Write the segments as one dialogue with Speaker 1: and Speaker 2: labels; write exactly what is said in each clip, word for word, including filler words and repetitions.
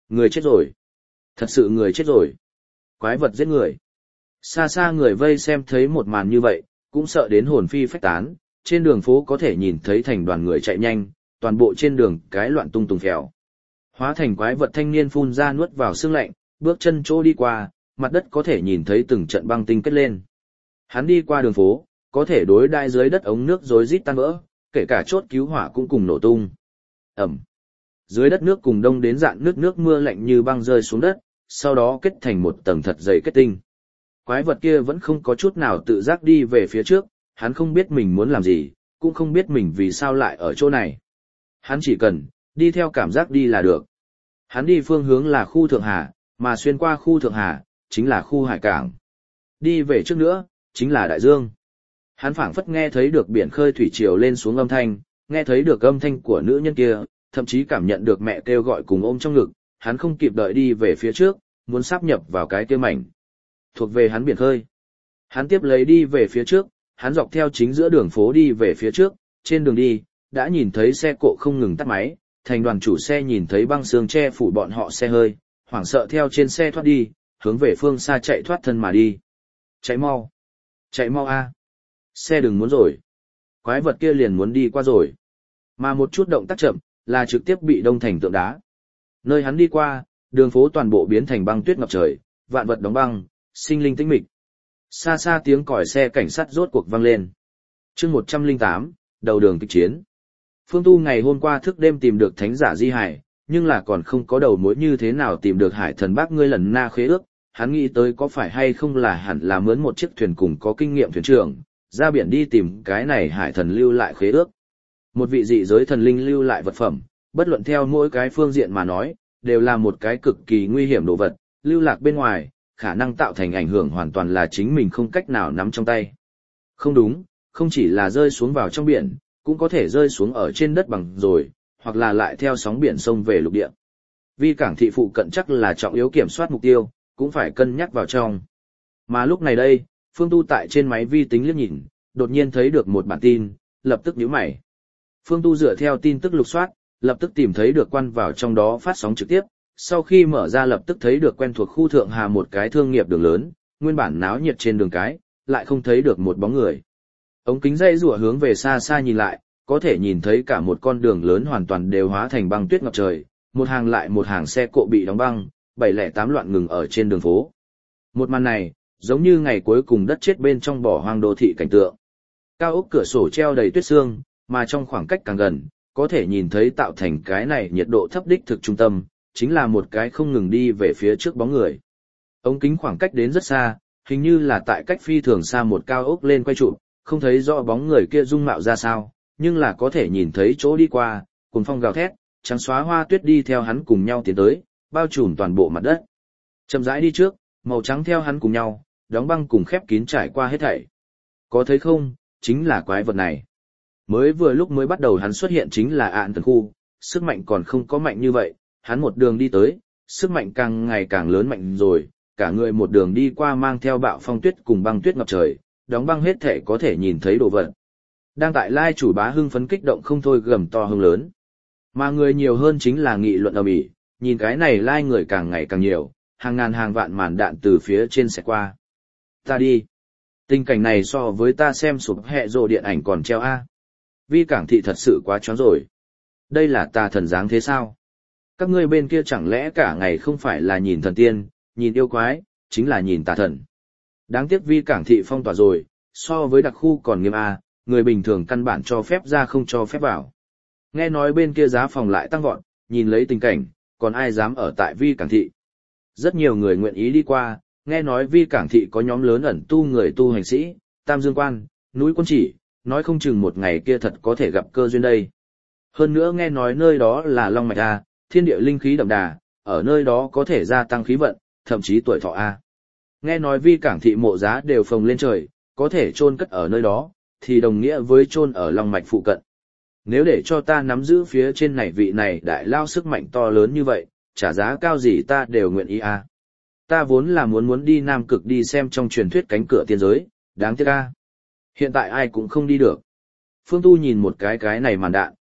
Speaker 1: Người chết rồi. Thật sự người chết rồi. Quái vật giết người. Xa xa người vây xem thấy một màn như vậy, cũng sợ đến hồn phi phách tán, trên đường phố có thể nhìn thấy thành đoàn người chạy nhanh, toàn bộ trên đường cái loạn tung tùng phèo. Hóa thành quái vật thanh niên phun ra nuốt vào sương lạnh, bước chân chỗ đi qua, mặt đất có thể nhìn thấy từng trận băng tinh kết lên. Hắn đi qua đường phố, có thể đối đai dưới đất ống nước rối rít tan vỡ, kể cả chốt cứu hỏa cũng cùng nổ tung. Ẩm. Dưới đất nước cùng đông đến dạn nước nước mưa lạnh như băng rơi xuống đất, sau đó kết thành một tầng thật dày kết tinh. Quái vật kia vẫn không có chút nào tự giác đi về phía trước, hắn không biết mình muốn làm gì, cũng không biết mình vì sao lại ở chỗ này. Hắn chỉ cần đi theo cảm giác đi là được. Hắn đi phương hướng là khu Thượng Hà, mà xuyên qua khu Thượng Hà, chính là khu hải cảng. Đi về trước nữa, chính là đại dương. Hắn phảng phất nghe thấy được biển khơi thủy triều lên xuống âm thanh, nghe thấy được âm thanh của nữ nhân kia, thậm chí cảm nhận được mẹ kêu gọi cùng ôm trong ngực, hắn không kịp đợi đi về phía trước, muốn sáp nhập vào cái kia mảnh. Thuộc về hắn biển khơi. Hắn tiếp lấy đi về phía trước, hắn dọc theo chính giữa đường phố đi về phía trước, trên đường đi, đã nhìn thấy xe cộ không ngừng tắt máy, thành đoàn chủ xe nhìn thấy băng sương che phủ bọn họ xe hơi, hoảng sợ theo trên xe thoát đi, hướng về phương xa chạy thoát thân mà đi. Chạy mau! Chạy mau a! Xe đừng muốn rồi! Quái vật kia liền muốn đi qua rồi. Mà một chút động tác chậm, là trực tiếp bị đông thành tượng đá. Nơi hắn đi qua, đường phố toàn bộ biến thành băng tuyết ngập trời, vạn vật đóng băng, sinh linh tĩnh mịch. Xa xa tiếng còi xe cảnh sát rốt cuộc vang lên. Chương một trăm lẻ tám, đầu đường kịch chiến. Phương Tu ngày hôm qua thức đêm tìm được thánh giả di hải, nhưng là còn không có đầu mối như thế nào tìm được hải thần bác ngươi lần na khế ước. Hắn nghĩ tới có phải hay không là hẳn là mướn một chiếc thuyền cùng có kinh nghiệm thuyền trưởng, ra biển đi tìm cái này hải thần lưu lại khế ước. Một vị dị giới thần linh lưu lại vật phẩm, bất luận theo mỗi cái phương diện mà nói, đều là một cái cực kỳ nguy hiểm đồ vật, lưu lạc bên ngoài, khả năng tạo thành ảnh hưởng hoàn toàn là chính mình không cách nào nắm trong tay. Không đúng, không chỉ là rơi xuống vào trong biển, cũng có thể rơi xuống ở trên đất bằng rồi, hoặc là lại theo sóng biển sông về lục địa. Vì cảng thị phụ cận chắc là trọng yếu kiểm soát mục tiêu, cũng phải cân nhắc vào trong. Mà lúc này đây, Phương Tu tại trên máy vi tính liếc nhìn, đột nhiên thấy được một bản tin, lập tức nhíu mày. Phương Tu dựa theo tin tức lục soát, lập tức tìm thấy được quan vào trong đó phát sóng trực tiếp, sau khi mở ra lập tức thấy được quen thuộc khu Thượng Hà một cái thương nghiệp đường lớn, nguyên bản náo nhiệt trên đường cái, lại không thấy được một bóng người. Ống kính dây rùa hướng về xa xa nhìn lại, có thể nhìn thấy cả một con đường lớn hoàn toàn đều hóa thành băng tuyết ngập trời, một hàng lại một hàng xe cộ bị đóng băng, bảy lẻ tám loạn ngừng ở trên đường phố. Một màn này, giống như ngày cuối cùng đất chết bên trong bỏ hoang đô thị cảnh tượng. Cao ốc cửa sổ treo đầy tuyết sương, mà trong khoảng cách càng gần, có thể nhìn thấy tạo thành cái này nhiệt độ thấp đích thực trung tâm, chính là một cái không ngừng đi về phía trước bóng người. Ống kính khoảng cách đến rất xa, hình như là tại cách phi thường xa một cao ốc lên quay chụp, không thấy rõ bóng người kia dung mạo ra sao, nhưng là có thể nhìn thấy chỗ đi qua, cùng phong gào thét, trắng xóa hoa tuyết đi theo hắn cùng nhau tiến tới, bao trùm toàn bộ mặt đất. Chậm rãi đi trước, màu trắng theo hắn cùng nhau, đóng băng cùng khép kín trải qua hết thảy. Có thấy không, chính là quái vật này. Mới vừa lúc mới bắt đầu hắn xuất hiện chính là ạn thần khu, sức mạnh còn không có mạnh như vậy, hắn một đường đi tới, sức mạnh càng ngày càng lớn mạnh rồi, cả người một đường đi qua mang theo bạo phong tuyết cùng băng tuyết ngập trời, đóng băng hết thể có thể nhìn thấy đồ vật. Đang tại lai chủ bá hưng phấn kích động không thôi gầm to hưng lớn. Mà người nhiều hơn chính là nghị luận ầm ĩ, nhìn cái này lai người càng ngày càng nhiều, hàng ngàn hàng vạn màn đạn từ phía trên sẽ qua. Ta đi. Tình cảnh này so với ta xem sụp hệ rồ điện ảnh còn treo a. Vi cảng thị thật sự quá choáng rồi. Đây là tà thần dáng thế sao? Các ngươi bên kia chẳng lẽ cả ngày không phải là nhìn thần tiên, nhìn yêu quái, chính là nhìn tà thần. Đáng tiếc vi cảng thị phong tỏa rồi, so với đặc khu còn nghiêm a, người bình thường căn bản cho phép ra không cho phép vào. Nghe nói bên kia giá phòng lại tăng vọt, nhìn lấy tình cảnh, còn ai dám ở tại vi cảng thị. Rất nhiều người nguyện ý đi qua, nghe nói vi cảng thị có nhóm lớn ẩn tu người tu hành sĩ, Tam Dương Quan, núi Quân Chỉ, nói không chừng một ngày kia thật có thể gặp cơ duyên đây. Hơn nữa nghe nói nơi đó là Long Mạch A, thiên địa linh khí đậm đà, ở nơi đó có thể gia tăng khí vận, thậm chí tuổi thọ A. Nghe nói vi cảng thị mộ giá đều phồng lên trời, có thể chôn cất ở nơi đó, thì đồng nghĩa với chôn ở Long Mạch phụ cận. Nếu để cho ta nắm giữ phía trên này vị này đại lao sức mạnh to lớn như vậy, trả giá cao gì ta đều nguyện ý A. Ta vốn là muốn muốn đi Nam Cực đi xem trong truyền thuyết cánh cửa tiên giới, đáng tiếc A. Hiện tại ai cũng không đi được. Phương Tu nhìn một cái cái này màn đạn,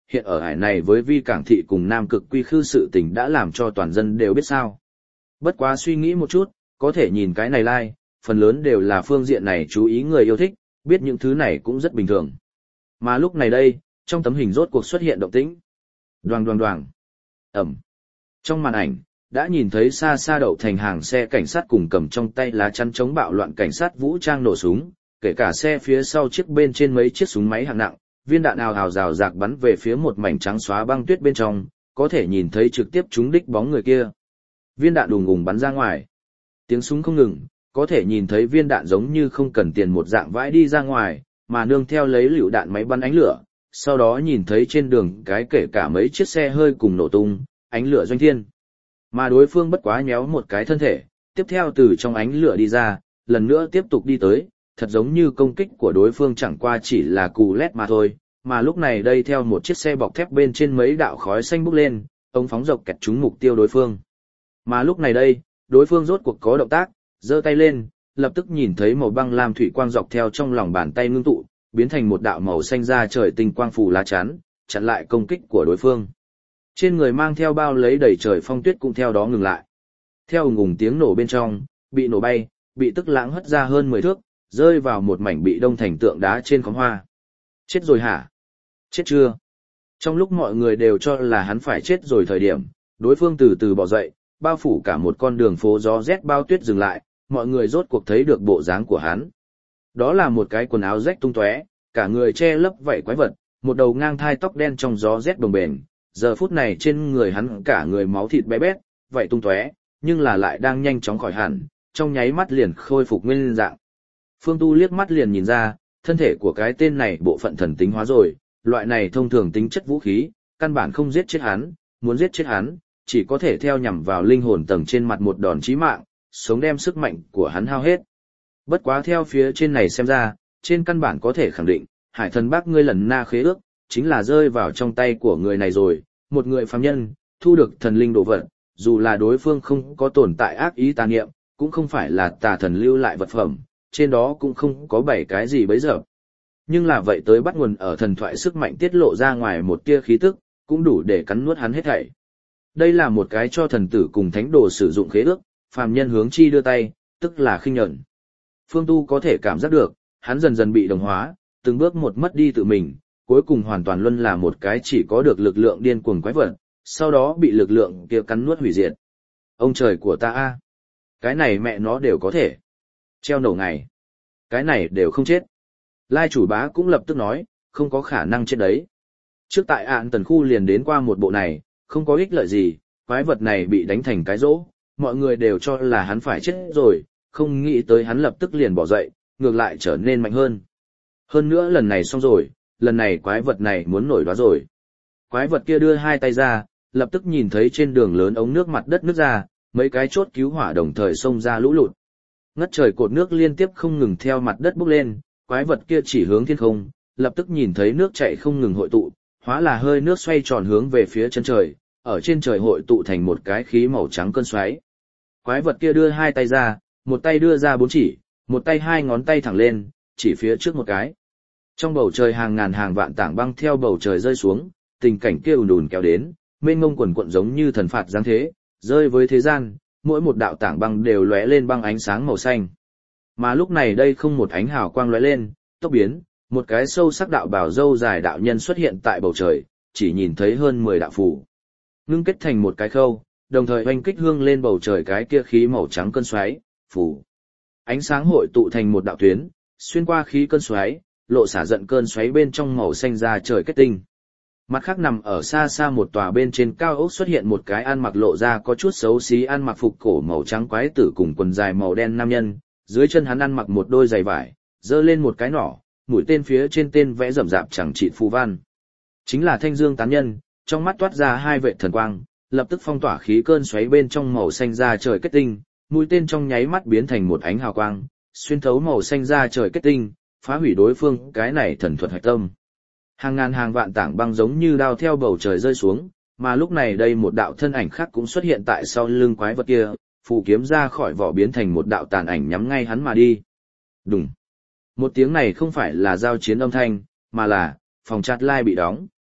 Speaker 1: hiện ở hải này với vi cảng thị cùng Nam Cực Quy Khư sự tình đã làm cho toàn dân đều biết sao. Bất quá suy nghĩ một chút, có thể nhìn cái này lai, like, phần lớn đều là phương diện này chú ý người yêu thích, biết những thứ này cũng rất bình thường. Mà lúc này đây, trong tấm hình rốt cuộc xuất hiện động tĩnh. Đoàng đoàng đoàng. Ẩm. Trong màn ảnh, đã nhìn thấy xa xa đậu thành hàng xe cảnh sát cùng cầm trong tay lá chắn chống bạo loạn cảnh sát vũ trang nổ súng, kể cả xe phía sau chiếc bên trên mấy chiếc súng máy hạng nặng, viên đạn ào ào rào rạc bắn về phía một mảnh trắng xóa băng tuyết bên trong, có thể nhìn thấy trực tiếp trúng đích bóng người kia. Viên đạn đùng ùng bắn ra ngoài. Tiếng súng không ngừng, có thể nhìn thấy viên đạn giống như không cần tiền một dạng vãi đi ra ngoài, mà nương theo lấy lựu đạn máy bắn ánh lửa, sau đó nhìn thấy trên đường cái kể cả mấy chiếc xe hơi cùng nổ tung, ánh lửa doanh thiên. Mà đối phương bất quá nhéo một cái thân thể, tiếp theo từ trong ánh lửa đi ra, lần nữa tiếp tục đi tới, thật giống như công kích của đối phương chẳng qua chỉ là cù lét mà thôi, mà lúc này đây theo một chiếc xe bọc thép bên trên mấy đạo khói xanh bốc lên, ống phóng dọc kẹt trúng mục tiêu đối phương. Mà lúc này đây, đối phương rốt cuộc có động tác, giơ tay lên, lập tức nhìn thấy màu băng lam thủy quang dọc theo trong lòng bàn tay ngưng tụ, biến thành một đạo màu xanh ra trời tinh quang phủ lá chắn, chặn lại công kích của đối phương. Trên người mang theo bao lấy đầy trời phong tuyết cũng theo đó ngừng lại. Theo ùng ùng tiếng nổ bên trong, bị nổ bay, bị tức lãng hất ra hơn mười thước, rơi vào một mảnh bị đông thành tượng đá trên khóm hoa. Chết rồi hả? Chết chưa? Trong lúc mọi người đều cho là hắn phải chết rồi thời điểm, đối phương từ từ bỏ dậy, bao phủ cả một con đường phố gió rét bao tuyết dừng lại, mọi người rốt cuộc thấy được bộ dáng của hắn. Đó là một cái quần áo rách tung tóe, cả người che lấp vảy quái vật, một đầu ngang thai tóc đen trong gió rét bồng bềnh. Giờ phút này trên người hắn cả người máu thịt bé bét, vảy tung tóe, nhưng là lại đang nhanh chóng khỏi hẳn, trong nháy mắt liền khôi phục nguyên dạng. Phương Tu liếc mắt liền nhìn ra, thân thể của cái tên này bộ phận thần tính hóa rồi, loại này thông thường tính chất vũ khí, căn bản không giết chết hắn, muốn giết chết hắn, chỉ có thể theo nhằm vào linh hồn tầng trên mặt một đòn chí mạng, sống đem sức mạnh của hắn hao hết. Bất quá theo phía trên này xem ra, trên căn bản có thể khẳng định, Hải Thần Bác ngươi lần na khế ước, chính là rơi vào trong tay của người này rồi, một người phàm nhân, thu được thần linh đồ vật, dù là đối phương không có tồn tại ác ý tà niệm, cũng không phải là tà thần lưu lại vật phẩm, trên đó cũng không có bảy cái gì bấy giờ. Nhưng là vậy tới bắt nguồn ở thần thoại sức mạnh tiết lộ ra ngoài một tia khí tức, cũng đủ để cắn nuốt hắn hết thảy. Đây là một cái cho thần tử cùng thánh đồ sử dụng khế ước, phàm nhân hướng chi đưa tay, tức là khinh nhẫn. Phương Tu có thể cảm giác được, hắn dần dần bị đồng hóa, từng bước một mất đi tự mình, cuối cùng hoàn toàn luân là một cái chỉ có được lực lượng điên cuồng quái vật, sau đó bị lực lượng kia cắn nuốt hủy diệt. Ông trời của ta a, cái này mẹ nó đều có thể treo nổ ngày, cái này đều không chết. Lai chủ bá cũng lập tức nói, không có khả năng chết đấy. Trước tại ạn tần khu liền đến qua một bộ này, không có ích lợi gì, quái vật này bị đánh thành cái rỗ, mọi người đều cho là hắn phải chết rồi, không nghĩ tới hắn lập tức liền bỏ dậy, ngược lại trở nên mạnh hơn. Hơn nữa lần này xong rồi, lần này quái vật này muốn nổi đoá rồi. Quái vật kia đưa hai tay ra, lập tức nhìn thấy trên đường lớn ống nước mặt đất nứt ra, mấy cái chốt cứu hỏa đồng thời xông ra lũ lụt. Ngất trời cột nước liên tiếp không ngừng theo mặt đất bốc lên, quái vật kia chỉ hướng thiên không, lập tức nhìn thấy nước chảy không ngừng hội tụ, hóa là hơi nước xoay tròn hướng về phía chân trời, ở trên trời hội tụ thành một cái khí màu trắng cơn xoáy. Quái vật kia đưa hai tay ra, một tay đưa ra bốn chỉ, một tay hai ngón tay thẳng lên, chỉ phía trước một cái. Trong bầu trời hàng ngàn hàng vạn tảng băng theo bầu trời rơi xuống, tình cảnh kia ùn ùn kéo đến, mênh mông quần quận giống như thần phạt giáng thế, rơi với thế gian, mỗi một đạo tảng băng đều lóe lên băng ánh sáng màu xanh. Mà lúc này đây không một ánh hào quang lóe lên, tốc biến, một cái sâu sắc đạo bào râu dài đạo nhân xuất hiện tại bầu trời, chỉ nhìn thấy hơn mười đạo phù. Ngưng kết thành một cái khâu, đồng thời oanh kích hương lên bầu trời cái kia khí màu trắng cơn xoáy, phù. Ánh sáng hội tụ thành một đạo tuyến, xuyên qua khí cơn xoáy, lộ xả giận cơn xoáy bên trong màu xanh ra trời kết tinh. Mặt khác nằm ở xa xa một tòa bên trên cao ốc xuất hiện một cái ăn mặc lộ ra có chút xấu xí ăn mặc phục cổ màu trắng quái tử cùng quần dài màu đen nam nhân, dưới chân hắn ăn mặc một đôi giày vải, giơ lên một cái nỏ, mũi tên phía trên tên vẽ rậm rạp chẳng trị phù văn. Chính là Thanh Dương tán nhân, trong mắt toát ra hai vệt thần quang, lập tức phong tỏa khí cơn xoáy bên trong màu xanh ra trời kết tinh, mũi tên trong nháy mắt biến thành một ánh hào quang, xuyên thấu màu xanh ra trời kết tinh, phá hủy đối phương cái này thần thuật hạch tâm. Hàng ngàn hàng vạn tảng băng giống như đao theo bầu trời rơi xuống, mà lúc này đây một đạo thân ảnh khác cũng xuất hiện tại sau lưng quái vật kia, phù kiếm ra khỏi vỏ biến thành một đạo tàn ảnh nhắm ngay hắn mà đi. Đùng. Một tiếng này không phải là giao chiến âm thanh, mà là phòng chặt lai bị đóng.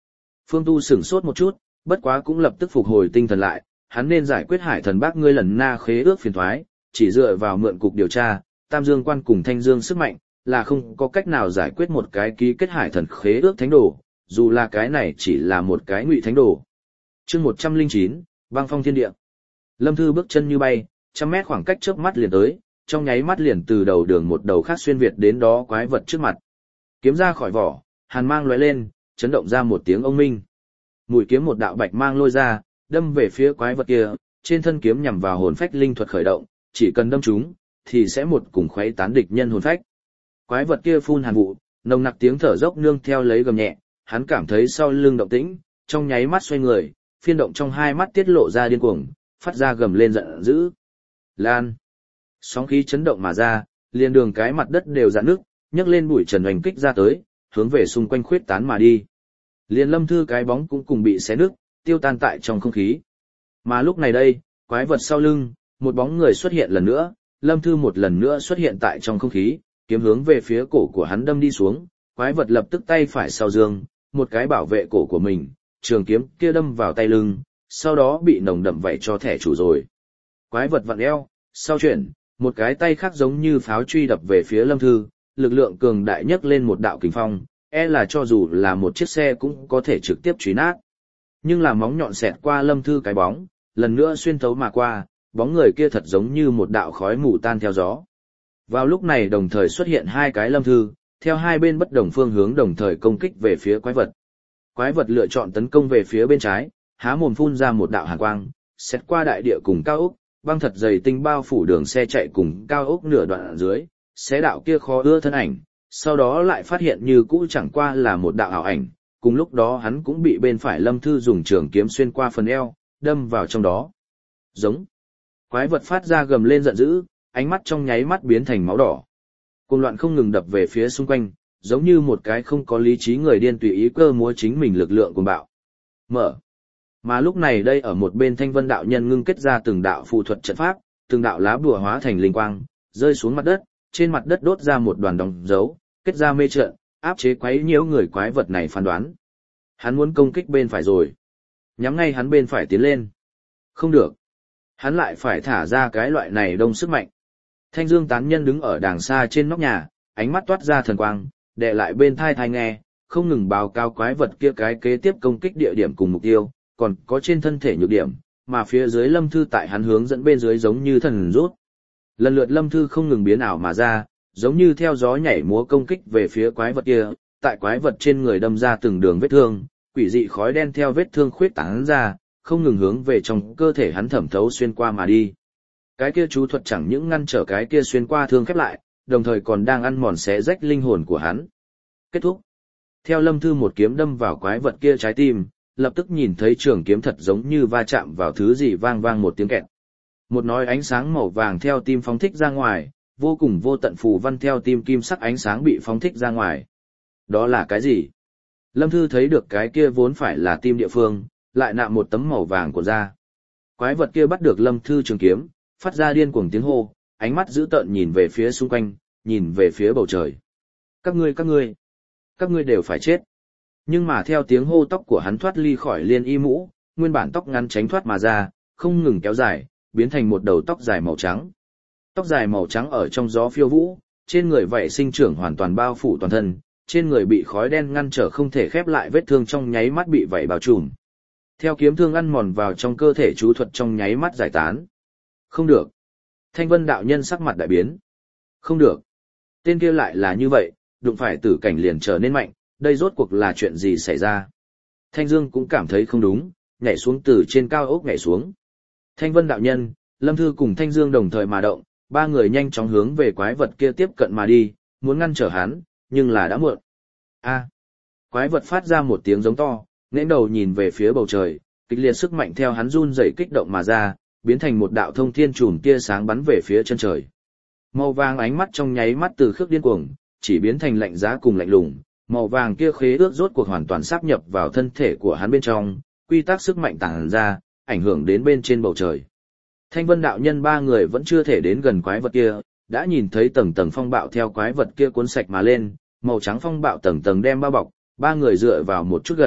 Speaker 1: Phương Tu sửng sốt một chút, bất quá cũng lập tức phục hồi tinh thần lại, hắn nên giải quyết Hải Thần Bác ngươi lần na khế ước phiền toái, chỉ dựa vào mượn cục điều tra, Tam Dương Quan cùng Thanh Dương sức mạnh, là không có cách nào giải quyết một cái ký kết Hải Thần khế ước thánh đồ, dù là cái này chỉ là một cái ngụy thánh đồ. Chương một trăm lẻ chín, Băng Phong Thiên Địa. Lâm Thư bước chân như bay, trăm mét khoảng cách chớp mắt liền tới, trong nháy mắt liền từ đầu đường một đầu khác xuyên việt đến đó quái vật trước mặt. Kiếm ra khỏi vỏ, hàn mang lóe lên, chấn động ra một tiếng ông minh. Mũi kiếm một đạo bạch mang lôi ra, đâm về phía quái vật kia, trên thân kiếm nhằm vào hồn phách linh thuật khởi động, chỉ cần đâm chúng, thì sẽ một cùng khuấy tán địch nhân hồn phách. Quái vật kia phun hàn vụ, nồng nặc tiếng thở dốc nương theo lấy gầm nhẹ, hắn cảm thấy sau lưng động tĩnh, trong nháy mắt xoay người, phiên động trong hai mắt tiết lộ ra điên cuồng, phát ra gầm lên giận dữ. Lan. Sóng khí chấn động mà ra, liền đường cái mặt đất đều rạn nước, nhấc lên bụi trần hoành kích ra tới, hướng về xung quanh khuyết tán mà đi. Liền Lâm Thư cái bóng cũng cùng bị xé nứt, tiêu tan tại trong không khí. Mà lúc này đây, quái vật sau lưng, một bóng người xuất hiện lần nữa, Lâm Thư một lần nữa xuất hiện tại trong không khí, kiếm hướng về phía cổ của hắn đâm đi xuống, quái vật lập tức tay phải sau dương, một cái bảo vệ cổ của mình, trường kiếm kia đâm vào tay lưng, sau đó bị nồng đậm vậy cho thẻ chủ rồi. Quái vật vặn eo, sau chuyển, một cái tay khác giống như pháo truy đập về phía Lâm Thư, lực lượng cường đại nhất lên một đạo kình phong, e là cho dù là một chiếc xe cũng có thể trực tiếp truy nát. Nhưng là móng nhọn xẹt qua Lâm Thư cái bóng, lần nữa xuyên thấu mà qua, bóng người kia thật giống như một đạo khói mù tan theo gió. Vào lúc này đồng thời xuất hiện hai cái Lâm Thư, theo hai bên bất đồng phương hướng đồng thời công kích về phía quái vật. Quái vật lựa chọn tấn công về phía bên trái, há mồm phun ra một đạo hàn quang, xẹt qua đại địa cùng cao ốc, băng thật dày tinh bao phủ đường xe chạy cùng cao ốc nửa đoạn ở dưới, xé đạo kia khó ưa thân ảnh, sau đó lại phát hiện như cũ chẳng qua là một đạo ảo ảnh, cùng lúc đó hắn cũng bị bên phải Lâm Thư dùng trường kiếm xuyên qua phần eo, đâm vào trong đó. Giống. Quái vật phát ra gầm lên giận dữ, ánh mắt trong nháy mắt biến thành máu đỏ. Cuồng loạn không ngừng đập về phía xung quanh, giống như một cái không có lý trí người điên tùy ý cơ múa chính mình lực lượng cuồng bạo. Mở. Mà lúc này đây ở một bên Thanh Vân đạo nhân ngưng kết ra từng đạo phù thuật trận pháp, từng đạo lá bùa hóa thành linh quang, rơi xuống mặt đất, trên mặt đất đốt ra một đoàn đóng dấu, kết ra mê trận, áp chế quấy nhiễu người quái vật này phán đoán. Hắn muốn công kích bên phải rồi. Nhắm ngay hắn bên phải tiến lên. Không được. Hắn lại phải thả ra cái loại này đông sức mạnh. Thanh Dương tán nhân đứng ở đàng xa trên nóc nhà, ánh mắt toát ra thần quang, đè lại bên thai thai nghe, không ngừng báo cáo quái vật kia cái kế tiếp công kích địa điểm cùng mục tiêu, còn có trên thân thể nhược điểm, mà phía dưới Lâm Thư tại hắn hướng dẫn bên dưới giống như thần rút. Lần lượt Lâm Thư không ngừng biến ảo mà ra, giống như theo gió nhảy múa công kích về phía quái vật kia, tại quái vật trên người đâm ra từng đường vết thương, quỷ dị khói đen theo vết thương khuyết tán ra, không ngừng hướng về trong cơ thể hắn thẩm thấu xuyên qua mà đi. Cái kia chú thuật chẳng những ngăn trở cái kia xuyên qua thương khép lại, đồng thời còn đang ăn mòn xé rách linh hồn của hắn. Kết thúc. Theo Lâm Thư một kiếm đâm vào quái vật kia trái tim, lập tức nhìn thấy trường kiếm thật giống như va chạm vào thứ gì vang vang một tiếng kẹt. Một nói ánh sáng màu vàng theo tim phóng thích ra ngoài, vô cùng vô tận phù văn theo tim kim sắc ánh sáng bị phóng thích ra ngoài. Đó là cái gì? Lâm Thư thấy được cái kia vốn phải là tim địa phương, lại nạm một tấm màu vàng của ra. Quái vật kia bắt được Lâm Thư trường kiếm, phát ra điên cuồng tiếng hô, ánh mắt dữ tợn nhìn về phía xung quanh, nhìn về phía bầu trời. Các ngươi các ngươi, các ngươi đều phải chết. Nhưng mà theo tiếng hô tóc của hắn thoát ly khỏi liên y mũ, nguyên bản tóc ngắn tránh thoát mà ra, không ngừng kéo dài, biến thành một đầu tóc dài màu trắng. Tóc dài màu trắng ở trong gió phiêu vũ, trên người vậy sinh trưởng hoàn toàn bao phủ toàn thân, trên người bị khói đen ngăn trở không thể khép lại vết thương trong nháy mắt bị vảy bao trùm. Theo kiếm thương ăn mòn vào trong cơ thể chú thuật trong nháy mắt giải tán. Không được. Thanh Vân đạo nhân sắc mặt đại biến. Không được. Tên kia lại là như vậy, đụng phải tử cảnh liền trở nên mạnh, đây rốt cuộc là chuyện gì xảy ra. Thanh Dương cũng cảm thấy không đúng, nhảy xuống từ trên cao ốc nhảy xuống. Thanh Vân đạo nhân, Lâm Thư cùng Thanh Dương đồng thời mà động, ba người nhanh chóng hướng về quái vật kia tiếp cận mà đi, muốn ngăn trở hắn, nhưng là đã muộn. A! Quái vật phát ra một tiếng giống to, nghễ đầu nhìn về phía bầu trời, kịch liệt sức mạnh theo hắn run rẩy kích động mà ra, biến thành một đạo thông thiên chùm tia sáng bắn về phía chân trời. Màu vàng ánh mắt trong nháy mắt từ khước điên cuồng, chỉ biến thành lạnh giá cùng lạnh lùng, màu vàng kia khế ước rốt cuộc hoàn toàn sáp nhập vào thân thể của hắn bên trong, quy tắc sức mạnh tản ra, ảnh hưởng đến bên trên bầu trời. Thanh Vân đạo nhân ba người vẫn chưa thể đến gần quái vật kia, đã nhìn thấy tầng tầng phong bạo theo quái vật kia cuốn sạch mà lên, màu trắng phong bạo tầng tầng đem bao bọc, ba người dựa vào một chút gần,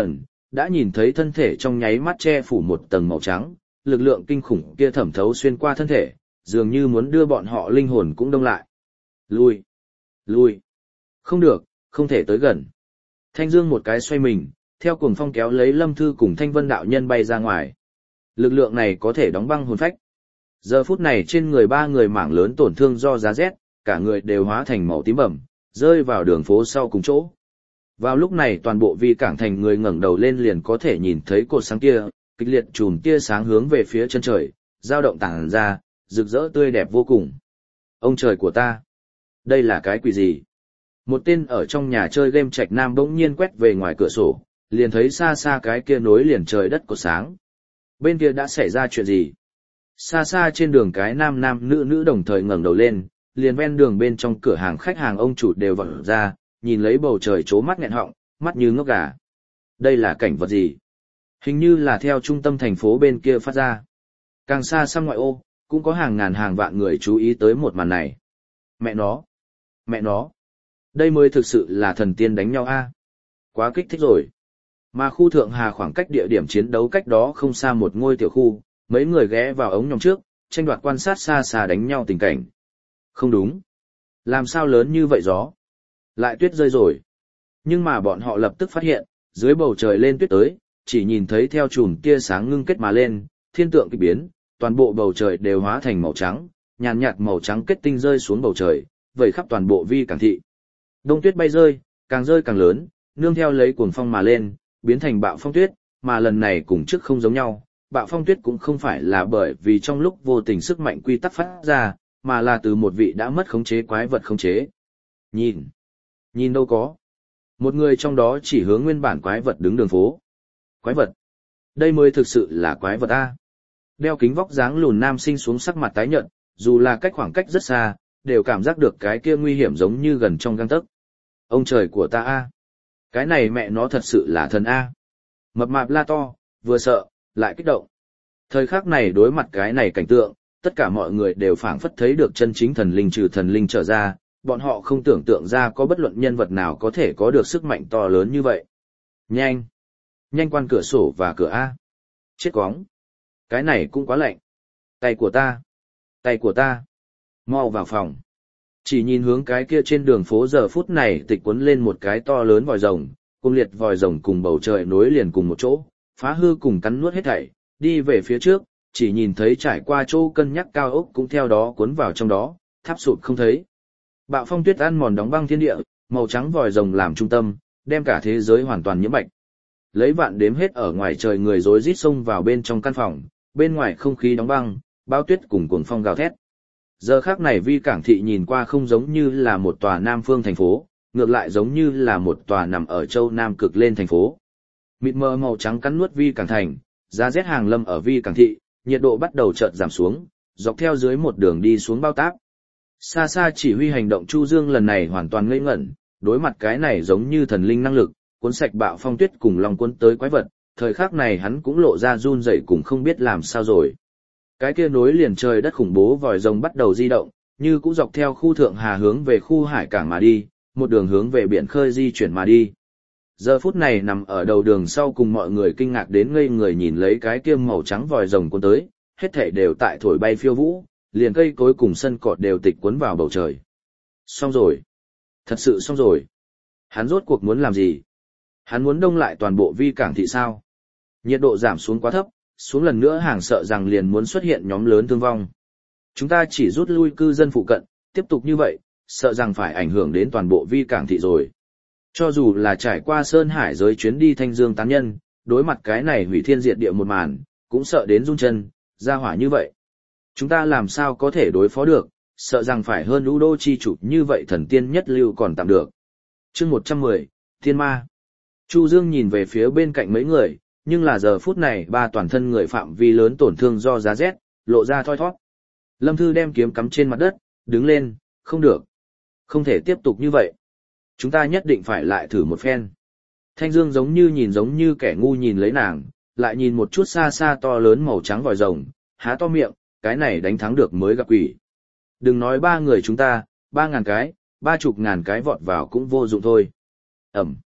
Speaker 1: đã nhìn thấy thân thể trong nháy mắt che phủ một tầng màu trắng, lực lượng kinh khủng kia thẩm thấu xuyên qua thân thể, dường như muốn đưa bọn họ linh hồn cũng đông lại. Lui! Lui! Không được, không thể tới gần. Thanh Dương một cái xoay mình, theo cuồng phong kéo lấy Lâm Thư cùng Thanh Vân đạo nhân bay ra ngoài. Lực lượng này có thể đóng băng hồn phách. Giờ phút này trên người ba người mảng lớn tổn thương do giá rét, cả người đều hóa thành màu tím bầm, rơi vào đường phố sau cùng chỗ. Vào lúc này toàn bộ vi cảng thành người ngẩng đầu lên liền có thể nhìn thấy cột sáng kia, kịch liệt chùm tia sáng hướng về phía chân trời, dao động tản ra, rực rỡ tươi đẹp vô cùng. Ông trời của ta! Đây là cái quỷ gì? Một tên ở trong nhà chơi game Trạch Nam bỗng nhiên quét về ngoài cửa sổ, liền thấy xa xa cái kia nối liền trời đất cột sáng. Bên kia đã xảy ra chuyện gì? Xa xa trên đường cái nam nam nữ nữ đồng thời ngẩng đầu lên, liền ven đường bên trong cửa hàng khách hàng ông chủ đều vọt ra, nhìn lấy bầu trời chố mắt nghẹn họng, mắt như ngốc gà. Đây là cảnh vật gì? Hình như là theo trung tâm thành phố bên kia phát ra. Càng xa xăm ngoại ô, cũng có hàng ngàn hàng vạn người chú ý tới một màn này. Mẹ nó! Mẹ nó! Đây mới thực sự là thần tiên đánh nhau a. Quá kích thích rồi. Mà khu Thượng Hà khoảng cách địa điểm chiến đấu cách đó không xa một ngôi tiểu khu, mấy người ghé vào ống nhòm trước, tranh đoạt quan sát xa xa đánh nhau tình cảnh. Không đúng. Làm sao lớn như vậy gió? Lại tuyết rơi rồi. Nhưng mà bọn họ lập tức phát hiện, dưới bầu trời lên tuyết tới, chỉ nhìn thấy theo chùm tia sáng ngưng kết mà lên, thiên tượng kỳ biến, toàn bộ bầu trời đều hóa thành màu trắng, nhàn nhạt màu trắng kết tinh rơi xuống bầu trời, vẩy khắp toàn bộ vi cảng thị. Đông tuyết bay rơi, càng rơi càng lớn, nương theo lấy cuồng phong mà lên, biến thành bạo phong tuyết, mà lần này cùng trước không giống nhau. Bạo phong tuyết cũng không phải là bởi vì trong lúc vô tình sức mạnh quy tắc phát ra, mà là từ một vị đã mất khống chế quái vật khống chế. Nhìn! Nhìn đâu có! Một người trong đó chỉ hướng nguyên bản quái vật đứng đường phố. Quái vật! Đây mới thực sự là quái vật a. Đeo kính vóc dáng lùn nam sinh xuống sắc mặt tái nhợt, dù là cách khoảng cách rất xa, đều cảm giác được cái kia nguy hiểm giống như gần trong gang tấc. Ông trời của ta a! Cái này mẹ nó thật sự là thần a. Mập mạp la to, vừa sợ, lại kích động. Thời khắc này đối mặt cái này cảnh tượng, tất cả mọi người đều phảng phất thấy được chân chính thần linh trừ thần linh trở ra, bọn họ không tưởng tượng ra có bất luận nhân vật nào có thể có được sức mạnh to lớn như vậy. Nhanh! Nhanh quan cửa sổ và cửa A. Chết cóng! Cái này cũng quá lạnh. Tay của ta! Tay của ta! Mau vào phòng! Chỉ nhìn hướng cái kia trên đường phố giờ phút này tịch cuốn lên một cái to lớn vòi rồng, cùng liệt vòi rồng cùng bầu trời nối liền cùng một chỗ, phá hư cùng cắn nuốt hết thảy, đi về phía trước, chỉ nhìn thấy trải qua chỗ cân nhắc cao ốc cũng theo đó cuốn vào trong đó, tháp sụt không thấy. Bạo phong tuyết ăn mòn đóng băng thiên địa, màu trắng vòi rồng làm trung tâm, đem cả thế giới hoàn toàn nhiễm bạch. Lấy vạn đếm hết ở ngoài trời người rối rít xông vào bên trong căn phòng, bên ngoài không khí đóng băng, bao tuyết cùng cuồng phong gào thét. Giờ khắc này vi cảng thị nhìn qua không giống như là một tòa nam phương thành phố, ngược lại giống như là một tòa nằm ở châu Nam cực lên thành phố. Mịt mờ màu trắng cắn nuốt vi cảng thành, giá rét hàng lâm ở vi cảng thị, nhiệt độ bắt đầu chợt giảm xuống, dọc theo dưới một đường đi xuống bao táp. Xa xa chỉ huy hành động Chu Dương lần này hoàn toàn ngây ngẩn, đối mặt cái này giống như thần linh năng lực, cuốn sạch bạo phong tuyết cùng lòng cuốn tới quái vật, thời khắc này hắn cũng lộ ra run rẩy cùng không biết làm sao rồi. Cái kia nối liền trời đất khủng bố vòi rồng bắt đầu di động, như cũng dọc theo khu Thượng Hà hướng về khu hải cảng mà đi, một đường hướng về biển khơi di chuyển mà đi. Giờ phút này nằm ở đầu đường sau cùng mọi người kinh ngạc đến ngây người nhìn lấy cái kia màu trắng vòi rồng cuốn tới, hết thảy đều tại thổi bay phiêu vũ, liền cây cối cùng sân cọt đều tịch cuốn vào bầu trời. Xong rồi. Thật sự xong rồi. Hắn rốt cuộc muốn làm gì? Hắn muốn đông lại toàn bộ vi cảng thị sao? Nhiệt độ giảm xuống quá thấp, xuống lần nữa hàng sợ rằng liền muốn xuất hiện nhóm lớn thương vong. Chúng ta chỉ rút lui cư dân phụ cận, tiếp tục như vậy, sợ rằng phải ảnh hưởng đến toàn bộ vi cảng thị rồi. Cho dù là trải qua Sơn Hải giới chuyến đi Thanh Dương tán nhân, đối mặt cái này hủy thiên diệt địa một màn, cũng sợ đến run chân, ra hỏa như vậy. Chúng ta làm sao có thể đối phó được, sợ rằng phải hơn U Đô chi chủ như vậy thần tiên nhất lưu còn tạm được. Chương một trăm mười, Thiên Ma. Chu Dương nhìn về phía bên cạnh mấy người, nhưng là giờ phút này ba toàn thân người phạm vi lớn tổn thương do giá rét, lộ ra thoi thoát. Lâm Thư đem kiếm cắm trên mặt đất, đứng lên, không được. Không thể tiếp tục như vậy. Chúng ta nhất định phải lại thử một phen. Thanh Dương giống như nhìn giống như kẻ ngu nhìn lấy nàng, lại nhìn một chút xa xa to lớn màu trắng vòi rồng, há to miệng, cái này đánh thắng được mới gặp quỷ. Đừng nói ba người chúng ta, ba ngàn cái, ba chục ngàn cái vọt vào cũng vô dụng thôi. Ẩm.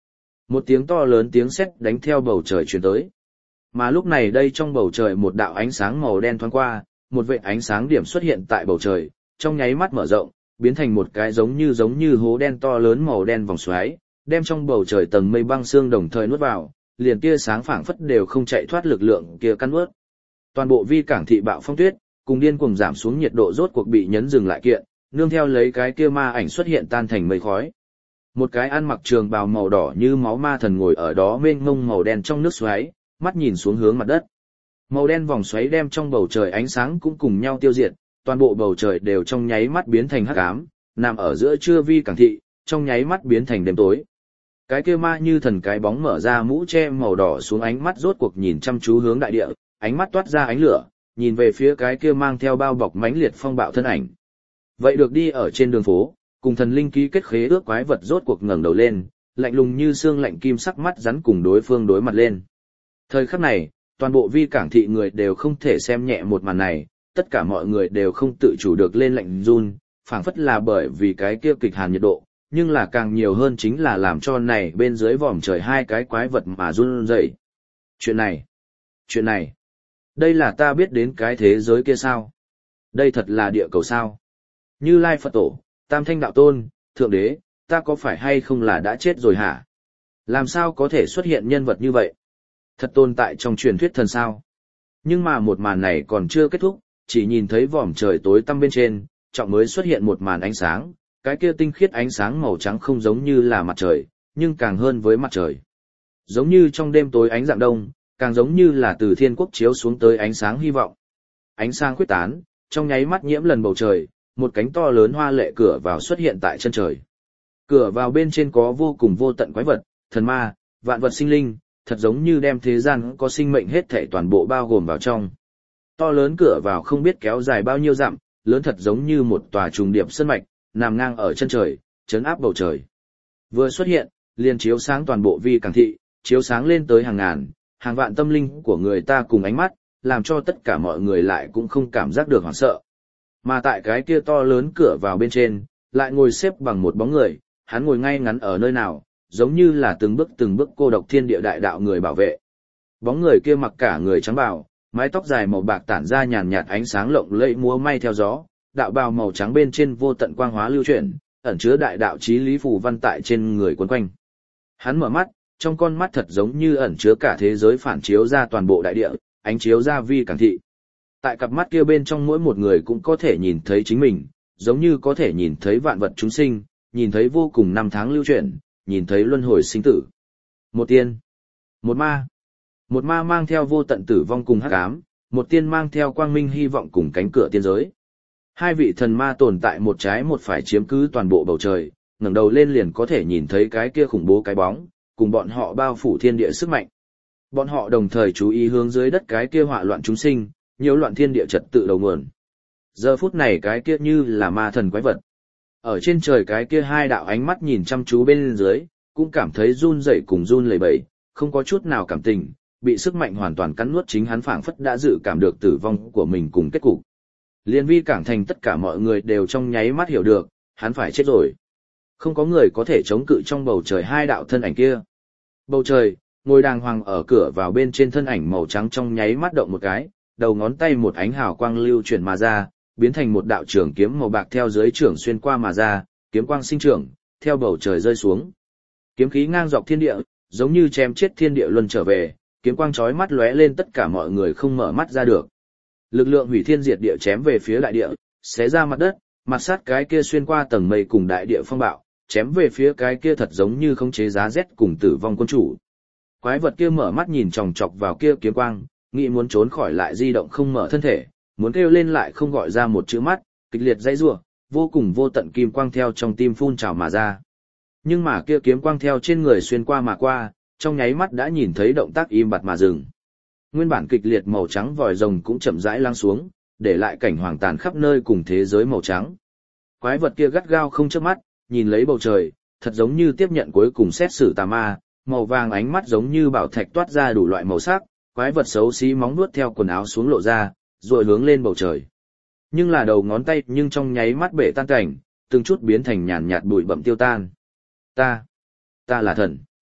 Speaker 1: Một tiếng to lớn tiếng sét đánh theo bầu trời truyền tới. Mà lúc này đây trong bầu trời một đạo ánh sáng màu đen thoáng qua, một vệt ánh sáng điểm xuất hiện tại bầu trời, trong nháy mắt mở rộng, biến thành một cái giống như giống như hố đen to lớn màu đen vòng xoáy, đem trong bầu trời tầng mây băng xương đồng thời nuốt vào, liền tia sáng phảng phất đều không chạy thoát lực lượng kia căn nuốt. Toàn bộ vi cảng thị bạo phong tuyết, cùng điên cuồng giảm xuống nhiệt độ rốt cuộc bị nhấn dừng lại kiện, nương theo lấy cái kia ma ảnh xuất hiện tan thành mây khói. Một cái ăn mặc trường bào màu đỏ như máu ma thần ngồi ở đó mênh mông màu đen trong nước xoáy, mắt nhìn xuống hướng mặt đất. Màu đen vòng xoáy đem trong bầu trời ánh sáng cũng cùng nhau tiêu diệt, toàn bộ bầu trời đều trong nháy mắt biến thành hắc ám, nằm ở giữa trưa vi cảng thị, trong nháy mắt biến thành đêm tối. Cái kia ma như thần cái bóng mở ra mũ che màu đỏ xuống, ánh mắt rốt cuộc nhìn chăm chú hướng đại địa, ánh mắt toát ra ánh lửa, nhìn về phía cái kia mang theo bao bọc mãnh liệt phong bạo thân ảnh. Vậy được đi ở trên đường phố, cùng thần linh ký kết khế ước quái vật rốt cuộc ngẩng đầu lên, lạnh lùng như xương lạnh kim sắc mắt rắn cùng đối phương đối mặt lên. Thời khắc này, toàn bộ vi cảng thị người đều không thể xem nhẹ một màn này, tất cả mọi người đều không tự chủ được lên lạnh run, phảng phất là bởi vì cái kia kịch hàn nhiệt độ, nhưng là càng nhiều hơn chính là làm cho này bên dưới vòm trời hai cái quái vật mà run rẩy. Chuyện này, chuyện này, đây là ta biết đến cái thế giới kia sao? Đây thật là địa cầu sao? Như Lai Phật Tổ, Tam Thanh Đạo Tôn, Thượng Đế, ta có phải hay không là đã chết rồi hả? Làm sao có thể xuất hiện nhân vật như vậy? Thật tồn tại trong truyền thuyết thần sao? Nhưng mà một màn này còn chưa kết thúc, chỉ nhìn thấy vòm trời tối tăm bên trên, trọng mới xuất hiện một màn ánh sáng, cái kia tinh khiết ánh sáng màu trắng không giống như là mặt trời, nhưng càng hơn với mặt trời. Giống như trong đêm tối ánh rạng đông, càng giống như là từ thiên quốc chiếu xuống tới ánh sáng hy vọng. Ánh sáng khuyết tán, trong nháy mắt nhiễm lần bầu trời, một cánh to lớn hoa lệ cửa vào xuất hiện tại chân trời. Cửa vào bên trên có vô cùng vô tận quái vật, thần ma, vạn vật sinh linh, thật giống như đem thế gian có sinh mệnh hết thảy toàn bộ bao gồm vào trong. To lớn cửa vào không biết kéo dài bao nhiêu dặm, lớn thật giống như một tòa trùng điệp sơn mạch, nằm ngang ở chân trời, chấn áp bầu trời. Vừa xuất hiện, liền chiếu sáng toàn bộ vi cảng thị, chiếu sáng lên tới hàng ngàn, hàng vạn tâm linh của người ta cùng ánh mắt, làm cho tất cả mọi người lại cũng không cảm giác được hoảng sợ. Mà tại cái kia to lớn cửa vào bên trên, lại ngồi xếp bằng một bóng người, hắn ngồi ngay ngắn ở nơi nào, giống như là từng bước từng bước cô độc thiên địa đại đạo người bảo vệ. Bóng người kia mặc cả người trắng bào, mái tóc dài màu bạc tản ra nhàn nhạt ánh sáng lộng lẫy múa may theo gió, đạo bào màu trắng bên trên vô tận quang hóa lưu chuyển, ẩn chứa đại đạo chí lý phù văn tại trên người quấn quanh. Hắn mở mắt, trong con mắt thật giống như ẩn chứa cả thế giới phản chiếu ra toàn bộ đại địa, ánh chiếu ra vi cảng thị. Tại cặp mắt kia bên trong mỗi một người cũng có thể nhìn thấy chính mình, giống như có thể nhìn thấy vạn vật chúng sinh, nhìn thấy vô cùng năm tháng lưu chuyển, nhìn thấy luân hồi sinh tử. Một tiên, một ma. Một ma mang theo vô tận tử vong cùng hắc ám, một tiên mang theo quang minh hy vọng cùng cánh cửa tiên giới. Hai vị thần ma tồn tại một trái một phải chiếm cứ toàn bộ bầu trời, ngẩng đầu lên liền có thể nhìn thấy cái kia khủng bố cái bóng, cùng bọn họ bao phủ thiên địa sức mạnh. Bọn họ đồng thời chú ý hướng dưới đất cái kia họa loạn chúng sinh, nhiễu loạn thiên địa trật tự đầu nguồn. Giờ phút này cái kia như là ma thần quái vật. Ở trên trời cái kia hai đạo ánh mắt nhìn chăm chú bên dưới, cũng cảm thấy run rẩy cùng run lẩy bẩy, không có chút nào cảm tình, bị sức mạnh hoàn toàn cắn nuốt, chính hắn phảng phất đã dự cảm được tử vong của mình cùng kết cục. Liên vi cảng thành tất cả mọi người đều trong nháy mắt hiểu được, hắn phải chết rồi. Không có người có thể chống cự trong bầu trời hai đạo thân ảnh kia. Bầu trời, ngồi đàng hoàng ở cửa vào bên trên thân ảnh màu trắng trong nháy mắt động một cái, đầu ngón tay một ánh hào quang lưu chuyển mà ra, biến thành một đạo trường kiếm màu bạc theo dưới trường xuyên qua mà ra, kiếm quang sinh trưởng, theo bầu trời rơi xuống. Kiếm khí ngang dọc thiên địa, giống như chém chết thiên địa luân trở về, kiếm quang chói mắt lóe lên, tất cả mọi người không mở mắt ra được. Lực lượng hủy thiên diệt địa chém về phía đại địa, xé ra mặt đất, mặt sát cái kia xuyên qua tầng mây cùng đại địa phong bạo, chém về phía cái kia thật giống như khống chế giá rét cùng tử vong quân chủ. Quái vật kia mở mắt nhìn chòng chọc vào kia kiếm quang, nghĩ muốn trốn khỏi lại di động không mở thân thể, muốn kêu lên lại không gọi ra một chữ mắt, kịch liệt dãy rủa, vô cùng vô tận kim quang theo trong tim phun trào mà ra. Nhưng mà kia kiếm quang theo trên người xuyên qua mà qua, trong nháy mắt đã nhìn thấy động tác im bặt mà dừng. Nguyên bản kịch liệt màu trắng vòi rồng cũng chậm rãi lắng xuống, để lại cảnh hoàng tàn khắp nơi cùng thế giới màu trắng. Quái vật kia gắt gao không chớp mắt, nhìn lấy bầu trời, thật giống như tiếp nhận cuối cùng xét xử tà ma, màu vàng ánh mắt giống như bảo thạch toát ra đủ loại màu sắc, quái vật xấu xí móng nuốt theo quần áo xuống lộ ra, rồi hướng lên bầu trời. Nhưng là đầu ngón tay nhưng trong nháy mắt bể tan cảnh, từng chút biến thành nhàn nhạt bụi bặm tiêu tan. Ta, ta là thần.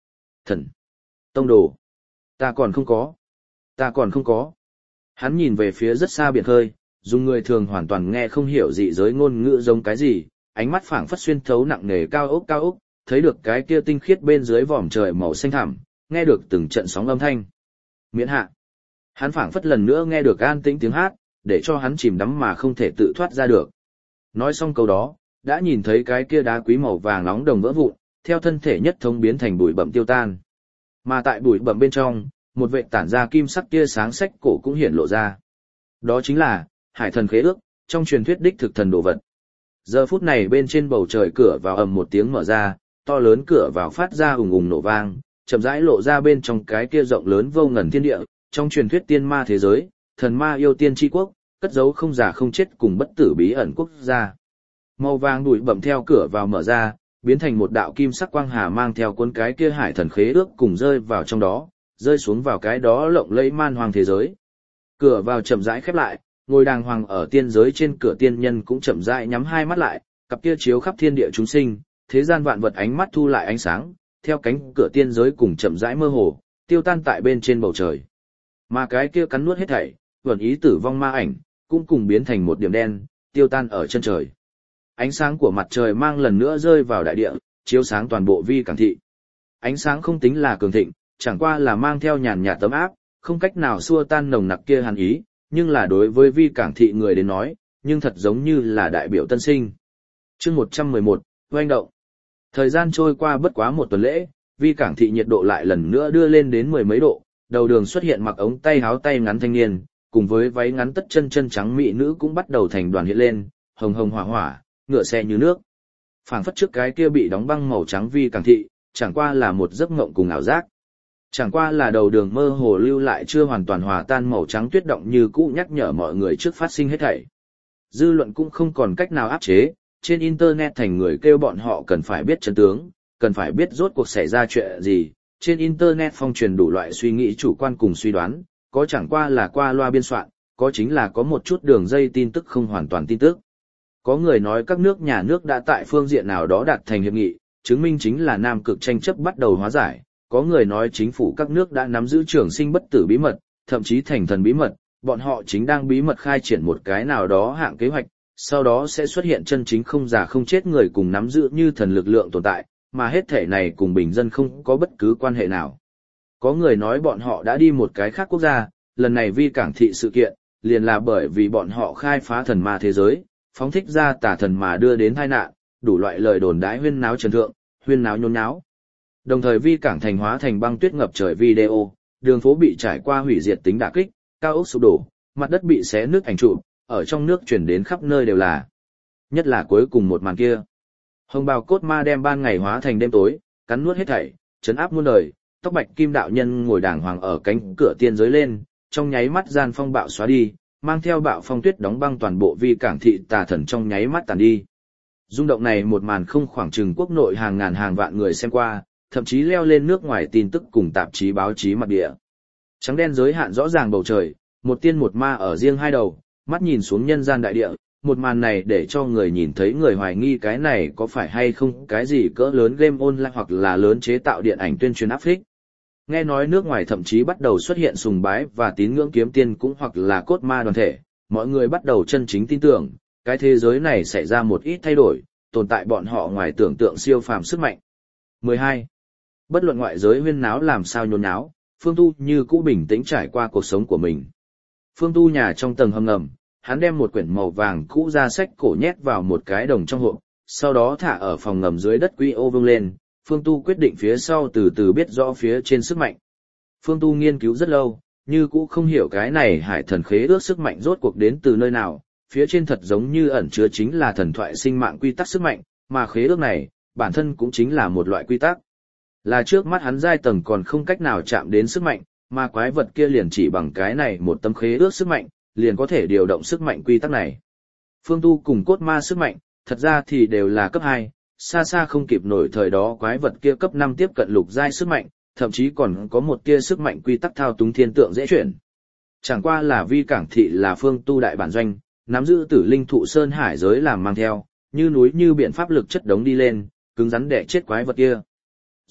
Speaker 1: Thần. Tông đồ. Ta còn không có. Ta còn không có. Hắn nhìn về phía rất xa biển khơi, dùng người thường hoàn toàn nghe không hiểu dị giới ngôn ngữ giống cái gì, ánh mắt phảng phất xuyên thấu nặng nề cao ốc cao ốc, thấy được cái kia tinh khiết bên dưới vòm trời màu xanh thẳm, nghe được từng trận sóng âm thanh. Miễn hạ. Hắn phảng phất lần nữa nghe được an tĩnh tiếng hát, để cho hắn chìm đắm mà không thể tự thoát ra được. Nói xong câu đó, đã nhìn thấy cái kia đá quý màu vàng nóng đồng vỡ vụn, theo thân thể nhất thống biến thành bụi bặm tiêu tan. Mà tại bụi bặm bên trong, một vệt tản ra kim sắc tia sáng sách cổ cũng hiện lộ ra. Đó chính là Hải Thần Khế Ước, trong truyền thuyết đích thực thần đồ vật. Giờ phút này bên trên bầu trời cửa vào ầm một tiếng mở ra, to lớn cửa vào phát ra ùng ùng nổ vang, chậm rãi lộ ra bên trong cái kia rộng lớn vô ngần thiên địa, trong truyền thuyết tiên ma thế giới, thần ma yêu tiên tri quốc, cất giấu không già không chết cùng bất tử bí ẩn quốc gia. Màu vàng đuổi bẩm theo cửa vào mở ra, biến thành một đạo kim sắc quang hà mang theo cuốn cái kia Hải Thần Khế Ước cùng rơi vào trong đó, rơi xuống vào cái đó lộng lẫy man hoàng thế giới. Cửa vào chậm rãi khép lại, ngồi đàng hoàng ở tiên giới trên cửa tiên nhân cũng chậm rãi nhắm hai mắt lại, cặp kia chiếu khắp thiên địa chúng sinh, thế gian vạn vật ánh mắt thu lại ánh sáng, theo cánh cửa tiên giới cùng chậm rãi mơ hồ, tiêu tan tại bên trên bầu trời. Mà cái kia cắn nuốt hết thảy, vẩn ý tử vong ma ảnh, cũng cùng biến thành một điểm đen, tiêu tan ở chân trời. Ánh sáng của mặt trời mang lần nữa rơi vào đại địa, chiếu sáng toàn bộ vi cảng thị. Ánh sáng không tính là cường thịnh, chẳng qua là mang theo nhàn nhạt tấm áp, không cách nào xua tan nồng nặc kia hàn ý, nhưng là đối với vi cảng thị người đến nói, nhưng thật giống như là đại biểu tân sinh. Chương một trăm mười một, oanh động. Thời gian trôi qua bất quá một tuần lễ, vi cảng thị nhiệt độ lại lần nữa đưa lên đến mười mấy độ, đầu đường xuất hiện mặc ống tay áo tay ngắn thanh niên, cùng với váy ngắn tất chân chân trắng mỹ nữ cũng bắt đầu thành đoàn hiện lên, hồng hồng hỏa hỏa, ngựa xe như nước. Phảng phất trước cái kia bị đóng băng màu trắng vi cảng thị, chẳng qua là một giấc mộng cùng ảo giác. Chẳng qua là đầu đường mơ hồ lưu lại chưa hoàn toàn hòa tan màu trắng tuyết động như cũ nhắc nhở mọi người trước phát sinh hết thảy. Dư luận cũng không còn cách nào áp chế, trên internet thành người kêu bọn họ cần phải biết chân tướng, cần phải biết rốt cuộc xảy ra chuyện gì. Trên internet phong truyền đủ loại suy nghĩ chủ quan cùng suy đoán, có chẳng qua là qua loa biên soạn, có chính là có một chút đường dây tin tức không hoàn toàn tin tức. Có người nói các nước nhà nước đã tại phương diện nào đó đạt thành hiệp nghị, chứng minh chính là Nam Cực tranh chấp bắt đầu hóa giải. Có người nói chính phủ các nước đã nắm giữ trường sinh bất tử bí mật, thậm chí thành thần bí mật, bọn họ chính đang bí mật khai triển một cái nào đó hạng kế hoạch, sau đó sẽ xuất hiện chân chính không già không chết người cùng nắm giữ như thần lực lượng tồn tại, mà hết thể này cùng bình dân không có bất cứ quan hệ nào. Có người nói bọn họ đã đi một cái khác quốc gia, lần này vi cảng thị sự kiện, liền là bởi vì bọn họ khai phá thần ma thế giới, phóng thích ra tà thần mà đưa đến tai nạn, đủ loại lời đồn đãi huyên náo trần thượng, huyên náo nhốn nháo. Đồng thời vi cảng thành hóa thành băng tuyết ngập trời video, đường phố bị trải qua hủy diệt tính đả kích, cao ốc sụp đổ, mặt đất bị xé nước ảnh trụ, ở trong nước chuyển đến khắp nơi đều là. Nhất là cuối cùng một màn kia. Hồng bào cốt ma đem ban ngày hóa thành đêm tối, cắn nuốt hết thảy, trấn áp muôn đời, tóc bạch kim đạo nhân ngồi đàng hoàng ở cánh cửa tiên giới lên, trong nháy mắt gian phong bạo xóa đi, mang theo bạo phong tuyết đóng băng toàn bộ vi cảng thị tà thần trong nháy mắt tàn đi. Rung động này một màn không khoảng chừng quốc nội hàng ngàn hàng vạn người xem qua, thậm chí leo lên nước ngoài tin tức cùng tạp chí báo chí mặt địa. Trắng đen giới hạn rõ ràng bầu trời, một tiên một ma ở riêng hai đầu, mắt nhìn xuống nhân gian đại địa, một màn này để cho người nhìn thấy người hoài nghi cái này có phải hay không cái gì cỡ lớn game online hoặc là lớn chế tạo điện ảnh tuyên truyền áp phích. Nghe nói nước ngoài thậm chí bắt đầu xuất hiện sùng bái và tín ngưỡng kiếm tiên cũng hoặc là cốt ma đoàn thể, mọi người bắt đầu chân chính tin tưởng, cái thế giới này xảy ra một ít thay đổi, tồn tại bọn họ ngoài tưởng tượng siêu phàm sức mạnh. mười hai. Bất luận ngoại giới huyên náo làm sao nhốn náo, Phương Tu như cũ bình tĩnh trải qua cuộc sống của mình. Phương Tu nhà trong tầng hầm ngầm, hắn đem một quyển màu vàng cũ ra sách cổ nhét vào một cái đồng trong hộp, sau đó thả ở phòng ngầm dưới đất quy ô vương lên. Phương Tu quyết định phía sau từ từ biết rõ phía trên sức mạnh. Phương Tu nghiên cứu rất lâu, như cũ không hiểu cái này Hải Thần Khế Ước sức mạnh rốt cuộc đến từ nơi nào, phía trên thật giống như ẩn chứa chính là thần thoại sinh mạng quy tắc sức mạnh, mà khế ước này, bản thân cũng chính là một loại quy tắc. Là trước mắt hắn giai tầng còn không cách nào chạm đến sức mạnh, mà quái vật kia liền chỉ bằng cái này một tấm khế ước sức mạnh, liền có thể điều động sức mạnh quy tắc này. Phương Tu cùng cốt ma sức mạnh, thật ra thì đều là cấp hai, xa xa không kịp nổi thời đó quái vật kia cấp năm tiếp cận lục giai sức mạnh, thậm chí còn có một tia sức mạnh quy tắc thao túng thiên tượng dễ chuyển. Chẳng qua là vi cảng thị là Phương Tu đại bản doanh, nắm giữ tử linh thụ sơn hải giới làm mang theo, như núi như biện pháp lực chất đống đi lên, cứng rắn đè chết quái vật kia.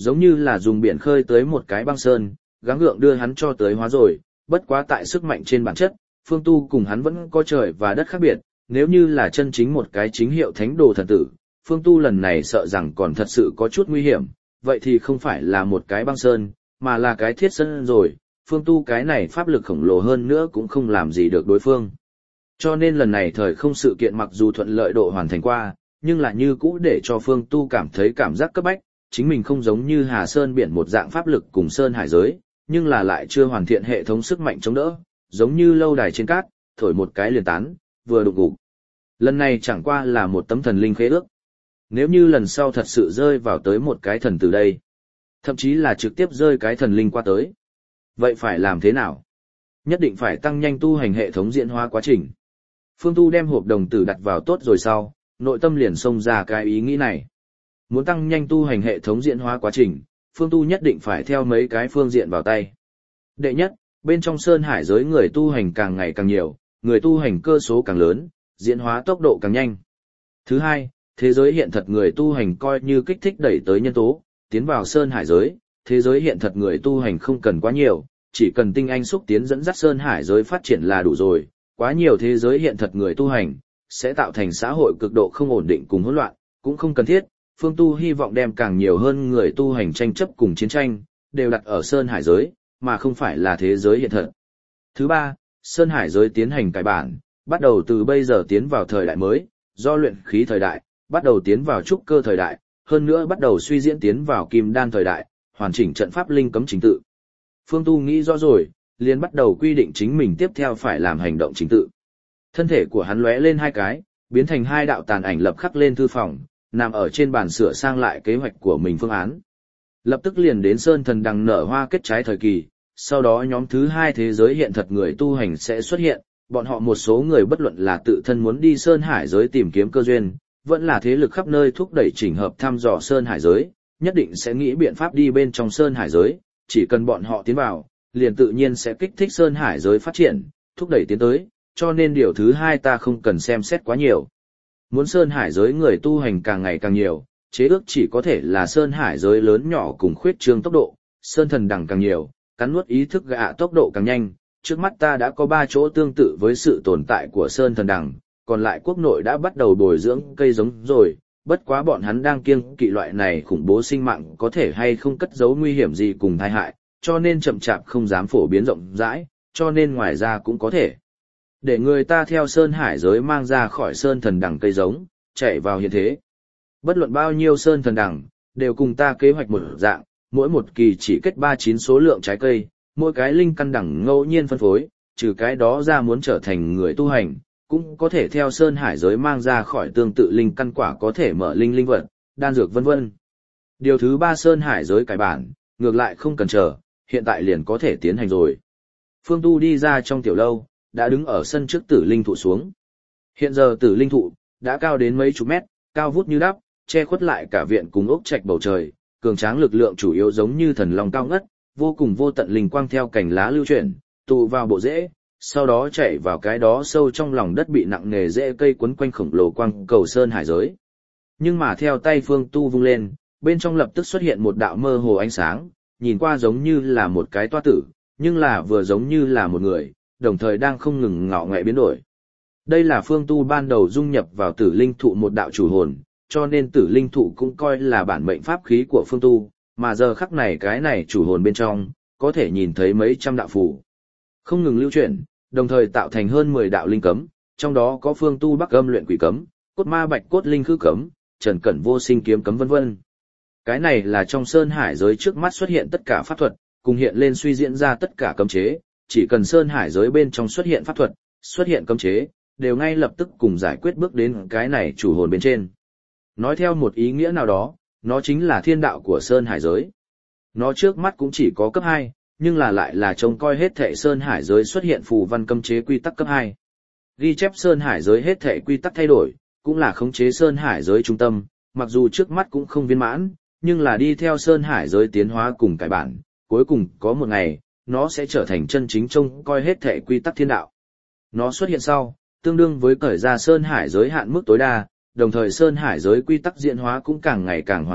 Speaker 1: giống như là dùng biển khơi tới một cái băng sơn, gắng gượng đưa hắn cho tới hóa rồi, bất quá tại sức mạnh trên bản chất, Phương Tu cùng hắn vẫn có trời và đất khác biệt, nếu như là chân chính một cái chính hiệu thánh đồ thần tử, Phương Tu lần này sợ rằng còn thật sự có chút nguy hiểm, vậy thì không phải là một cái băng sơn, mà là cái thiết sơn rồi, Phương Tu cái này pháp lực khổng lồ hơn nữa cũng không làm gì được đối phương. Cho nên lần này thời không sự kiện mặc dù thuận lợi độ hoàn thành qua, nhưng là như cũ để cho Phương Tu cảm thấy cảm giác cấp bách, chính mình không giống như Hà Sơn biển một dạng pháp lực cùng Sơn Hải giới, nhưng là lại chưa hoàn thiện hệ thống sức mạnh chống đỡ, giống như lâu đài trên cát, thổi một cái liền tán, vừa đụng gục. Lần này chẳng qua là một tấm thần linh khế ước. Nếu như lần sau thật sự rơi vào tới một cái thần từ đây, thậm chí là trực tiếp rơi cái thần linh qua tới, vậy phải làm thế nào? Nhất định phải tăng nhanh tu hành hệ thống diễn hóa quá trình. Phương Tu đem hộp đồng tử đặt vào tốt rồi sau, nội tâm liền xông ra cái ý nghĩ này. Muốn tăng nhanh tu hành hệ thống diễn hóa quá trình, Phương Tu nhất định phải theo mấy cái phương diện vào tay. Đệ nhất, bên trong Sơn Hải giới người tu hành càng ngày càng nhiều, người tu hành cơ số càng lớn, diễn hóa tốc độ càng nhanh. Thứ hai, thế giới hiện thật người tu hành coi như kích thích đẩy tới nhân tố, tiến vào Sơn Hải giới, thế giới hiện thật người tu hành không cần quá nhiều, chỉ cần tinh anh xúc tiến dẫn dắt Sơn Hải giới phát triển là đủ rồi, quá nhiều thế giới hiện thật người tu hành, sẽ tạo thành xã hội cực độ không ổn định cùng hỗn loạn, cũng không cần thiết. Phương Tu hy vọng đem càng nhiều hơn người tu hành tranh chấp cùng chiến tranh, đều đặt ở Sơn Hải giới, mà không phải là thế giới hiện thật. Thứ ba, Sơn Hải giới tiến hành cải bản, bắt đầu từ bây giờ tiến vào thời đại mới, do luyện khí thời đại, bắt đầu tiến vào trúc cơ thời đại, hơn nữa bắt đầu suy diễn tiến vào kim đan thời đại, hoàn chỉnh trận pháp linh cấm chính tự. Phương Tu nghĩ rõ rồi, liền bắt đầu quy định chính mình tiếp theo phải làm hành động chính tự. Thân thể của hắn lóe lên hai cái, biến thành hai đạo tàn ảnh lập khắc lên thư phòng, nằm ở trên bàn sửa sang lại kế hoạch của mình phương án. Lập tức liền đến Sơn Thần Đằng nở hoa kết trái thời kỳ, sau đó nhóm thứ hai thế giới hiện thật người tu hành sẽ xuất hiện, bọn họ một số người bất luận là tự thân muốn đi Sơn Hải giới tìm kiếm cơ duyên, vẫn là thế lực khắp nơi thúc đẩy chỉnh hợp thăm dò Sơn Hải giới, nhất định sẽ nghĩ biện pháp đi bên trong Sơn Hải giới, chỉ cần bọn họ tiến vào, liền tự nhiên sẽ kích thích Sơn Hải giới phát triển, thúc đẩy tiến tới, cho nên điều thứ hai ta không cần xem xét quá nhiều. Muốn Sơn Hải giới người tu hành càng ngày càng nhiều, chế ước chỉ có thể là Sơn Hải giới lớn nhỏ cùng khuyết trương tốc độ, Sơn Thần Đằng càng nhiều, cắn nuốt ý thức gạ tốc độ càng nhanh, trước mắt ta đã có ba chỗ tương tự với sự tồn tại của Sơn Thần Đằng, còn lại quốc nội đã bắt đầu bồi dưỡng cây giống rồi, bất quá bọn hắn đang kiêng kỵ loại này khủng bố sinh mạng có thể hay không cất giấu nguy hiểm gì cùng tai hại, cho nên chậm chạp không dám phổ biến rộng rãi, cho nên ngoài ra cũng có thể để người ta theo Sơn Hải giới mang ra khỏi Sơn Thần Đằng cây giống, chạy vào hiện thế. Bất luận bao nhiêu Sơn Thần Đằng, đều cùng ta kế hoạch một dạng, mỗi một kỳ chỉ kết ba chín số lượng trái cây, mỗi cái linh căn đẳng ngẫu nhiên phân phối, trừ cái đó ra muốn trở thành người tu hành, cũng có thể theo Sơn Hải giới mang ra khỏi tương tự linh căn quả có thể mở linh linh vật, đan dược vân vân. Điều thứ ba Sơn Hải giới cải bản, ngược lại không cần chờ, hiện tại liền có thể tiến hành rồi. Phương Tu đi ra trong tiểu lâu, đã đứng ở sân trước tử linh thụ xuống. Hiện giờ tử linh thụ đã cao đến mấy chục mét, cao vút như đắp, che khuất lại cả viện cùng ốc trạch bầu trời, cường tráng lực lượng chủ yếu giống như thần long cao ngất, vô cùng vô tận linh quang theo cành lá lưu chuyển, tụ vào bộ rễ, sau đó chạy vào cái đó sâu trong lòng đất bị nặng nề rễ cây quấn quanh khổng lồ quang cầu Sơn Hải giới. Nhưng mà theo tay Phương Tu vung lên, bên trong lập tức xuất hiện một đạo mơ hồ ánh sáng, nhìn qua giống như là một cái toa tử, nhưng là vừa giống như là một người, đồng thời đang không ngừng ngọ nghệ biến đổi. Đây là Phương Tu ban đầu dung nhập vào tử linh thụ một đạo chủ hồn, cho nên tử linh thụ cũng coi là bản mệnh pháp khí của Phương Tu, mà giờ khắc này cái này chủ hồn bên trong, có thể nhìn thấy mấy trăm đạo phù. Không ngừng lưu chuyển, đồng thời tạo thành hơn mười đạo linh cấm, trong đó có Phương Tu Bắc Âm luyện quỷ cấm, cốt ma bạch cốt linh khư cấm, trần cẩn vô sinh kiếm cấm vân vân. Cái này là trong Sơn Hải giới trước mắt xuất hiện tất cả pháp thuật, cùng hiện lên suy diễn ra tất cả cấm chế, chỉ cần Sơn Hải giới bên trong xuất hiện pháp thuật, xuất hiện cấm chế, đều ngay lập tức cùng giải quyết bước đến cái này chủ hồn bên trên. Nói theo một ý nghĩa nào đó, nó chính là thiên đạo của Sơn Hải giới. Nó trước mắt cũng chỉ có cấp hai, nhưng là lại là trông coi hết thệ Sơn Hải giới xuất hiện phù văn cấm chế quy tắc cấp hai. Ghi chép Sơn Hải giới hết thệ quy tắc thay đổi, cũng là khống chế Sơn Hải giới trung tâm, mặc dù trước mắt cũng không viên mãn, nhưng là đi theo Sơn Hải giới tiến hóa cùng cải bản, cuối cùng có một ngày, nó sẽ trở thành chân chính trông coi hết thệ quy tắc thiên đạo. Nó xuất hiện sau, tương đương với cởi ra Sơn Hải giới hạn mức tối đa, đồng thời Sơn Hải giới quy tắc diễn hóa cũng càng ngày càng hoàn thiện,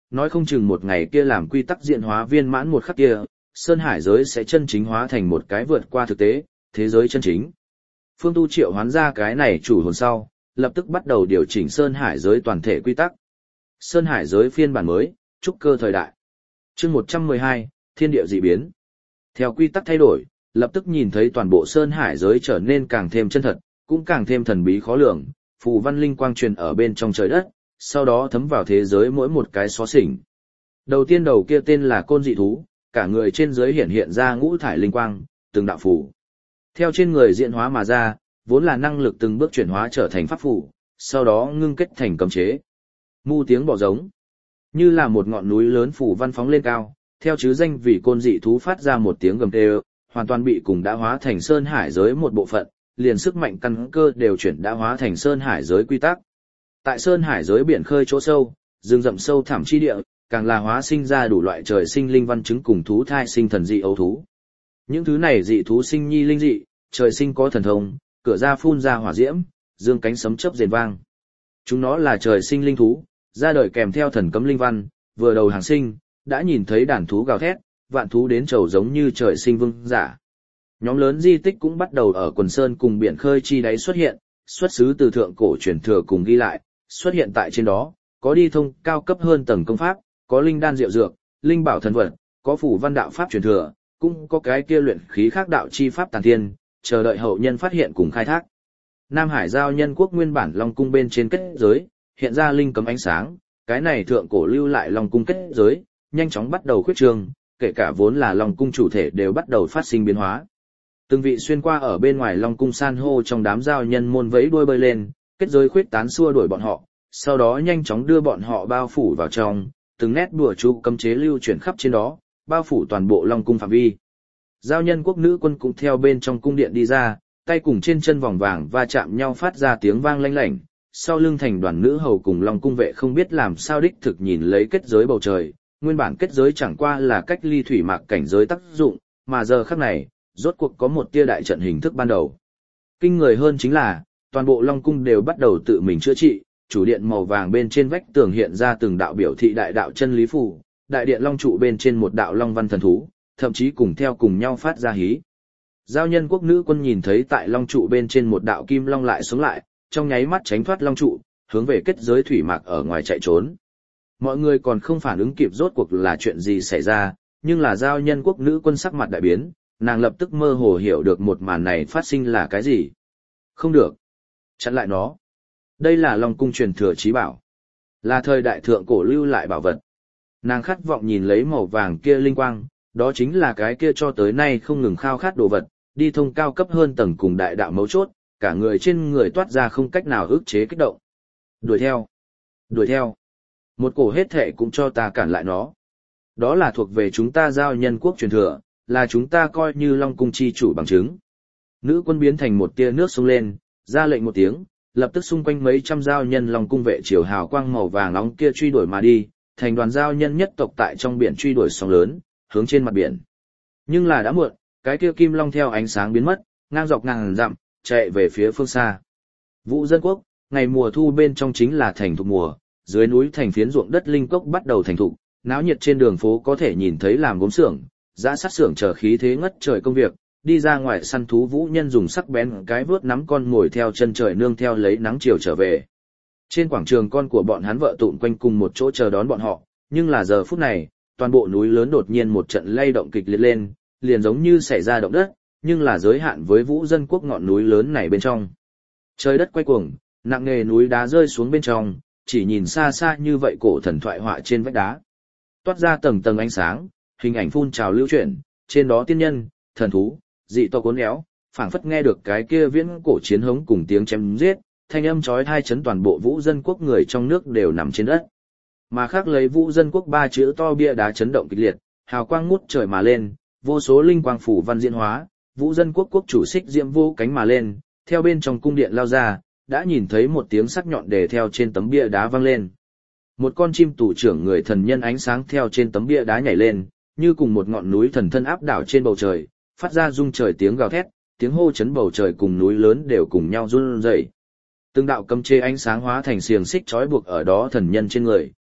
Speaker 1: nói không chừng một ngày kia làm quy tắc diện hóa viên mãn một khắc kia, Sơn Hải giới sẽ chân chính hóa thành một cái vượt qua thực tế, thế giới chân chính. Phương Tu triệu hoán ra cái này chủ hồn sau, lập tức bắt đầu điều chỉnh Sơn Hải giới toàn thể quy tắc. Sơn Hải giới phiên bản mới, trúc cơ thời đại. Chương một trăm mười hai, Thiên địa dị biến. Theo quy tắc thay đổi, lập tức nhìn thấy toàn bộ Sơn Hải giới trở nên càng thêm chân thật, cũng càng thêm thần bí khó lường, phù văn linh quang truyền ở bên trong trời đất, sau đó thấm vào thế giới mỗi một cái xó xỉnh. Đầu tiên đầu kia tên là côn dị thú, cả người trên dưới hiện hiện ra ngũ thải linh quang, từng đạo phù. Theo trên người diễn hóa mà ra, vốn là năng lực từng bước chuyển hóa trở thành pháp phù, sau đó ngưng kết thành cấm chế. Mu tiếng bò giống, như là một ngọn núi lớn phù văn phóng lên cao, theo chứ danh vì côn dị thú phát ra một tiếng gầm tê, hoàn toàn bị cùng đã hóa thành Sơn Hải giới một bộ phận, liền sức mạnh căn cơ đều chuyển đã hóa thành Sơn Hải giới quy tắc. Tại Sơn Hải giới biển khơi chỗ sâu, rừng rậm sâu thẳm chi địa, càng là hóa sinh ra đủ loại trời sinh linh văn chứng cùng thú thai sinh thần dị ấu thú. Những thứ này dị thú sinh nhi linh dị, trời sinh có thần thông, cửa ra phun ra hỏa diễm, dương cánh sấm chớp rền vang. Chúng nó là trời sinh linh thú, ra đời kèm theo thần cấm linh văn, vừa đầu hàng sinh, đã nhìn thấy đàn thú gào thét, vạn thú đến trầu giống như trời sinh vương giả. Nhóm lớn di tích cũng bắt đầu ở quần sơn cùng biển khơi chi đáy xuất hiện, xuất xứ từ thượng cổ truyền thừa cùng ghi lại, xuất hiện tại trên đó, có đi thông cao cấp hơn tầng công pháp, có linh đan diệu dược, linh bảo thần vật, có phủ văn đạo pháp truyền thừa, cũng có cái kia luyện khí khác đạo chi pháp tàn thiên, chờ đợi hậu nhân phát hiện cùng khai thác. Nam Hải giao nhân quốc nguyên bản Long cung bên trên kết giới, hiện ra linh cấm ánh sáng, cái này thượng cổ lưu lại Long cung kết giới, nhanh chóng bắt đầu khuyết trương, kể cả vốn là Long cung chủ thể đều bắt đầu phát sinh biến hóa. Từng vị xuyên qua ở bên ngoài Long cung san hô trong đám giao nhân môn vẫy đuôi bơi lên, kết giới khuyết tán xua đuổi bọn họ, sau đó nhanh chóng đưa bọn họ bao phủ vào trong, từng nét đùa chú cấm chế lưu chuyển khắp trên đó, bao phủ toàn bộ Long cung phạm vi. Giao nhân quốc nữ quân cũng theo bên trong cung điện đi ra, tay cùng trên chân vòng vàng va chạm nhau phát ra tiếng vang lanh lảnh, sau lưng thành đoàn nữ hầu cùng Long cung vệ không biết làm sao đích thực nhìn lấy kết giới bầu trời, nguyên bản kết giới chẳng qua là cách ly thủy mạc cảnh giới tác dụng, mà giờ khắc này, rốt cuộc có một tia đại trận hình thức ban đầu. Kinh người hơn chính là, toàn bộ Long cung đều bắt đầu tự mình chữa trị, chủ điện màu vàng bên trên vách tường hiện ra từng đạo biểu thị đại đạo chân lý phù, đại điện long trụ bên trên một đạo long văn thần thú, thậm chí cùng theo cùng nhau phát ra hí. Giao nhân quốc nữ quân nhìn thấy tại long trụ bên trên một đạo kim long lại sống lại, trong nháy mắt tránh thoát long trụ, hướng về kết giới thủy mạc ở ngoài chạy trốn. Mọi người còn không phản ứng kịp rốt cuộc là chuyện gì xảy ra, nhưng là giao nhân quốc nữ quân sắc mặt đại biến, nàng lập tức mơ hồ hiểu được một màn này phát sinh là cái gì. Không được. Chặn lại nó. Đây là Long cung truyền thừa trí bảo. Là thời đại thượng cổ lưu lại bảo vật. Nàng khát vọng nhìn lấy màu vàng kia linh quang, đó chính là cái kia cho tới nay không ngừng khao khát đồ vật, đi thông cao cấp hơn tầng cùng đại đạo mấu chốt, cả người trên người toát ra không cách nào ức chế kích động. Đuổi theo. Đuổi theo. Một cổ hết thệ cũng cho ta cản lại nó. Đó là thuộc về chúng ta giao nhân quốc truyền thừa, là chúng ta coi như Long cung chi chủ bằng chứng. Nữ quân biến thành một tia nước sông lên, ra lệnh một tiếng, lập tức xung quanh mấy trăm giao nhân Long cung vệ chiều hào quang màu vàng nóng kia truy đuổi mà đi, thành đoàn giao nhân nhất tộc tại trong biển truy đuổi sóng lớn, hướng trên mặt biển. Nhưng là đã muộn, cái kia kim long theo ánh sáng biến mất, ngang dọc ngàn dặm, chạy về phía phương xa. Vũ dân quốc, ngày mùa thu bên trong chính là thành thục mùa, dưới núi thành phiến ruộng đất linh cốc bắt đầu thành thục, náo nhiệt trên đường phố có thể nhìn thấy làm gốm xưởng, giã sát xưởng chờ khí thế ngất trời công việc, đi ra ngoài săn thú vũ nhân dùng sắc bén cái vớt nắm con ngồi theo chân trời nương theo lấy nắng chiều trở về. Trên quảng trường con của bọn hắn vợ tụn quanh cùng một chỗ chờ đón bọn họ, nhưng là giờ phút này, toàn bộ núi lớn đột nhiên một trận lay động kịch liệt lên, liền giống như xảy ra động đất, nhưng là giới hạn với vũ dân quốc ngọn núi lớn này bên trong. Trời đất quay cuồng, nặng nề núi đá rơi xuống bên trong, chỉ nhìn xa xa như vậy cổ thần thoại họa trên vách đá. Toát ra tầng tầng ánh sáng, hình ảnh phun trào lưu chuyển, trên đó tiên nhân, thần thú, dị tộc cuốn éo, phảng phất nghe được cái kia viễn cổ chiến hống cùng tiếng chém giết, thanh âm chói tai chấn toàn bộ vũ dân quốc người trong nước đều nằm trên đất. Mà khác lấy vũ dân quốc ba chữ to bia đá chấn động kịch liệt, hào quang ngút trời mà lên, vô số linh quang phủ văn diễn hóa, vũ dân quốc quốc chủ xích diễm vô cánh mà lên, theo bên trong cung điện lao ra, đã nhìn thấy một tiếng sắc nhọn đề theo trên tấm bia đá vang lên. Một con chim tù trưởng người thần nhân ánh sáng theo trên tấm bia đá nhảy lên, như cùng một ngọn núi thần thân áp đảo trên bầu trời, phát ra rung trời tiếng gào thét, tiếng hô chấn bầu trời cùng núi lớn đều cùng nhau run rẩy. Từng đạo cấm chế ánh sáng hóa thành xiềng xích trói buộc ở đó thần nhân trên người,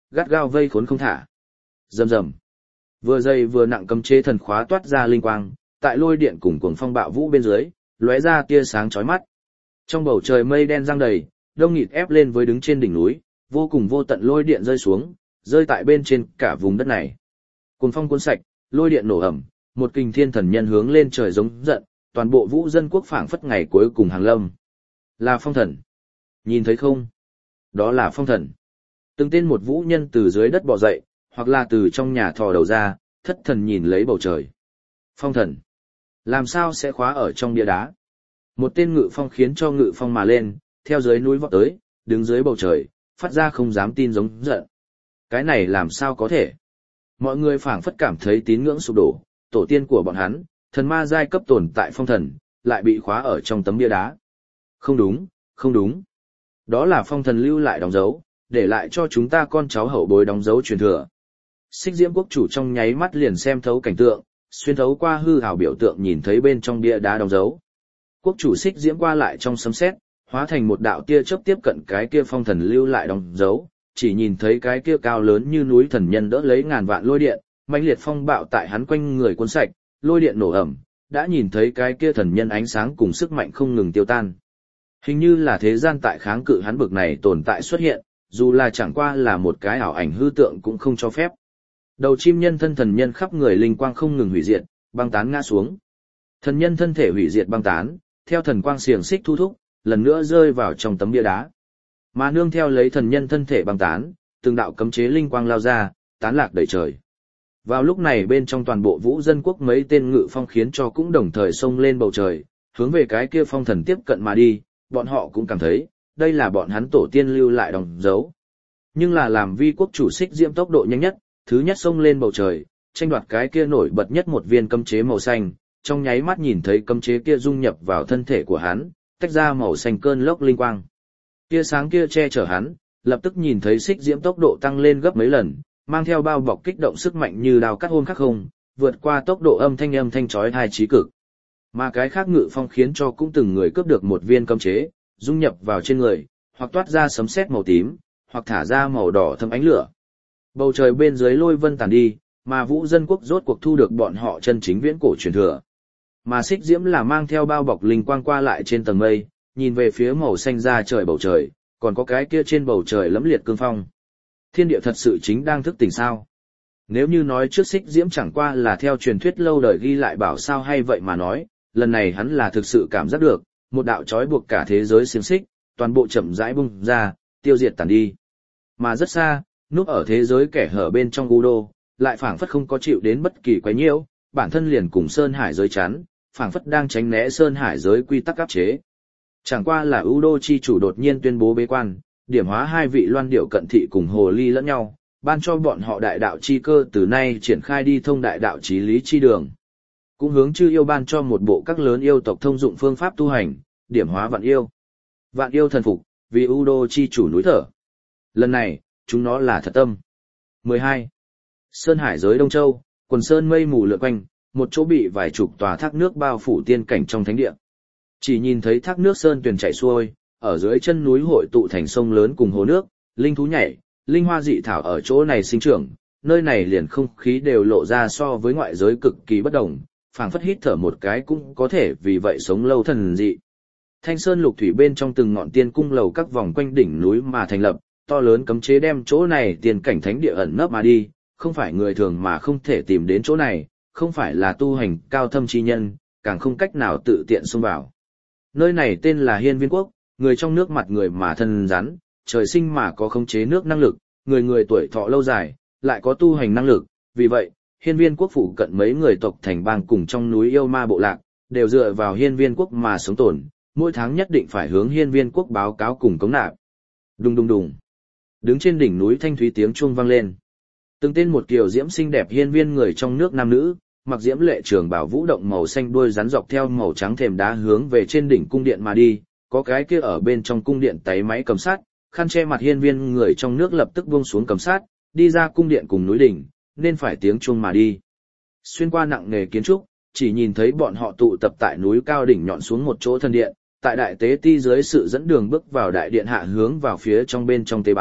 Speaker 1: gắt gao vây khốn không thả. Rầm rầm. Vừa dày vừa nặng cấm chế thần khóa toát ra linh quang, tại lôi điện cùng cuồng phong bạo vũ bên dưới, lóe ra tia sáng chói mắt. Trong bầu trời mây đen giăng đầy, đông nghịt ép lên với đứng trên đỉnh núi, vô cùng vô tận lôi điện rơi xuống, rơi tại bên trên cả vùng đất này. Cuồng phong cuốn sạch, lôi điện nổ ầm, một kình thiên thần nhân hướng lên trời giống giận, toàn bộ vũ dân quốc phảng phất ngày cuối cùng hàng lâm. Là phong thần. Nhìn thấy không? Đó là phong thần. Từng tên một vũ nhân từ dưới đất bò dậy, hoặc là từ trong nhà thò đầu ra, thất thần nhìn lấy bầu trời. Phong thần. Làm sao sẽ khóa ở trong bia đá? Một tên ngự phong khiến cho ngự phong mà lên, theo dưới núi vọt tới, đứng dưới bầu trời, phát ra không dám tin giống giận. Cái này làm sao có thể? Mọi người phảng phất cảm thấy tín ngưỡng sụp đổ, tổ tiên của bọn hắn, thần ma giai cấp tồn tại phong thần, lại bị khóa ở trong tấm bia đá. Không đúng, không đúng. Đó là phong thần lưu lại đóng dấu, để lại cho chúng ta con cháu hậu bối đóng dấu truyền thừa. Xích Diễm quốc chủ trong nháy mắt liền xem thấu cảnh tượng, xuyên thấu qua hư ảo biểu tượng nhìn thấy bên trong bia đá đóng dấu. Quốc chủ Xích Diễm qua lại trong sấm sét, hóa thành một đạo tia chớp tiếp cận cái kia phong thần lưu lại đóng dấu, chỉ nhìn thấy cái kia cao lớn như núi thần nhân đỡ lấy ngàn vạn lôi điện, mãnh liệt phong bạo tại hắn quanh người cuốn sạch, lôi điện nổ ầm, đã nhìn thấy cái kia thần nhân ánh sáng cùng sức mạnh không ngừng tiêu tan. Hình như là thế gian tại kháng cự hắn bực này tồn tại xuất hiện, dù là chẳng qua là một cái ảo ảnh hư tượng cũng không cho phép. Đầu chim nhân thân thần nhân khắp người linh quang không ngừng hủy diệt, băng tán ngã xuống. Thần nhân thân thể hủy diệt băng tán, theo thần quang xiềng xích thu thúc, lần nữa rơi vào trong tấm bia đá. Mà nương theo lấy thần nhân thân thể băng tán, từng đạo cấm chế linh quang lao ra, tán lạc đầy trời. Vào lúc này bên trong toàn bộ vũ dân quốc mấy tên ngự phong khiến cho cũng đồng thời xông lên bầu trời, hướng về cái kia phong thần tiếp cận mà đi, bọn họ cũng cảm thấy, đây là bọn hắn tổ tiên lưu lại đóng dấu. Nhưng là làm vi quốc chủ Xích Diễm tốc độ nhanh nhất, thứ nhất xông lên bầu trời, tranh đoạt cái kia nổi bật nhất một viên cấm chế màu xanh, trong nháy mắt nhìn thấy cấm chế kia dung nhập vào thân thể của hắn, tách ra màu xanh cơn lốc linh quang. Tia sáng kia che chở hắn, lập tức nhìn thấy Xích Diễm tốc độ tăng lên gấp mấy lần, mang theo bao bọc kích động sức mạnh như đào cắt hôn khắc không, vượt qua tốc độ âm thanh âm thanh chói tai trí cực. Mà cái khác ngự phong khiến cho cũng từng người cướp được một viên cấm chế, dung nhập vào trên người, hoặc toát ra sấm sét màu tím, hoặc thả ra màu đỏ thâm ánh lửa. Bầu trời bên dưới lôi vân tàn đi, mà vũ dân quốc rốt cuộc thu được bọn họ chân chính viễn cổ truyền thừa. Mà Xích Diễm là mang theo bao bọc linh quang qua lại trên tầng mây, nhìn về phía màu xanh ra trời bầu trời, còn có cái kia trên bầu trời lẫm liệt cương phong. Thiên địa thật sự chính đang thức tỉnh sao? Nếu như nói trước Xích Diễm chẳng qua là theo truyền thuyết lâu đời ghi lại bảo sao hay vậy mà nói, lần này hắn là thực sự cảm giác được, một đạo trói buộc cả thế giới xiềng xích, toàn bộ chậm rãi bung ra, tiêu diệt tàn đi. Mà rất xa, núp ở thế giới kẻ hở bên trong U Đô, lại phảng phất không có chịu đến bất kỳ quấy nhiễu, bản thân liền cùng Sơn Hải giới chắn, phảng phất đang tránh né Sơn Hải giới quy tắc áp chế. Chẳng qua là U Đô chi chủ đột nhiên tuyên bố bế quan, điểm hóa hai vị loan điệu cận thị cùng hồ ly lẫn nhau, ban cho bọn họ đại đạo chi cơ từ nay triển khai đi thông đại đạo chí lý chi đường. Cũng hướng chư yêu ban cho một bộ các lớn yêu tộc thông dụng phương pháp tu hành, điểm hóa vạn yêu. Vạn yêu thần phục, vì U Đô chi chủ núi thở. Lần này, chúng nó là thật tâm. mười hai. Sơn Hải giới Đông Châu, quần sơn mây mù lượn quanh, một chỗ bị vài chục tòa thác nước bao phủ tiên cảnh trong thánh địa. Chỉ nhìn thấy thác nước sơn tuyền chảy xuôi, ở dưới chân núi hội tụ thành sông lớn cùng hồ nước, linh thú nhảy, linh hoa dị thảo ở chỗ này sinh trưởng, nơi này liền không khí đều lộ ra so với ngoại giới cực kỳ bất đồng, phảng phất hít thở một cái cũng có thể vì vậy sống lâu thần dị. Thanh sơn lục thủy bên trong từng ngọn tiên cung lầu các vòng quanh đỉnh núi mà thành lập, to lớn cấm chế đem chỗ này tiên cảnh thánh địa ẩn nấp mà đi, không phải người thường mà không thể tìm đến chỗ này, không phải là tu hành cao thâm chi nhân, càng không cách nào tự tiện xông vào. Nơi này tên là Hiên Viên Quốc, người trong nước mặt người mà thân rắn, trời sinh mà có khống chế nước năng lực, người người tuổi thọ lâu dài, lại có tu hành năng lực, vì vậy, Hiên Viên Quốc phụ cận mấy người tộc thành bang cùng trong núi yêu ma bộ lạc, đều dựa vào Hiên Viên Quốc mà sống tồn, mỗi tháng nhất định phải hướng Hiên Viên Quốc báo cáo cùng cống nạp. Đùng đùng đùng. Đứng trên đỉnh núi thanh thúy tiếng chuông vang lên. Từng tên một kiều diễm xinh đẹp hiên viên người trong nước nam nữ, mặc diễm lệ trường bảo vũ động màu xanh đuôi rắn dọc theo màu trắng thềm đá hướng về trên đỉnh cung điện mà đi, có cái kia ở bên trong cung điện tay máy cầm sát, khăn che mặt hiên viên người trong nước lập tức buông xuống cầm sát, đi ra cung điện cùng núi đỉnh, nên phải tiếng chuông mà đi. Xuyên qua nặng nề kiến trúc, chỉ nhìn thấy bọn họ tụ tập tại núi cao đỉnh nhọn xuống một chỗ thần điện, tại đại tế ti dưới sự dẫn đường bước vào đại điện hạ hướng vào phía trong bên trong tế bái,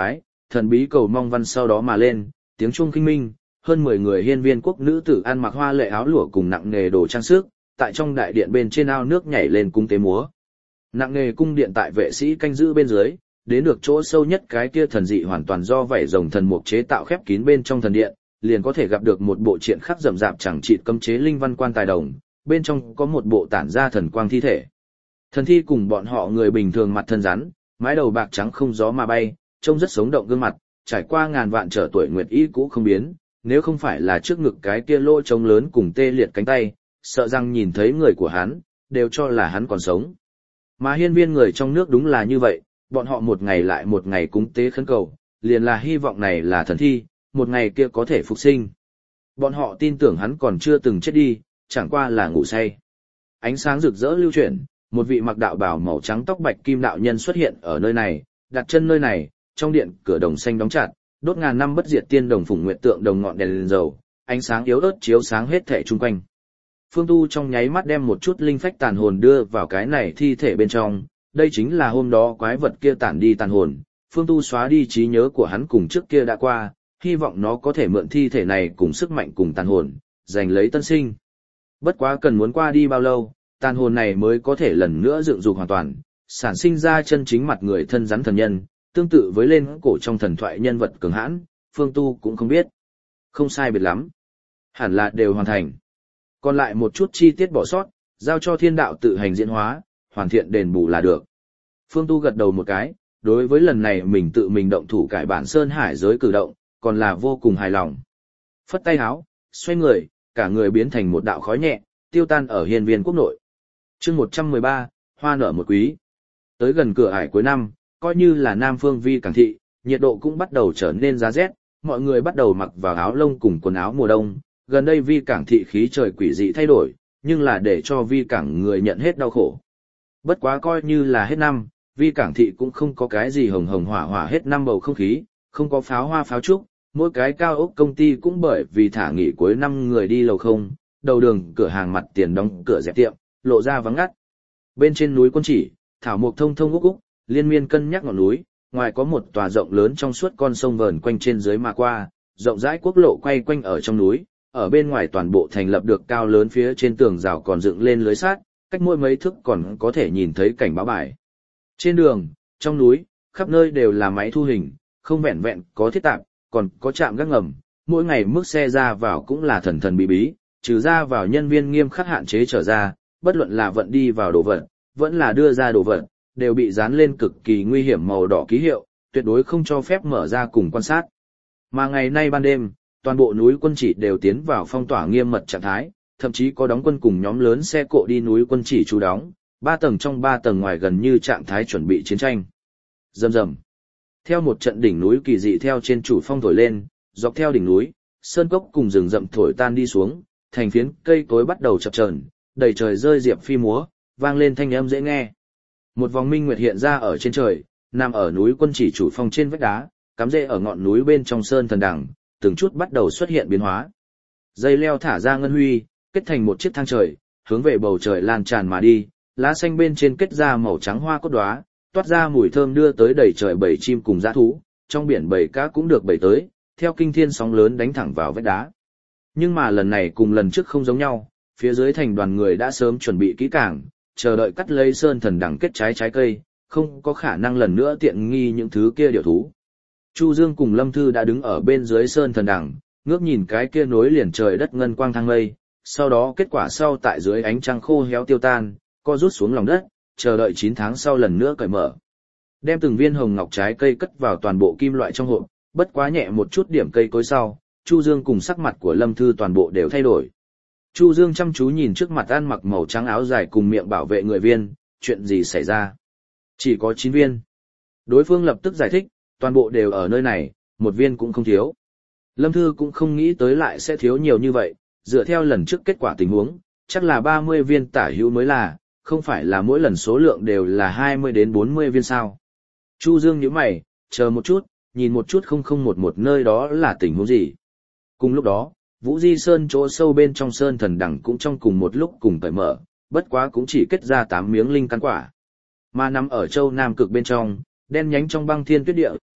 Speaker 1: thần bí cầu mong văn sau đó mà lên, tiếng chuông kinh minh, hơn mười người hiên viên quốc nữ tử ăn mặc hoa lệ áo lụa cùng nặng nề đồ trang sức, tại trong đại điện bên trên ao nước nhảy lên cung tế múa. Nặng nề cung điện tại vệ sĩ canh giữ bên dưới, đến được chỗ sâu nhất cái kia thần dị hoàn toàn do vảy rồng thần mục chế tạo khép kín bên trong thần điện, liền có thể gặp được một bộ truyện khắc rậm rạp chẳng chịt cấm chế linh văn quan tài đồng, bên trong có một bộ tản ra thần quang thi thể. Thần thi cùng bọn họ người bình thường mặt thân rắn, mái đầu bạc trắng không gió mà bay, trông rất sống động gương mặt, trải qua ngàn vạn trở tuổi nguyệt y cũ không biến, nếu không phải là trước ngực cái kia lỗ trống lớn cùng tê liệt cánh tay, sợ rằng nhìn thấy người của hắn, đều cho là hắn còn sống. Mà hiên viên người trong nước đúng là như vậy, bọn họ một ngày lại một ngày cúng tế khấn cầu, liền là hy vọng này là thần thi, một ngày kia có thể phục sinh. Bọn họ tin tưởng hắn còn chưa từng chết đi, chẳng qua là ngủ say. Ánh sáng rực rỡ lưu chuyển, một vị mặc đạo bào màu trắng tóc bạch kim đạo nhân xuất hiện ở nơi này, đặt chân nơi này, trong điện cửa đồng xanh đóng chặt, đốt ngàn năm bất diệt tiên đồng phụng nguyệt tượng đồng ngọn đèn lên dầu, ánh sáng yếu ớt chiếu sáng hết thảy chung quanh. Phương Tu trong nháy mắt đem một chút linh phách tàn hồn đưa vào cái này thi thể bên trong, đây chính là hôm đó quái vật kia tản đi tàn hồn, Phương Tu xóa đi trí nhớ của hắn cùng trước kia đã qua, hy vọng nó có thể mượn thi thể này cùng sức mạnh cùng tàn hồn, giành lấy tân sinh. Bất quá cần muốn qua đi bao lâu, tàn hồn này mới có thể lần nữa dựng dục hoàn toàn, sản sinh ra chân chính mặt người thân rắn thần nhân, tương tự với lên cổ trong thần thoại nhân vật cường hãn, Phương Tu cũng không biết. Không sai biệt lắm. Hẳn là đều hoàn thành. Còn lại một chút chi tiết bỏ sót, giao cho thiên đạo tự hành diễn hóa, hoàn thiện đền bù là được. Phương Tu gật đầu một cái, đối với lần này mình tự mình động thủ cải bản Sơn Hải giới cử động, còn là vô cùng hài lòng. Phất tay háo, xoay người, cả người biến thành một đạo khói nhẹ, tiêu tan ở hiên viên quốc nội. chương một trăm mười ba, hoa nở một quý. Tới gần cửa ải cuối năm, coi như là Nam Phương Vi Cảng Thị, nhiệt độ cũng bắt đầu trở nên giá rét, mọi người bắt đầu mặc vào áo lông cùng quần áo mùa đông. Gần đây Vi Cảng Thị khí trời quỷ dị thay đổi, nhưng là để cho Vi Cảng người nhận hết đau khổ. Bất quá coi như là hết năm, Vi Cảng Thị cũng không có cái gì hồng hồng hỏa hỏa hết năm bầu không khí, không có pháo hoa pháo trúc, mỗi cái cao ốc công ty cũng bởi vì thả nghỉ cuối năm người đi lầu không, đầu đường cửa hàng mặt tiền đóng cửa dẹp tiệm, lộ ra vắng ngắt. Bên trên núi Quân Chỉ, thảo mộc thông thông úc úc, liên miên cân nhắc ngọn núi, ngoài có một tòa rộng lớn trong suốt con sông vờn quanh trên dưới mà qua, rộng rãi quốc lộ quay quanh ở trong núi, ở bên ngoài toàn bộ thành lập được cao lớn phía trên tường rào còn dựng lên lưới sắt, cách mỗi mấy thước còn có thể nhìn thấy cảnh báo bài. Trên đường, trong núi, khắp nơi đều là máy thu hình, không vẹn vẹn có thiết tạp, còn có trạm gác ngầm, mỗi ngày mức xe ra vào cũng là thần thần bí bí, trừ ra vào nhân viên nghiêm khắc hạn chế trở ra, bất luận là vận đi vào đồ vật, vẫn là đưa ra đồ vật, đều bị dán lên cực kỳ nguy hiểm màu đỏ ký hiệu, tuyệt đối không cho phép mở ra cùng quan sát. Mà ngày nay ban đêm, toàn bộ núi Quân Chỉ đều tiến vào phong tỏa nghiêm mật trạng thái, thậm chí có đóng quân cùng nhóm lớn xe cộ đi núi Quân Chỉ trú đóng, ba tầng trong ba tầng ngoài gần như trạng thái chuẩn bị chiến tranh. Rầm rầm. Theo một trận đỉnh núi kỳ dị theo trên chủ phong thổi lên, dọc theo đỉnh núi, sơn cốc cùng rừng rậm thổi tan đi xuống, thành phiến cây cối bắt đầu chập chờn, đầy trời rơi diệp phi múa, vang lên thanh âm dễ nghe. Một vòng minh nguyệt hiện ra ở trên trời, nằm ở núi Quân Chỉ chủ phong trên vách đá, cắm rễ ở ngọn núi bên trong sơn thần đằng, từng chút bắt đầu xuất hiện biến hóa. Dây leo thả ra ngân huy, kết thành một chiếc thang trời, hướng về bầu trời lan tràn mà đi, lá xanh bên trên kết ra màu trắng hoa cốt đóa, toát ra mùi thơm đưa tới đầy trời bầy chim cùng dã thú, trong biển bầy cá cũng được bầy tới, theo kinh thiên sóng lớn đánh thẳng vào vách đá. Nhưng mà lần này cùng lần trước không giống nhau, phía dưới thành đoàn người đã sớm chuẩn bị kỹ càng, chờ đợi cắt lấy sơn thần đằng kết trái trái cây, không có khả năng lần nữa tiện nghi những thứ kia điểu thú. Chu Dương cùng Lâm Thư đã đứng ở bên dưới sơn thần đằng, ngước nhìn cái kia nối liền trời đất ngân quang thăng mây, sau đó kết quả sau tại dưới ánh trăng khô héo tiêu tan, co rút xuống lòng đất, chờ đợi chín tháng sau lần nữa cởi mở. Đem từng viên hồng ngọc trái cây cất vào toàn bộ kim loại trong hộp, bất quá nhẹ một chút điểm cây cối sau, Chu Dương cùng sắc mặt của Lâm Thư toàn bộ đều thay đổi. Chu Dương chăm chú nhìn trước mặt ăn mặc màu trắng áo dài cùng miệng bảo vệ người viên, chuyện gì xảy ra? Chỉ có chín viên. Đối phương lập tức giải thích, toàn bộ đều ở nơi này, một viên cũng không thiếu. Lâm Thư cũng không nghĩ tới lại sẽ thiếu nhiều như vậy, dựa theo lần trước kết quả tình huống, chắc là ba mươi viên tả hữu mới là, không phải là mỗi lần số lượng đều là hai mươi đến bốn mươi viên sao. Chu Dương nhíu mày, chờ một chút, nhìn một chút không không một một nơi đó là tình huống gì. Cùng lúc đó, Vũ Di Sơn chỗ sâu bên trong sơn thần đằng cũng trong cùng một lúc cùng cởi mở, bất quá cũng chỉ kết ra tám miếng linh căn quả. Mà nằm ở châu Nam Cực bên trong, đen nhánh trong băng thiên tuyết địa,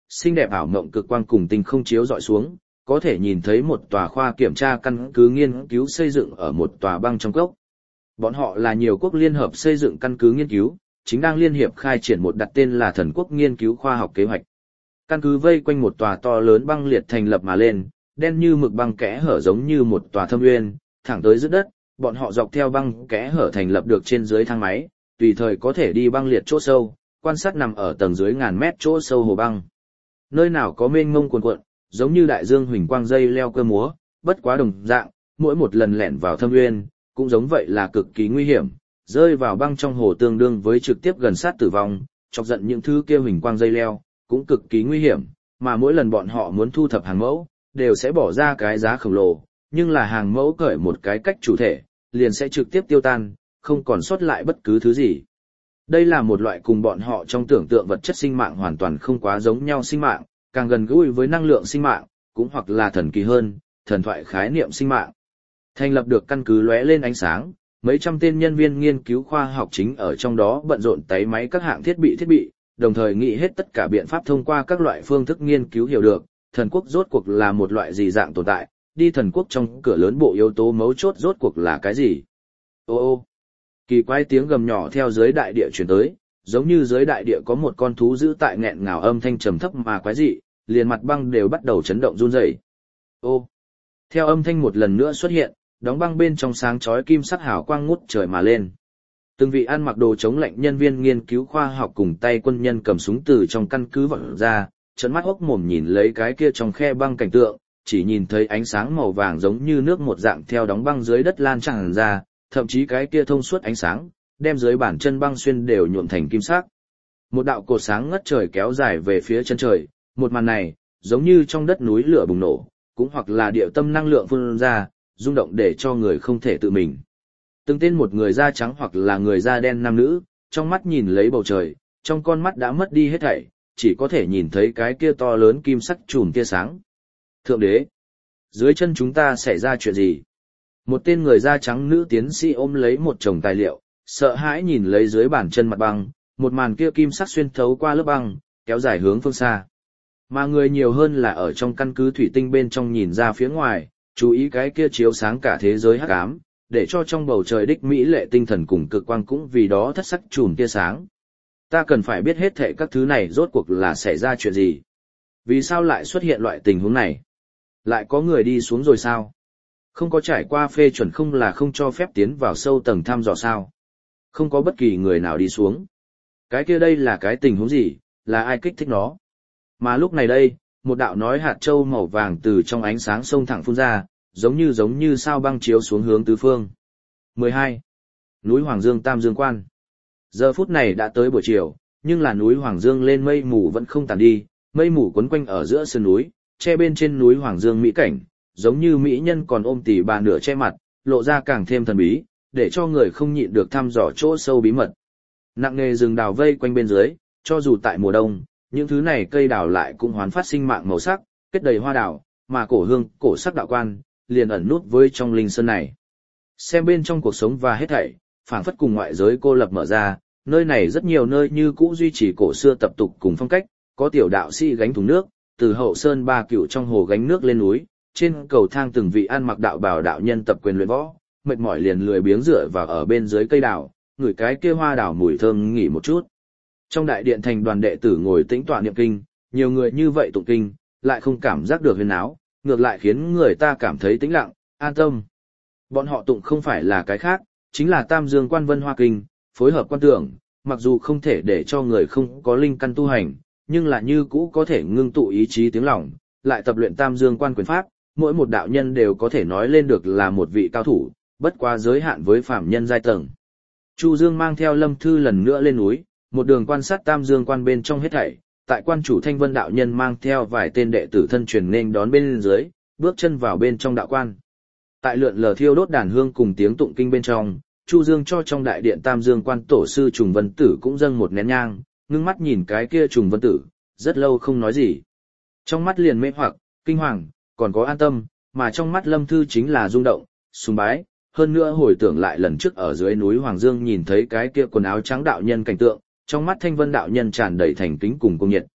Speaker 1: xinh đẹp ảo mộng cực quang cùng tinh không chiếu dọi xuống, có thể nhìn thấy một tòa khoa kiểm tra căn cứ nghiên cứu xây dựng ở một tòa băng trong cốc. Bọn họ là nhiều quốc liên hợp xây dựng căn cứ nghiên cứu, chính đang liên hiệp khai triển một đặt tên là Thần Quốc Nghiên cứu Khoa học kế hoạch. Căn cứ vây quanh một tòa to lớn băng liệt thành lập mà lên, đen như mực băng kẽ hở giống như một tòa thâm uyên, thẳng tới dưới đất, bọn họ dọc theo băng kẽ hở thành lập được trên dưới thang máy, tùy thời có thể đi băng liệt chỗ sâu, quan sát nằm ở tầng dưới ngàn mét chỗ sâu hồ băng. Nơi nào có mênh mông cuồn cuộn, giống như đại dương huỳnh quang dây leo cơ múa, bất quá đồng dạng, mỗi một lần lẻn vào thâm uyên, cũng giống vậy là cực kỳ nguy hiểm, rơi vào băng trong hồ tương đương với trực tiếp gần sát tử vong, chọc giận những thứ kia huỳnh quang dây leo, cũng cực kỳ nguy hiểm, mà mỗi lần bọn họ muốn thu thập hàng mẫu, đều sẽ bỏ ra cái giá khổng lồ, nhưng là hàng mẫu cởi một cái cách chủ thể, liền sẽ trực tiếp tiêu tan, không còn sót lại bất cứ thứ gì. Đây là một loại cùng bọn họ trong tưởng tượng vật chất sinh mạng hoàn toàn không quá giống nhau sinh mạng, càng gần gũi với năng lượng sinh mạng, cũng hoặc là thần kỳ hơn, thần thoại khái niệm sinh mạng. Thành lập được căn cứ lóe lên ánh sáng, mấy trăm tên nhân viên nghiên cứu khoa học chính ở trong đó bận rộn tấy máy các hạng thiết bị thiết bị, đồng thời nghĩ hết tất cả biện pháp thông qua các loại phương thức nghiên cứu hiểu được, thần quốc rốt cuộc là một loại gì dạng tồn tại, đi thần quốc trong cửa lớn bộ yếu tố mấu chốt rốt cuộc là cái gì. Ô ô, kỳ quái tiếng gầm nhỏ theo dưới đại địa truyền tới, giống như dưới đại địa có một con thú dữ tại nghẹn ngào âm thanh trầm thấp mà quái dị, liền mặt băng đều bắt đầu chấn động run rẩy. Ô, theo âm thanh một lần nữa xuất hiện, đóng băng bên trong sáng chói kim sắc hào quang ngút trời mà lên. Từng vị ăn mặc đồ chống lạnh nhân viên nghiên cứu khoa học cùng tay quân nhân cầm súng từ trong căn cứ vọt ra, trợn mắt hốc mồm nhìn lấy cái kia trong khe băng cảnh tượng, chỉ nhìn thấy ánh sáng màu vàng giống như nước một dạng theo đóng băng dưới đất lan tràn ra, thậm chí cái kia thông suốt ánh sáng, đem dưới bàn chân băng xuyên đều nhuộm thành kim sắc. Một đạo cột sáng ngất trời kéo dài về phía chân trời, một màn này, giống như trong đất núi lửa bùng nổ, cũng hoặc là địa tâm năng lượng phun ra, rung động để cho người không thể tự mình. Từng tên một người da trắng hoặc là người da đen nam nữ, trong mắt nhìn lấy bầu trời, trong con mắt đã mất đi hết thảy, chỉ có thể nhìn thấy cái kia to lớn kim sắc chùm tia sáng. Thượng đế, dưới chân chúng ta xảy ra chuyện gì? Một tên người da trắng nữ tiến sĩ ôm lấy một chồng tài liệu, sợ hãi nhìn lấy dưới bàn chân mặt băng, một màn kia kim sắc xuyên thấu qua lớp băng, kéo dài hướng phương xa. Mà người nhiều hơn là ở trong căn cứ thủy tinh bên trong nhìn ra phía ngoài, chú ý cái kia chiếu sáng cả thế giới hắc ám, để cho trong bầu trời đích mỹ lệ tinh thần cùng cực quang cũng vì đó thất sắc chùm tia sáng. Ta cần phải biết hết thảy các thứ này rốt cuộc là xảy ra chuyện gì? Vì sao lại xuất hiện loại tình huống này? Lại có người đi xuống rồi sao? Không có trải qua phê chuẩn không là không cho phép tiến vào sâu tầng thăm dò sao? Không có bất kỳ người nào đi xuống. Cái kia đây là cái tình huống gì, là ai kích thích nó? Mà lúc này đây, một đạo nói hạt châu màu vàng từ trong ánh sáng sông thẳng phun ra, giống như giống như sao băng chiếu xuống hướng tứ phương. mười hai. Núi Hoàng Dương Tam Dương Quan. Giờ phút này đã tới buổi chiều, nhưng là núi Hoàng Dương lên mây mù vẫn không tàn đi, mây mù quấn quanh ở giữa sườn núi, che bên trên núi Hoàng Dương mỹ cảnh, giống như mỹ nhân còn ôm tỉ bà nửa che mặt, lộ ra càng thêm thần bí, để cho người không nhịn được thăm dò chỗ sâu bí mật. Nặng nề rừng đào vây quanh bên dưới, cho dù tại mùa đông, những thứ này cây đào lại cũng hoán phát sinh mạng màu sắc, kết đầy hoa đào, mà cổ hương, cổ sắc đạo quan, liền ẩn nút với trong linh sơn này. Xem bên trong cuộc sống và hết thảy, phảng phất cùng ngoại giới cô lập mở ra, nơi này rất nhiều nơi như cũ duy trì cổ xưa tập tục cùng phong cách, có tiểu đạo sĩ gánh thùng nước, từ hậu sơn ba cựu trong hồ gánh nước lên núi, trên cầu thang từng vị ăn mặc đạo bào đạo nhân tập quyền luyện võ, mệt mỏi liền lười biếng dựa vào ở bên dưới cây đào, ngửi cái kia hoa đào mùi thơm nghỉ một chút. Trong đại điện thành đoàn đệ tử ngồi tĩnh tọa niệm kinh, nhiều người như vậy tụng kinh, lại không cảm giác được huyền áo, ngược lại khiến người ta cảm thấy tĩnh lặng, an tâm. Bọn họ tụng không phải là cái khác, chính là Tam Dương Quan Vân Hoa Kinh, phối hợp quan tưởng, mặc dù không thể để cho người không có linh căn tu hành, nhưng là như cũ có thể ngưng tụ ý chí tiếng lòng, lại tập luyện Tam Dương Quan quyền pháp, mỗi một đạo nhân đều có thể nói lên được là một vị cao thủ, bất quá giới hạn với phàm nhân giai tầng. Chu Dương mang theo Lâm Thư lần nữa lên núi, một đường quan sát Tam Dương Quan bên trong hết thảy, tại quan chủ Thanh Vân đạo nhân mang theo vài tên đệ tử thân truyền nên đón bên dưới, bước chân vào bên trong đạo quan. Tại lượn lờ thiêu đốt đàn hương cùng tiếng tụng kinh bên trong, Chu Dương cho trong đại điện Tam Dương Quan tổ sư Trùng Vân Tử cũng dâng một nén nhang, ngưng mắt nhìn cái kia Trùng Vân Tử, rất lâu không nói gì. Trong mắt liền mê hoặc, kinh hoàng, còn có an tâm, mà trong mắt Lâm Thư chính là rung động, sùng bái, hơn nữa hồi tưởng lại lần trước ở dưới núi Hoàng Dương nhìn thấy cái kia quần áo trắng đạo nhân cảnh tượng, trong mắt Thanh Vân đạo nhân tràn đầy thành kính cùng cung nhiệt,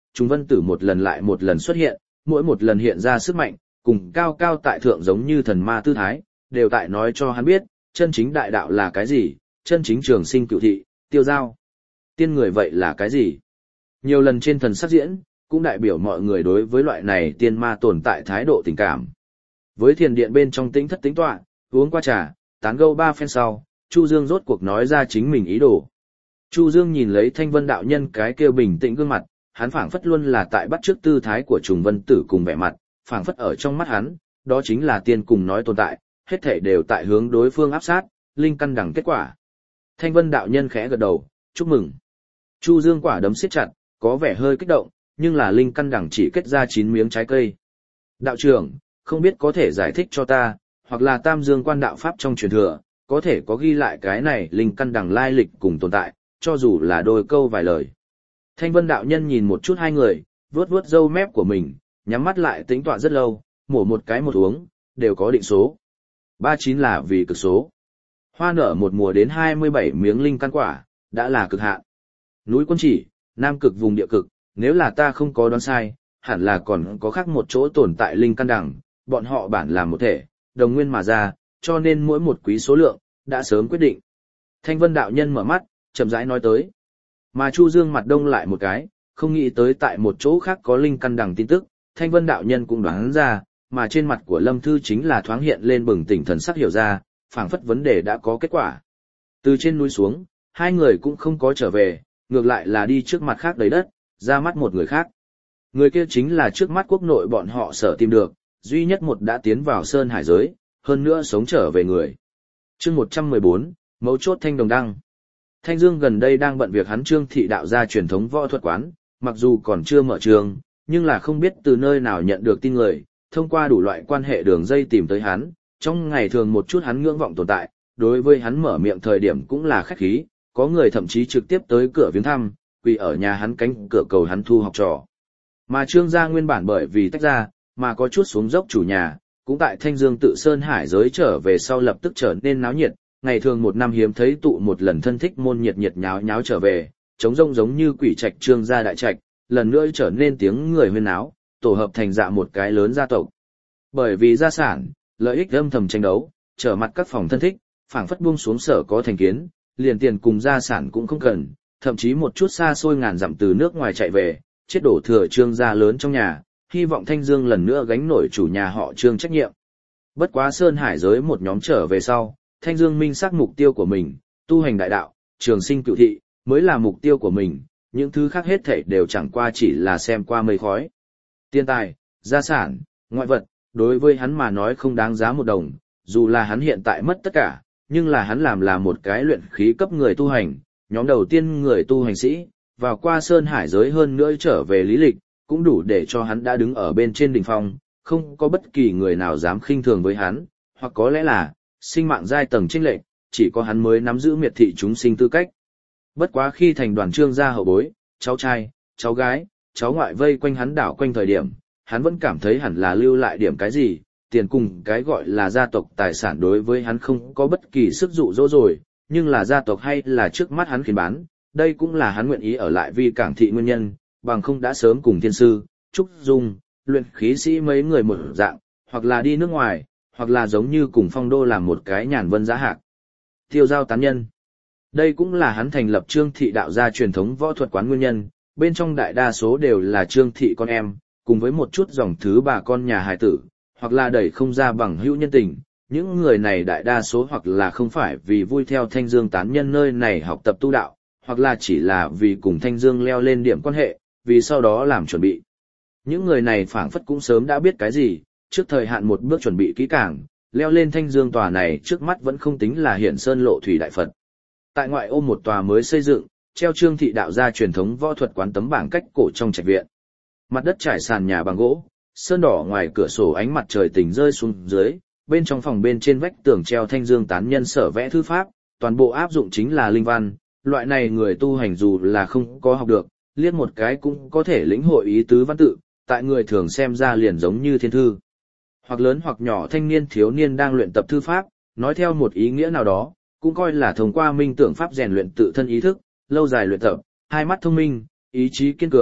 Speaker 1: Trùng Vân Tử một lần lại một lần xuất hiện, mỗi một lần hiện ra sức mạnh, cùng cao cao tại thượng giống như thần ma tư thái, đều tại nói cho hắn biết, chân chính đại đạo là cái gì, chân chính trường sinh cửu thị, tiêu giao. Tiên người vậy là cái gì? Nhiều lần trên thần sắc diễn, cũng đại biểu mọi người đối với loại này tiên ma tồn tại thái độ tình cảm. Với thiền điện bên trong tĩnh thất tĩnh tọa, uống qua trà, tán gẫu ba phen sau, Chu Dương rốt cuộc nói ra chính mình ý đồ. Chu Dương nhìn lấy Thanh Vân đạo nhân cái kia bình tĩnh gương mặt, hắn phảng phất luôn là tại bắt chước tư thái của Trùng Vân Tử cùng vẻ mặt, phảng phất ở trong mắt hắn, đó chính là tiên cùng nói tồn tại, hết thảy đều tại hướng đối phương áp sát, linh căn đẳng kết quả. Thanh Vân đạo nhân khẽ gật đầu, chúc mừng. Chu Dương quả đấm siết chặt, có vẻ hơi kích động, nhưng là linh căn đẳng chỉ kết ra chín miếng trái cây. Đạo trưởng, không biết có thể giải thích cho ta, hoặc là Tam Dương Quan đạo pháp trong truyền thừa, có thể có ghi lại cái này linh căn đẳng lai lịch cùng tồn tại, cho dù là đôi câu vài lời. Thanh Vân đạo nhân nhìn một chút hai người, vuốt vuốt râu mép của mình, nhắm mắt lại tính tọa rất lâu, mổ một cái một uống, đều có định số. ba mươi chín là vì cực số. Hoa nở một mùa đến hai mươi bảy miếng linh căn quả, đã là cực hạn. Núi Quân Chỉ, Nam cực vùng địa cực, nếu là ta không có đoán sai, hẳn là còn có khác một chỗ tồn tại linh căn đẳng, bọn họ bản làm một thể, đồng nguyên mà ra, cho nên mỗi một quý số lượng, đã sớm quyết định. Thanh Vân đạo nhân mở mắt, chậm rãi nói tới. Mà Chu Dương mặt đông lại một cái, không nghĩ tới tại một chỗ khác có linh căn đẳng tin tức, Thanh Vân đạo nhân cũng đoán ra, mà trên mặt của Lâm Thư chính là thoáng hiện lên bừng tỉnh thần sắc hiểu ra, phảng phất vấn đề đã có kết quả. Từ trên núi xuống, hai người cũng không có trở về, ngược lại là đi trước mặt khác đầy đất, ra mắt một người khác. Người kia chính là trước mắt quốc nội bọn họ sở tìm được, duy nhất một đã tiến vào Sơn Hải giới, hơn nữa sống trở về người. Chương một trăm mười bốn, mấu chốt Thanh Đồng Đăng. Thanh Dương gần đây đang bận việc hắn Trương thị đạo gia truyền thống võ thuật quán, mặc dù còn chưa mở trường, nhưng là không biết từ nơi nào nhận được tin người, thông qua đủ loại quan hệ đường dây tìm tới hắn, trong ngày thường một chút hắn ngưỡng vọng tồn tại, đối với hắn mở miệng thời điểm cũng là khách khí, có người thậm chí trực tiếp tới cửa viếng thăm, quỳ ở nhà hắn cánh cửa cầu hắn thu học trò. Mà Trương gia nguyên bản bởi vì tách ra, mà có chút xuống dốc chủ nhà, cũng tại Thanh Dương tự Sơn Hải giới trở về sau lập tức trở nên náo nhiệt, ngày thường một năm hiếm thấy tụ một lần thân thích môn nhiệt nhiệt nháo nháo trở về, trống rông giống như quỷ trạch Trương gia đại trạch, lần nữa trở nên tiếng người huyên náo, tổ hợp thành dạ một cái lớn gia tộc. Bởi vì gia sản, lợi ích âm thầm tranh đấu, trở mặt các phòng thân thích, phảng phất buông xuống sở có thành kiến, liền tiền cùng gia sản cũng không cần, thậm chí một chút xa xôi ngàn dặm từ nước ngoài chạy về, chết đổ thừa Trương gia lớn trong nhà, hy vọng Thanh Dương lần nữa gánh nổi chủ nhà họ Trương trách nhiệm. Bất quá Sơn Hải giới một nhóm trở về sau, Thanh Dương minh xác mục tiêu của mình, tu hành đại đạo, trường sinh cửu thị, mới là mục tiêu của mình, những thứ khác hết thảy đều chẳng qua chỉ là xem qua mây khói. Tiền tài, gia sản, ngoại vật, đối với hắn mà nói không đáng giá một đồng, dù là hắn hiện tại mất tất cả, nhưng là hắn làm là một cái luyện khí cấp người tu hành, nhóm đầu tiên người tu hành sĩ, vào qua Sơn Hải giới hơn nữa trở về lý lịch, cũng đủ để cho hắn đã đứng ở bên trên đỉnh phong, không có bất kỳ người nào dám khinh thường với hắn, hoặc có lẽ là, sinh mạng giai tầng chênh lệch, chỉ có hắn mới nắm giữ miệt thị chúng sinh tư cách. Bất quá khi thành đoàn Trương gia hậu bối, cháu trai, cháu gái, cháu ngoại vây quanh hắn đảo quanh thời điểm, hắn vẫn cảm thấy hẳn là lưu lại điểm cái gì, tiền cùng cái gọi là gia tộc tài sản đối với hắn không có bất kỳ sức dụ dỗ rồi, nhưng là gia tộc hay là trước mắt hắn khiến bán, đây cũng là hắn nguyện ý ở lại vì cảng thị nguyên nhân, bằng không đã sớm cùng thiên sư, trúc dung, luyện khí sĩ mấy người một dạng, hoặc là đi nước ngoài, hoặc là giống như cùng Phong Đô làm một cái nhàn vân giá hạc. Tiêu giao tán nhân. Đây cũng là hắn thành lập Trương thị đạo gia truyền thống võ thuật quán nguyên nhân, bên trong đại đa số đều là Trương thị con em, cùng với một chút dòng thứ bà con nhà hài tử, hoặc là đẩy không ra bằng hữu nhân tình. Những người này đại đa số hoặc là không phải vì vui theo Thanh Dương tán nhân nơi này học tập tu đạo, hoặc là chỉ là vì cùng Thanh Dương leo lên điểm quan hệ, vì sau đó làm chuẩn bị. Những người này phảng phất cũng sớm đã biết cái gì, trước thời hạn một bước chuẩn bị kỹ càng, leo lên Thanh Dương tòa này trước mắt vẫn không tính là hiển sơn lộ thủy đại Phật. Tại ngoại ô một tòa mới xây dựng, treo Trương thị đạo gia truyền thống võ thuật quán tấm bảng cách cổ trong trạch viện. Mặt đất trải sàn nhà bằng gỗ, sơn đỏ ngoài cửa sổ ánh mặt trời tỉnh rơi xuống dưới, bên trong phòng bên trên vách tường treo Thanh Dương tán nhân sở vẽ thư pháp, toàn bộ áp dụng chính là linh văn, loại này người tu hành dù là không có học được, liếc một cái cũng có thể lĩnh hội ý tứ văn tự, tại người thường xem ra liền giống như thiên thư. Hoặc lớn hoặc nhỏ thanh niên thiếu niên đang luyện tập thư pháp, nói theo một ý nghĩa nào đó, cũng coi là thông qua minh tưởng pháp rèn luyện tự thân ý thức, lâu dài luyện tập, hai mắt thông minh, ý chí kiên cường,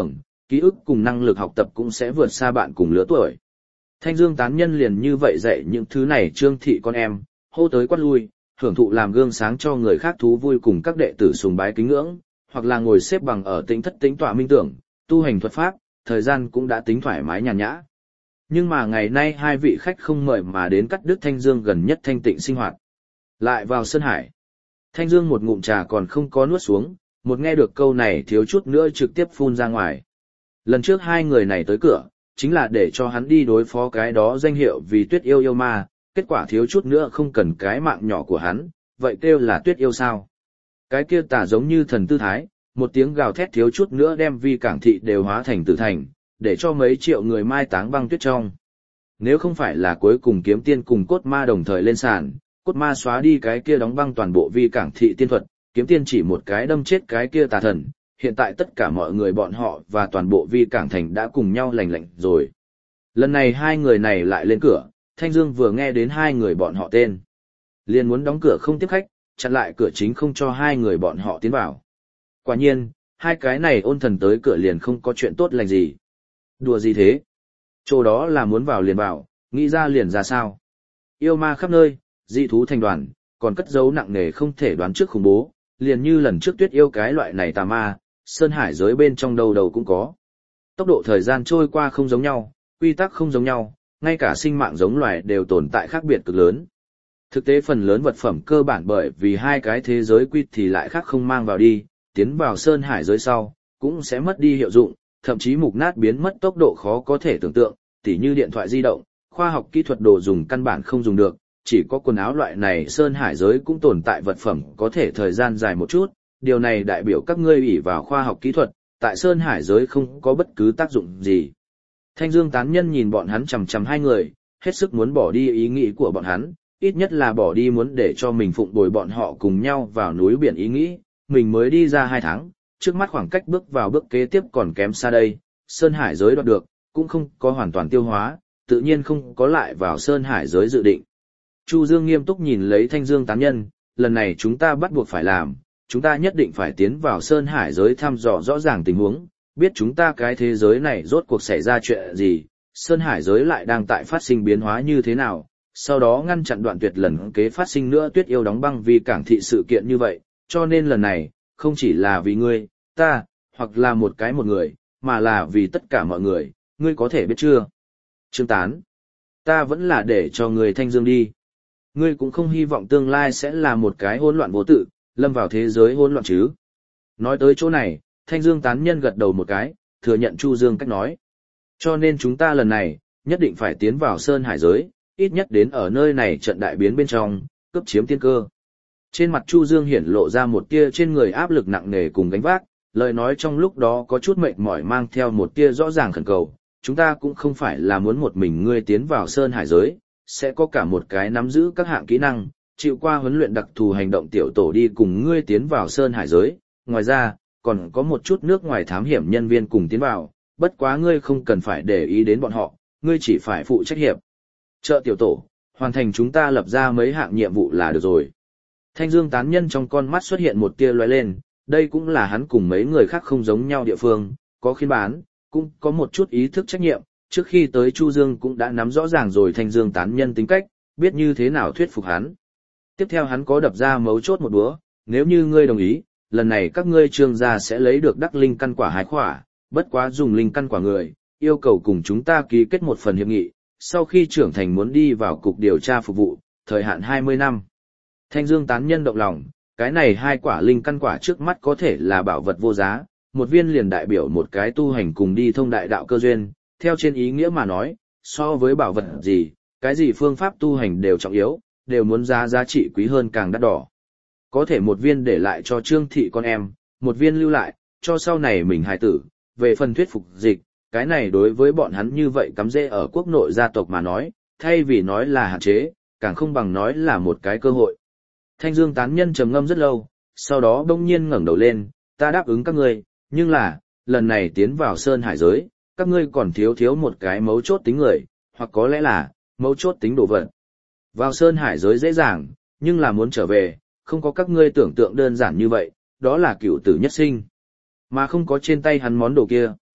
Speaker 1: ký ức cùng năng lực học tập cũng sẽ vượt xa bạn cùng lứa tuổi. Thanh Dương tán nhân liền như vậy dạy những thứ này Trương thị con em, hô tới quát lui, hưởng thụ làm gương sáng cho người khác thú vui cùng các đệ tử sùng bái kính ngưỡng, hoặc là ngồi xếp bằng ở tĩnh thất tĩnh tọa minh tưởng, tu hành thuật pháp, thời gian cũng đã tính thoải mái nhàn nhã. Nhưng mà ngày nay hai vị khách không mời mà đến cắt đứt Thanh Dương gần nhất thanh tịnh sinh hoạt. Lại vào Sơn Hải. Thanh Dương một ngụm trà còn không có nuốt xuống, một nghe được câu này thiếu chút nữa trực tiếp phun ra ngoài. Lần trước hai người này tới cửa, chính là để cho hắn đi đối phó cái đó danh hiệu vì Tuyết Yêu yêu ma, kết quả thiếu chút nữa không cần cái mạng nhỏ của hắn, vậy kêu là Tuyết Yêu sao? Cái kia tả giống như thần tư thái, một tiếng gào thét thiếu chút nữa đem Vi Cảng thị đều hóa thành tử thành, để cho mấy triệu người mai táng băng tuyết trong. Nếu không phải là cuối cùng kiếm tiên cùng cốt ma đồng thời lên sàn, cốt ma xóa đi cái kia đóng băng toàn bộ Vi Cảng thị tiên thuật, kiếm tiên chỉ một cái đâm chết cái kia tà thần, hiện tại tất cả mọi người bọn họ và toàn bộ Vi Cảng thành đã cùng nhau lành lạnh rồi. Lần này hai người này lại lên cửa, Thanh Dương vừa nghe đến hai người bọn họ tên, liền muốn đóng cửa không tiếp khách, chặn lại cửa chính không cho hai người bọn họ tiến vào. Quả nhiên, hai cái này ôn thần tới cửa liền không có chuyện tốt lành gì. Đùa gì thế? Chỗ đó là muốn vào liền vào, nghĩ ra liền ra sao? Yêu ma khắp nơi, dị thú thành đoàn, còn cất giấu nặng nề không thể đoán trước khủng bố, liền như lần trước Tuyết Yêu cái loại này tà ma, Sơn Hải giới bên trong đầu đầu cũng có. Tốc độ thời gian trôi qua không giống nhau, quy tắc không giống nhau, ngay cả sinh mạng giống loài đều tồn tại khác biệt cực lớn. Thực tế phần lớn vật phẩm cơ bản bởi vì hai cái thế giới quy thì lại khác không mang vào đi, tiến vào Sơn Hải giới sau, cũng sẽ mất đi hiệu dụng, thậm chí mục nát biến mất tốc độ khó có thể tưởng tượng, tỉ như điện thoại di động, khoa học kỹ thuật đồ dùng căn bản không dùng được, chỉ có quần áo loại này Sơn Hải giới cũng tồn tại vật phẩm có thể thời gian dài một chút, điều này đại biểu các ngươi ủy vào khoa học kỹ thuật, tại Sơn Hải giới không có bất cứ tác dụng gì. Thanh Dương tán nhân nhìn bọn hắn chằm chằm hai người, hết sức muốn bỏ đi ý nghĩ của bọn hắn, ít nhất là bỏ đi muốn để cho mình phụng bồi bọn họ cùng nhau vào núi biển ý nghĩ, mình mới đi ra hai tháng, trước mắt khoảng cách bước vào bước kế tiếp còn kém xa đây, Sơn Hải giới đoạt được, cũng không có hoàn toàn tiêu hóa, tự nhiên không có lại vào Sơn Hải giới dự định. Chu Dương nghiêm túc nhìn lấy Thanh Dương tán nhân, lần này chúng ta bắt buộc phải làm, chúng ta nhất định phải tiến vào Sơn Hải giới thăm dò rõ ràng tình huống, biết chúng ta cái thế giới này rốt cuộc xảy ra chuyện gì, Sơn Hải giới lại đang tại phát sinh biến hóa như thế nào, sau đó ngăn chặn đoạn tuyệt lần kế phát sinh nữa Tuyết Yêu đóng băng vì cảng thị sự kiện như vậy, cho nên lần này, không chỉ là vì ngươi, ta, hoặc là một cái một người, mà là vì tất cả mọi người, ngươi có thể biết chưa? Trương Tán, ta vẫn là để cho người Thanh Dương đi. Ngươi cũng không hy vọng tương lai sẽ là một cái hỗn loạn vô tự, lâm vào thế giới hỗn loạn chứ. Nói tới chỗ này, Thanh Dương tán nhân gật đầu một cái, thừa nhận Chu Dương cách nói. Cho nên chúng ta lần này, nhất định phải tiến vào Sơn Hải giới, ít nhất đến ở nơi này trận đại biến bên trong, cướp chiếm tiên cơ. Trên mặt Chu Dương hiển lộ ra một tia trên người áp lực nặng nề cùng gánh vác, lời nói trong lúc đó có chút mệt mỏi mang theo một tia rõ ràng khẩn cầu. Chúng ta cũng không phải là muốn một mình ngươi tiến vào Sơn Hải giới, sẽ có cả một cái nắm giữ các hạng kỹ năng, chịu qua huấn luyện đặc thù hành động tiểu tổ đi cùng ngươi tiến vào Sơn Hải giới. Ngoài ra, còn có một chút nước ngoài thám hiểm nhân viên cùng tiến vào, bất quá ngươi không cần phải để ý đến bọn họ, ngươi chỉ phải phụ trách hiệp trợ tiểu tổ, hoàn thành chúng ta lập ra mấy hạng nhiệm vụ là được rồi. Thanh Dương tán nhân trong con mắt xuất hiện một tia lóe lên, đây cũng là hắn cùng mấy người khác không giống nhau địa phương, có khiên bán, cũng có một chút ý thức trách nhiệm, trước khi tới Chu Dương cũng đã nắm rõ ràng rồi Thanh Dương tán nhân tính cách, biết như thế nào thuyết phục hắn. Tiếp theo hắn có đập ra mấu chốt một búa, nếu như ngươi đồng ý, lần này các ngươi Trương gia sẽ lấy được đắc linh căn quả hai khỏa, bất quá dùng linh căn quả người, yêu cầu cùng chúng ta ký kết một phần hiệp nghị, sau khi trưởng thành muốn đi vào cục điều tra phục vụ, thời hạn hai mươi năm. Thanh Dương tán nhân động lòng, cái này hai quả linh căn quả trước mắt có thể là bảo vật vô giá, một viên liền đại biểu một cái tu hành cùng đi thông đại đạo cơ duyên, theo trên ý nghĩa mà nói, so với bảo vật gì, cái gì phương pháp tu hành đều trọng yếu, đều muốn giá giá trị quý hơn càng đắt đỏ. Có thể một viên để lại cho Trương thị con em, một viên lưu lại, cho sau này mình hài tử, về phần thuyết phục dịch, cái này đối với bọn hắn như vậy cắm rễ ở quốc nội gia tộc mà nói, thay vì nói là hạn chế, càng không bằng nói là một cái cơ hội. Thanh Dương tán nhân trầm ngâm rất lâu, sau đó bỗng nhiên ngẩng đầu lên, ta đáp ứng các ngươi, nhưng là, lần này tiến vào Sơn Hải giới, các ngươi còn thiếu thiếu một cái mấu chốt tính người, hoặc có lẽ là, mấu chốt tính đồ vật. Vào Sơn Hải giới dễ dàng, nhưng là muốn trở về, không có các ngươi tưởng tượng đơn giản như vậy, đó là cựu tử nhất sinh. Mà không có trên tay hắn món đồ kia.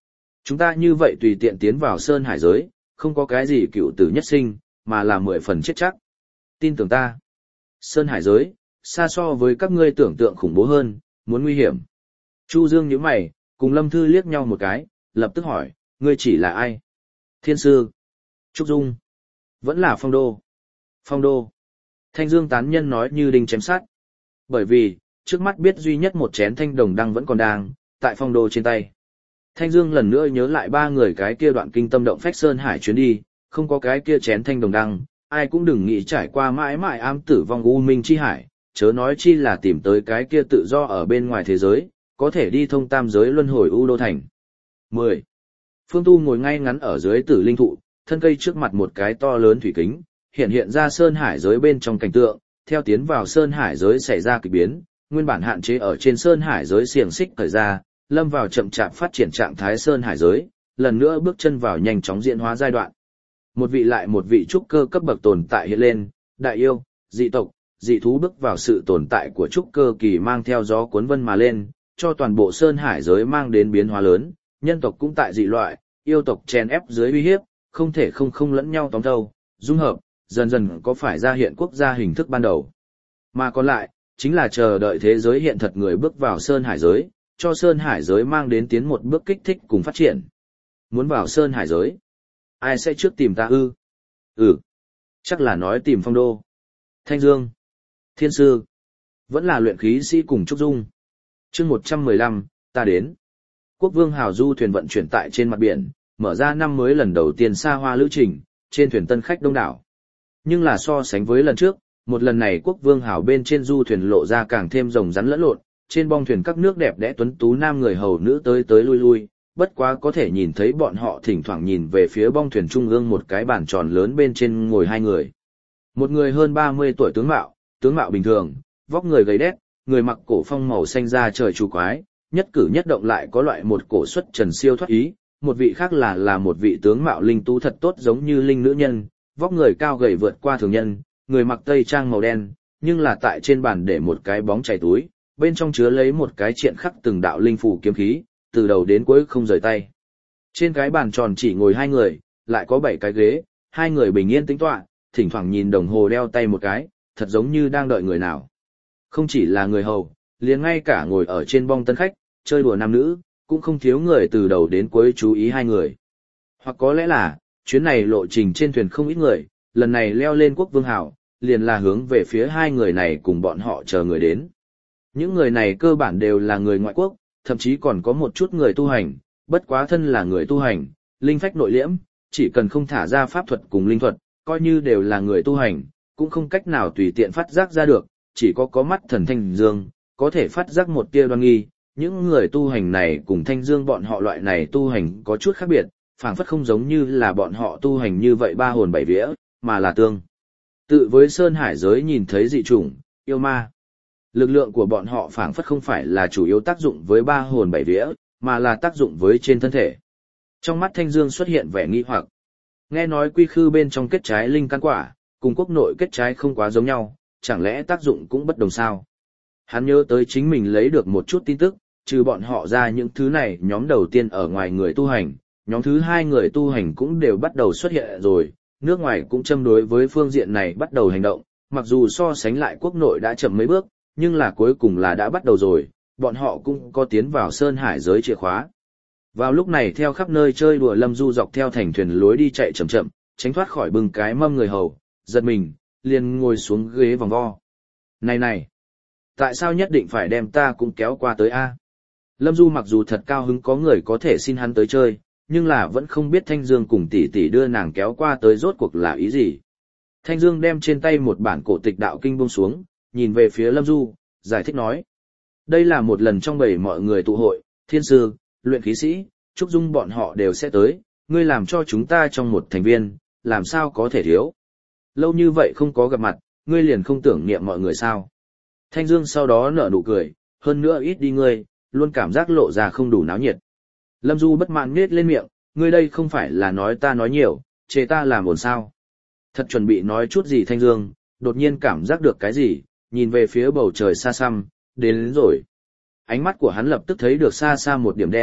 Speaker 1: Chúng ta như vậy tùy tiện tiến vào sơn hải giới, không có cái gì cựu tử nhất sinh, mà là mười phần chết chắc. Tin tưởng ta. Sơn hải giới, xa so với các ngươi tưởng tượng khủng bố hơn, muốn nguy hiểm. Chu Dương nhíu mày, cùng Lâm Thư liếc nhau một cái, lập tức hỏi, ngươi chỉ là ai? Thiên sư. Trúc Dung. Vẫn là Phong Đô. Phong Đô. Thanh Dương tán nhân nói như đinh chém sát. Bởi vì, trước mắt biết duy nhất một chén thanh đồng đăng vẫn còn đang, tại Phong Đô trên tay. Thanh Dương lần nữa nhớ lại ba người cái kia đoạn kinh tâm động phách sơn hải chuyến đi, không có cái kia chén thanh đồng đăng, ai cũng đừng nghĩ trải qua mãi mãi ám tử vong u minh chi hải, chớ nói chi là tìm tới cái kia tự do ở bên ngoài thế giới, có thể đi thông tam giới luân hồi u đô thành. mười. Phương Tu ngồi ngay ngắn ở dưới tử linh thụ, thân cây trước mặt một cái to lớn thủy kính, hiện hiện ra sơn hải giới bên trong cảnh tượng, theo tiến vào sơn hải giới xảy ra kỳ biến, nguyên bản hạn chế ở trên sơn hải giới xiềng xích thời ra, lâm vào chậm chạp phát triển trạng thái sơn hải giới, lần nữa bước chân vào nhanh chóng diễn hóa giai đoạn. Một vị lại một vị trúc cơ cấp bậc tồn tại hiện lên, đại yêu, dị tộc, dị thú bước vào sự tồn tại của trúc cơ kỳ mang theo gió cuốn vân mà lên, cho toàn bộ sơn hải giới mang đến biến hóa lớn, nhân tộc cũng tại dị loại, yêu tộc chèn ép dưới uy hiếp, không thể không không lẫn nhau tóm thâu, dung hợp, dần dần có phải ra hiện quốc gia hình thức ban đầu. Mà còn lại, chính là chờ đợi thế giới hiện thật người bước vào sơn hải giới, cho sơn hải giới mang đến tiến một bước kích thích cùng phát triển. Muốn vào sơn hải giới, ai sẽ trước tìm ta ư? Ừ, chắc là nói tìm Phong Đô, Thanh Dương, Thiên Sư, vẫn là luyện khí sĩ cùng Trúc Dung. Chương một trăm mười lăm, ta đến. Quốc vương hào du thuyền vận chuyển tại trên mặt biển, mở ra năm mới lần đầu tiên xa hoa lữ trình, trên thuyền tân khách đông đảo. Nhưng là so sánh với lần trước, một lần này quốc vương hào bên trên du thuyền lộ ra càng thêm rồng rắn lẫn lộn, trên bong thuyền các nước đẹp đẽ tuấn tú nam người hầu nữ tới tới lui lui, bất quá có thể nhìn thấy bọn họ thỉnh thoảng nhìn về phía bong thuyền trung ương một cái bàn tròn lớn bên trên ngồi hai người. Một người hơn ba mươi tuổi tướng mạo, tướng mạo bình thường, vóc người gầy đét, người mặc cổ phong màu xanh da trời chủ quái, nhất cử nhất động lại có loại một cổ xuất trần siêu thoát ý, một vị khác là là một vị tướng mạo linh tú thật tốt giống như linh nữ nhân, vóc người cao gầy vượt qua thường nhân, người mặc tây trang màu đen, nhưng là tại trên bàn để một cái bóng chảy túi, bên trong chứa lấy một cái triện khắc từng đạo linh phủ kiếm khí, từ đầu đến cuối không rời tay. Trên cái bàn tròn chỉ ngồi hai người, lại có bảy cái ghế, hai người bình yên tĩnh tọa, thỉnh thoảng nhìn đồng hồ đeo tay một cái, thật giống như đang đợi người nào. Không chỉ là người hầu, liền ngay cả ngồi ở trên bong tân khách, chơi đùa nam nữ, cũng không thiếu người từ đầu đến cuối chú ý hai người. Hoặc có lẽ là, chuyến này lộ trình trên thuyền không ít người, lần này leo lên quốc vương hào, liền là hướng về phía hai người này cùng bọn họ chờ người đến. Những người này cơ bản đều là người ngoại quốc, thậm chí còn có một chút người tu hành, bất quá thân là người tu hành, linh phách nội liễm, chỉ cần không thả ra pháp thuật cùng linh thuật, coi như đều là người tu hành, cũng không cách nào tùy tiện phát giác ra được, chỉ có có mắt thần Thanh Dương, có thể phát giác một tia đoan nghi. Những người tu hành này cùng Thanh Dương bọn họ loại này tu hành có chút khác biệt, phảng phất không giống như là bọn họ tu hành như vậy ba hồn bảy vía, mà là tương tự với sơn hải giới nhìn thấy dị chủng, yêu ma. Lực lượng của bọn họ phảng phất không phải là chủ yếu tác dụng với ba hồn bảy vía, mà là tác dụng với trên thân thể. Trong mắt Thanh Dương xuất hiện vẻ nghi hoặc. Nghe nói quy khư bên trong kết trái linh căn quả, cùng quốc nội kết trái không quá giống nhau, chẳng lẽ tác dụng cũng bất đồng sao? Hắn nhớ tới chính mình lấy được một chút tin tức, trừ bọn họ ra những thứ này nhóm đầu tiên ở ngoài người tu hành, nhóm thứ hai người tu hành cũng đều bắt đầu xuất hiện rồi, nước ngoài cũng châm đối với phương diện này bắt đầu hành động, mặc dù so sánh lại quốc nội đã chậm mấy bước, nhưng là cuối cùng là đã bắt đầu rồi, bọn họ cũng có tiến vào sơn hải giới chìa khóa. Vào lúc này theo khắp nơi chơi đùa Lâm Du dọc theo thành thuyền lối đi chạy chậm chậm, tránh thoát khỏi bưng cái mâm người hầu, giật mình, liền ngồi xuống ghế vòng vo. Này này, tại sao nhất định phải đem ta cũng kéo qua tới a? Lâm Du mặc dù thật cao hứng có người có thể xin hắn tới chơi, nhưng là vẫn không biết Thanh Dương cùng tỷ tỷ đưa nàng kéo qua tới rốt cuộc là ý gì. Thanh Dương đem trên tay một bản cổ tịch đạo kinh buông xuống, nhìn về phía Lâm Du, giải thích nói. Đây là một lần trong bầy mọi người tụ hội, thiên sư, luyện khí sĩ, Trúc Dung bọn họ đều sẽ tới, ngươi làm cho chúng ta trong một thành viên, làm sao có thể thiếu. Lâu như vậy không có gặp mặt, ngươi liền không tưởng niệm mọi người sao. Thanh Dương sau đó nở nụ cười, hơn nữa ít đi ngươi, luôn cảm giác lộ ra không đủ náo nhiệt. Lâm Du bất mãn nhếch lên miệng, ngươi đây không phải là nói ta nói nhiều, chê ta làm ổn sao. Thật chuẩn bị nói chút gì Thanh Dương, đột nhiên cảm giác được cái gì, nhìn về phía bầu trời xa xăm, đến, đến rồi. Ánh mắt của hắn lập tức thấy được xa xa một điểm đen,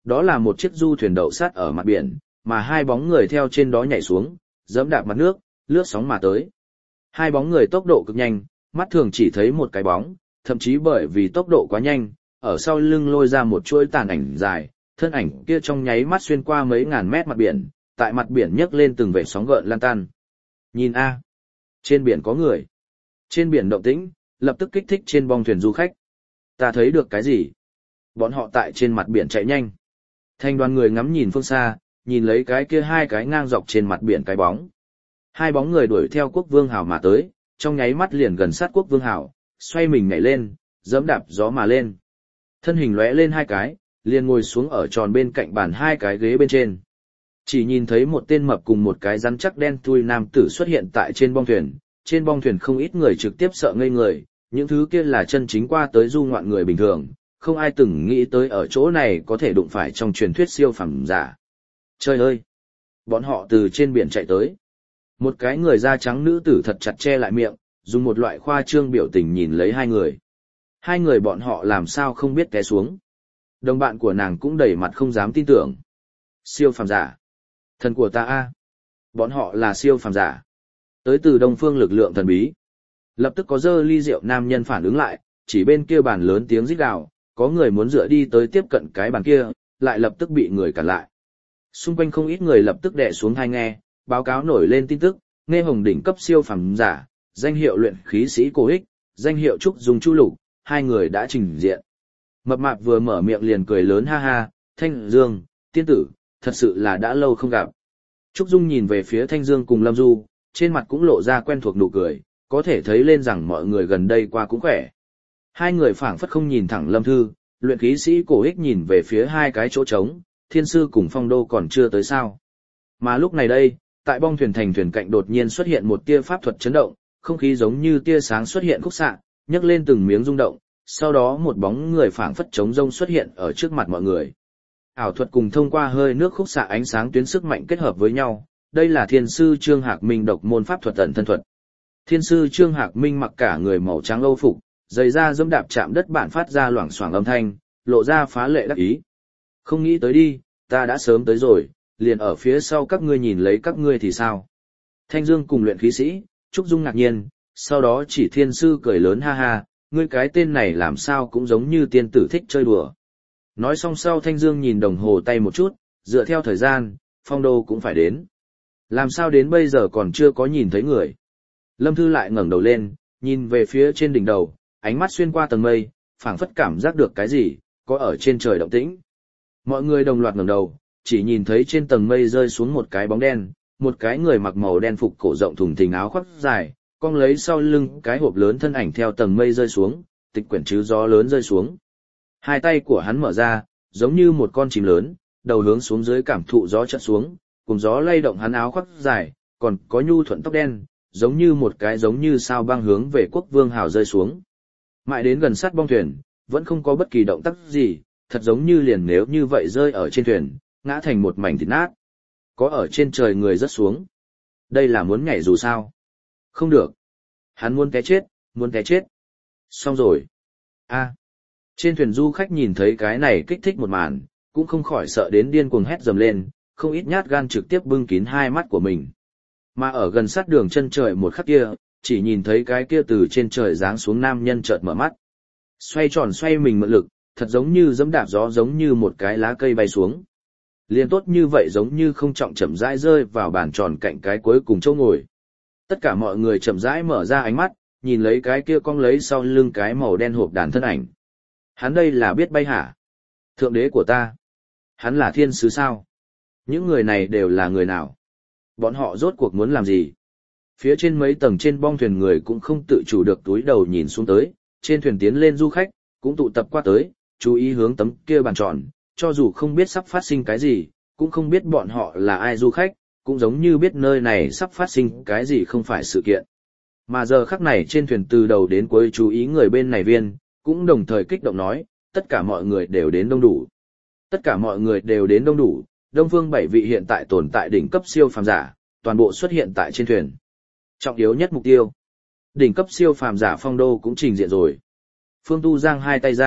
Speaker 1: đó là một chiếc du thuyền đậu sát ở mặt biển, mà hai bóng người theo trên đó nhảy xuống, giẫm đạp mặt nước, lướt sóng mà tới. Hai bóng người tốc độ cực nhanh, mắt thường chỉ thấy một cái bóng, thậm chí bởi vì tốc độ quá nhanh, ở sau lưng lôi ra một chuỗi tàn ảnh dài, thân ảnh kia trong nháy mắt xuyên qua mấy ngàn mét mặt biển, tại mặt biển nhấc lên từng vệt sóng gợn lan tan. Nhìn a, trên biển có người. Trên biển động tĩnh, lập tức kích thích trên bong thuyền du khách. Ta thấy được cái gì? Bọn họ tại trên mặt biển chạy nhanh. Thành đoàn người ngắm nhìn phương xa, nhìn lấy cái kia hai cái ngang dọc trên mặt biển cái bóng. Hai bóng người đuổi theo Quốc Vương Hào mà tới, trong nháy mắt liền gần sát Quốc Vương Hào, xoay mình nhảy lên, giẫm đạp gió mà lên. Thân hình lóe lên hai cái, liền ngồi xuống ở tròn bên cạnh bàn hai cái ghế bên trên. Chỉ nhìn thấy một tên mập cùng một cái rắn chắc đen thui nam tử xuất hiện tại trên bong thuyền, trên bong thuyền không ít người trực tiếp sợ ngây người, những thứ kia là chân chính qua tới du ngoạn người bình thường, không ai từng nghĩ tới ở chỗ này có thể đụng phải trong truyền thuyết siêu phẩm giả. Trời ơi! Bọn họ từ trên biển chạy tới. Một cái người da trắng nữ tử thật chặt che lại miệng, dùng một loại khoa trương biểu tình nhìn lấy hai người. Hai người bọn họ làm sao không biết té xuống. Đồng bạn của nàng cũng đầy mặt không dám tin tưởng. Siêu phàm giả. Thần của ta a, bọn họ là siêu phàm giả. Tới từ đông phương lực lượng thần bí. Lập tức có dơ ly rượu nam nhân phản ứng lại, chỉ bên kia bàn lớn tiếng rít gào, có người muốn dựa đi tới tiếp cận cái bàn kia, lại lập tức bị người cản lại. Xung quanh không ít người lập tức đè xuống tai nghe, báo cáo nổi lên tin tức, nghe hồng đỉnh cấp siêu phàm giả, danh hiệu luyện khí sĩ Cổ Ích, danh hiệu Trúc Dung Chu Lục, hai người đã trình diện. Mập mạp vừa mở miệng liền cười lớn ha ha, Thanh Dương, tiên tử, thật sự là đã lâu không gặp. Trúc Dung nhìn về phía Thanh Dương cùng Lâm Du, trên mặt cũng lộ ra quen thuộc nụ cười, có thể thấy lên rằng mọi người gần đây qua cũng khỏe. Hai người phảng phất không nhìn thẳng Lâm Thư, luyện khí sĩ Cổ Ích nhìn về phía hai cái chỗ trống, Thiên sư cùng Phong Đô còn chưa tới sao. Mà lúc này đây, tại bong thuyền thành thuyền cạnh đột nhiên xuất hiện một tia pháp thuật chấn động, không khí giống như tia sáng xuất hiện khúc xạ, nhấc lên từng miếng rung động, sau đó một bóng người phảng phất trống rông xuất hiện ở trước mặt mọi người. Ảo thuật cùng thông qua hơi nước khúc xạ ánh sáng tuyến sức mạnh kết hợp với nhau, đây là Thiên sư Trương Hạc Minh độc môn pháp thuật ẩn thân thuật. Thiên sư Trương Hạc Minh mặc cả người màu trắng âu phục, giày da dẫm đạp chạm đất bản phát ra loảng xoảng âm thanh, lộ ra phá lệ đắc ý. Không nghĩ tới đi, ta đã sớm tới rồi, liền ở phía sau các ngươi nhìn lấy các ngươi thì sao. Thanh Dương cùng luyện khí sĩ, Trúc Dung ngạc nhiên, sau đó chỉ Thiên sư cười lớn ha ha, ngươi cái tên này làm sao cũng giống như tiên tử thích chơi đùa. Nói xong sau Thanh Dương nhìn đồng hồ tay một chút, dựa theo thời gian, Phong Đô cũng phải đến. Làm sao đến bây giờ còn chưa có nhìn thấy người. Lâm Thư lại ngẩng đầu lên, nhìn về phía trên đỉnh đầu, ánh mắt xuyên qua tầng mây, phảng phất cảm giác được cái gì, có ở trên trời động tĩnh. Mọi người đồng loạt ngẩng đầu, chỉ nhìn thấy trên tầng mây rơi xuống một cái bóng đen, một cái người mặc màu đen phục cổ rộng thùng thình áo khoác dài, cong lấy sau lưng cái hộp lớn thân ảnh theo tầng mây rơi xuống, tịch quyển chứ gió lớn rơi xuống. Hai tay của hắn mở ra, giống như một con chim lớn, đầu hướng xuống dưới cảm thụ gió chợt xuống, cùng gió lay động hắn áo khoác dài, còn có nhu thuận tóc đen, giống như một cái giống như sao băng hướng về Quốc Vương Hào rơi xuống. Mãi đến gần sát bong thuyền, vẫn không có bất kỳ động tác gì, thật giống như liền nếu như vậy rơi ở trên thuyền, ngã thành một mảnh thịt nát. Có ở trên trời người rớt xuống. Đây là muốn nhảy dù sao? Không được. Hắn muốn té chết, muốn té chết. Xong rồi. A. Trên thuyền du khách nhìn thấy cái này kích thích một màn, cũng không khỏi sợ đến điên cuồng hét dầm lên, không ít nhát gan trực tiếp bưng kín hai mắt của mình. Mà ở gần sát đường chân trời một khắc kia, chỉ nhìn thấy cái kia từ trên trời giáng xuống nam nhân chợt mở mắt. Xoay tròn xoay mình mượn lực, thật giống như giẫm đạp gió, giống như một cái lá cây bay xuống. Liên tốt như vậy giống như không trọng chậm rãi rơi vào bàn tròn cạnh cái cuối cùng chỗ ngồi. Tất cả mọi người chậm rãi mở ra ánh mắt, nhìn lấy cái kia cong lấy sau lưng cái màu đen hộp đàn thân ảnh. Hắn đây là biết bay hả? Thượng đế của ta. Hắn là thiên sứ sao? Những người này đều là người nào? Bọn họ rốt cuộc muốn làm gì? Phía trên mấy tầng trên bong thuyền người cũng không tự chủ được túi đầu nhìn xuống tới, trên thuyền tiến lên du khách, cũng tụ tập qua tới, chú ý hướng tấm kia bàn tròn, cho dù không biết sắp phát sinh cái gì, cũng không biết bọn họ là ai du khách, cũng giống như biết nơi này sắp phát sinh cái gì không phải sự kiện. Mà giờ khắc này trên thuyền từ đầu đến cuối chú ý người bên này viên, cũng đồng thời kích động nói, tất cả mọi người đều đến đông đủ. Tất cả mọi người đều đến đông đủ, Đông Phương bảy vị hiện tại tồn tại đỉnh cấp siêu phàm giả, toàn bộ xuất hiện tại trên thuyền. Trọng yếu nhất mục tiêu. Đỉnh cấp siêu phàm giả Phong Đô cũng trình diện rồi. Phương Tu giang hai tay ra,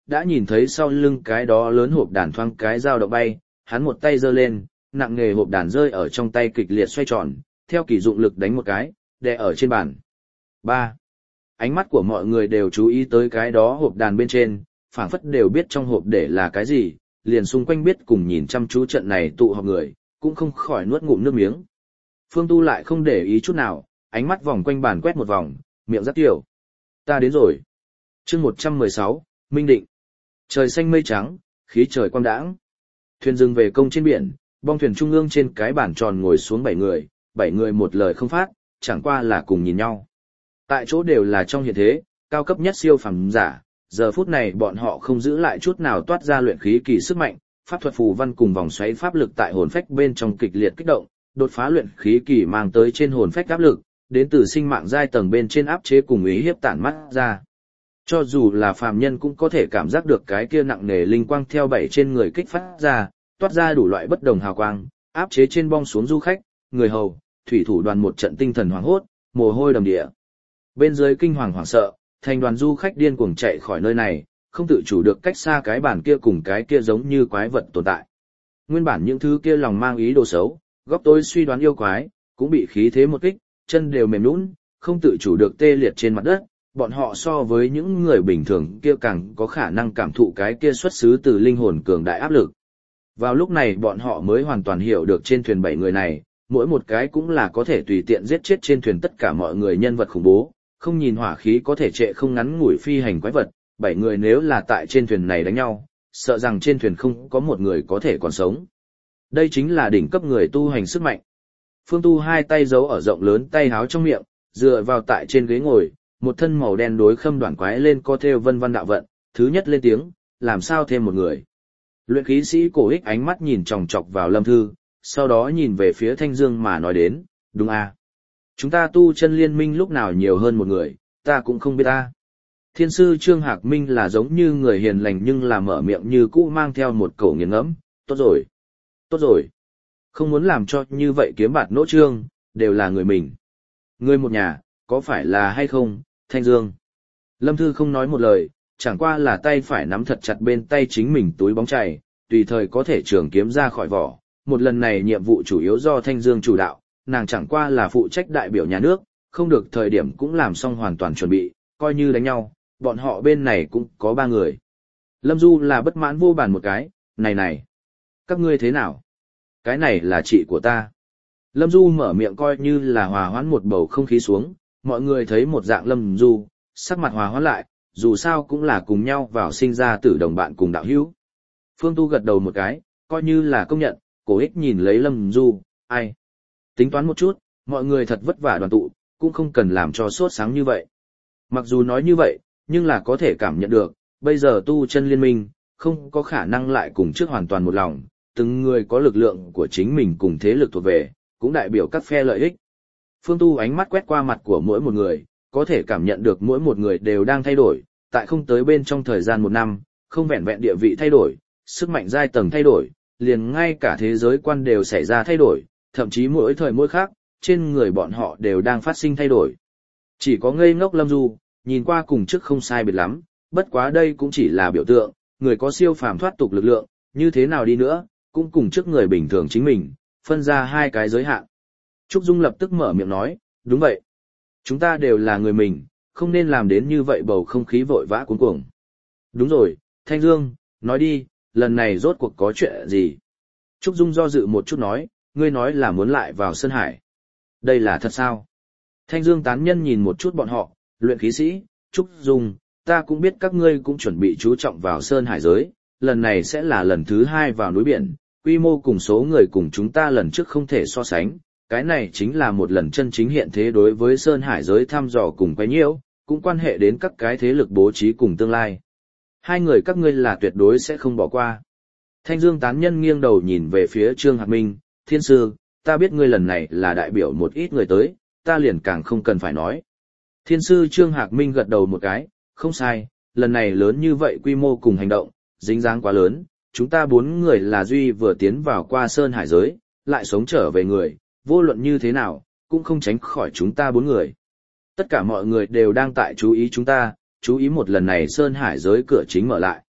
Speaker 1: đã nhìn thấy sau lưng cái đó lớn hộp đàn thoang cái dao động bay, hắn một tay giơ lên, nặng nghề hộp đàn rơi ở trong tay kịch liệt xoay tròn, theo kỳ dụng lực đánh một cái, đè ở trên bàn. Ba. Ánh mắt của mọi người đều chú ý tới cái đó hộp đàn bên trên, phảng phất đều biết trong hộp để là cái gì, liền xung quanh biết cùng nhìn chăm chú trận này tụ họp người, cũng không khỏi nuốt ngụm nước miếng. Phương Tu lại không để ý chút nào, ánh mắt vòng quanh bàn quét một vòng, miệng rất tiểu. Ta đến rồi. Chương một trăm mười sáu, Minh Định. Trời xanh mây trắng, khí trời quang đãng. Thuyền dừng về công trên biển, bong thuyền trung ương trên cái bàn tròn ngồi xuống bảy người, bảy người một lời không phát, chẳng qua là cùng nhìn nhau. Tại chỗ đều là trong hiện thế, cao cấp nhất siêu phàm giả, giờ phút này bọn họ không giữ lại chút nào toát ra luyện khí kỳ sức mạnh, pháp thuật phù văn cùng vòng xoáy pháp lực tại hồn phách bên trong kịch liệt kích động, đột phá luyện khí kỳ mang tới trên hồn phách áp lực, đến từ sinh mạng giai tầng bên trên áp chế cùng ý hiếp tản mắt ra. Cho dù là phàm nhân cũng có thể cảm giác được cái kia nặng nề linh quang theo bảy trên người kích phát ra, toát ra đủ loại bất đồng hào quang, áp chế trên bong xuống du khách, người hầu, thủy thủ đoàn một trận tinh thần hoảng hốt, mồ hôi đầm địa. Bên dưới kinh hoàng hoảng sợ, thành đoàn du khách điên cuồng chạy khỏi nơi này, không tự chủ được cách xa cái bàn kia cùng cái kia giống như quái vật tồn tại. Nguyên bản những thứ kia lòng mang ý đồ xấu, góc tối suy đoán yêu quái, cũng bị khí thế một kích, chân đều mềm nhũn, không tự chủ được tê liệt trên mặt đất. Bọn họ so với những người bình thường kia càng có khả năng cảm thụ cái kia xuất xứ từ linh hồn cường đại áp lực. Vào lúc này bọn họ mới hoàn toàn hiểu được trên thuyền bảy người này, mỗi một cái cũng là có thể tùy tiện giết chết trên thuyền tất cả mọi người nhân vật khủng bố, không nhìn hỏa khí có thể trệ không ngắn ngủi phi hành quái vật, bảy người nếu là tại trên thuyền này đánh nhau, sợ rằng trên thuyền không có một người có thể còn sống. Đây chính là đỉnh cấp người tu hành sức mạnh. Phương Tu hai tay giấu ở rộng lớn tay háo trong miệng, dựa vào tại trên ghế ngồi, một thân màu đen đối khâm đoạn quái lên co theo vân văn đạo vận, thứ nhất lên tiếng, làm sao thêm một người. Luyện khí sĩ cổ ích ánh mắt nhìn chòng chọc vào Lâm Thư, sau đó nhìn về phía Thanh Dương mà nói đến, đúng à. Chúng ta tu chân liên minh lúc nào nhiều hơn một người, ta cũng không biết ta. Thiên sư Trương Hạc Minh là giống như người hiền lành nhưng là mở miệng như cũ mang theo một cổ nghiền ngẫm, tốt rồi, tốt rồi. Không muốn làm cho như vậy kiếm bạt nỗ trương, đều là người mình. Người một nhà, có phải là hay không, Thanh Dương. Lâm Thư không nói một lời, chẳng qua là tay phải nắm thật chặt bên tay chính mình túi bóng chày, tùy thời có thể trường kiếm ra khỏi vỏ. Một lần này nhiệm vụ chủ yếu do Thanh Dương chủ đạo, nàng chẳng qua là phụ trách đại biểu nhà nước, không được thời điểm cũng làm xong hoàn toàn chuẩn bị, coi như đánh nhau, bọn họ bên này cũng có ba người. Lâm Du là bất mãn vô bàn một cái, này này, các ngươi thế nào? Cái này là chị của ta. Lâm Du mở miệng coi như là hòa hoãn một bầu không khí xuống, mọi người thấy một dạng Lâm Du, sắc mặt hòa hoãn lại, dù sao cũng là cùng nhau vào sinh ra tử đồng bạn cùng đạo hữu. Phương Tu gật đầu một cái, coi như là công nhận, cổ ích nhìn lấy Lâm Du, ai? Tính toán một chút, mọi người thật vất vả đoàn tụ, cũng không cần làm cho sốt sáng như vậy. Mặc dù nói như vậy, nhưng là có thể cảm nhận được, bây giờ tu chân liên minh, không có khả năng lại cùng trước hoàn toàn một lòng, từng người có lực lượng của chính mình cùng thế lực thuộc về, cũng đại biểu các phe lợi ích. Phương Tu ánh mắt quét qua mặt của mỗi một người, có thể cảm nhận được mỗi một người đều đang thay đổi, tại không tới bên trong thời gian một năm, không vẹn vẹn địa vị thay đổi, sức mạnh giai tầng thay đổi, liền ngay cả thế giới quan đều xảy ra thay đổi, thậm chí mỗi thời mỗi khác, trên người bọn họ đều đang phát sinh thay đổi. Chỉ có ngây ngốc Lâm Du, nhìn qua cùng trước không sai biệt lắm, bất quá đây cũng chỉ là biểu tượng, người có siêu phàm thoát tục lực lượng, như thế nào đi nữa, cũng cùng trước người bình thường chính mình, phân ra hai cái giới hạn. Trúc Dung lập tức mở miệng nói, đúng vậy. Chúng ta đều là người mình, không nên làm đến như vậy bầu không khí vội vã cuống cuồng. Đúng rồi, Thanh Dương, nói đi, lần này rốt cuộc có chuyện gì? Trúc Dung do dự một chút nói, ngươi nói là muốn lại vào Sơn Hải. Đây là thật sao? Thanh Dương tán nhân nhìn một chút bọn họ, luyện khí sĩ, Trúc Dung, ta cũng biết các ngươi cũng chuẩn bị chú trọng vào Sơn Hải giới, lần này sẽ là lần thứ hai vào núi biển, quy mô cùng số người cùng chúng ta lần trước không thể so sánh, cái này chính là một lần chân chính hiện thế đối với Sơn Hải giới thăm dò cùng quấy nhiễu, cũng quan hệ đến các cái thế lực bố trí cùng tương lai. Hai người các ngươi là tuyệt đối sẽ không bỏ qua. Thanh Dương tán nhân nghiêng đầu nhìn về phía Trương Hạc Minh, Thiên sư, ta biết ngươi lần này là đại biểu một ít người tới, ta liền càng không cần phải nói. Thiên sư Trương Hạc Minh gật đầu một cái, không sai, lần này lớn như vậy quy mô cùng hành động, dính dáng quá lớn, chúng ta bốn người là duy vừa tiến vào qua Sơn Hải giới, lại sống trở về người, vô luận như thế nào, cũng không tránh khỏi chúng ta bốn người. Tất cả mọi người đều đang tại chú ý chúng ta, chú ý một lần này Sơn Hải giới cửa chính mở lại.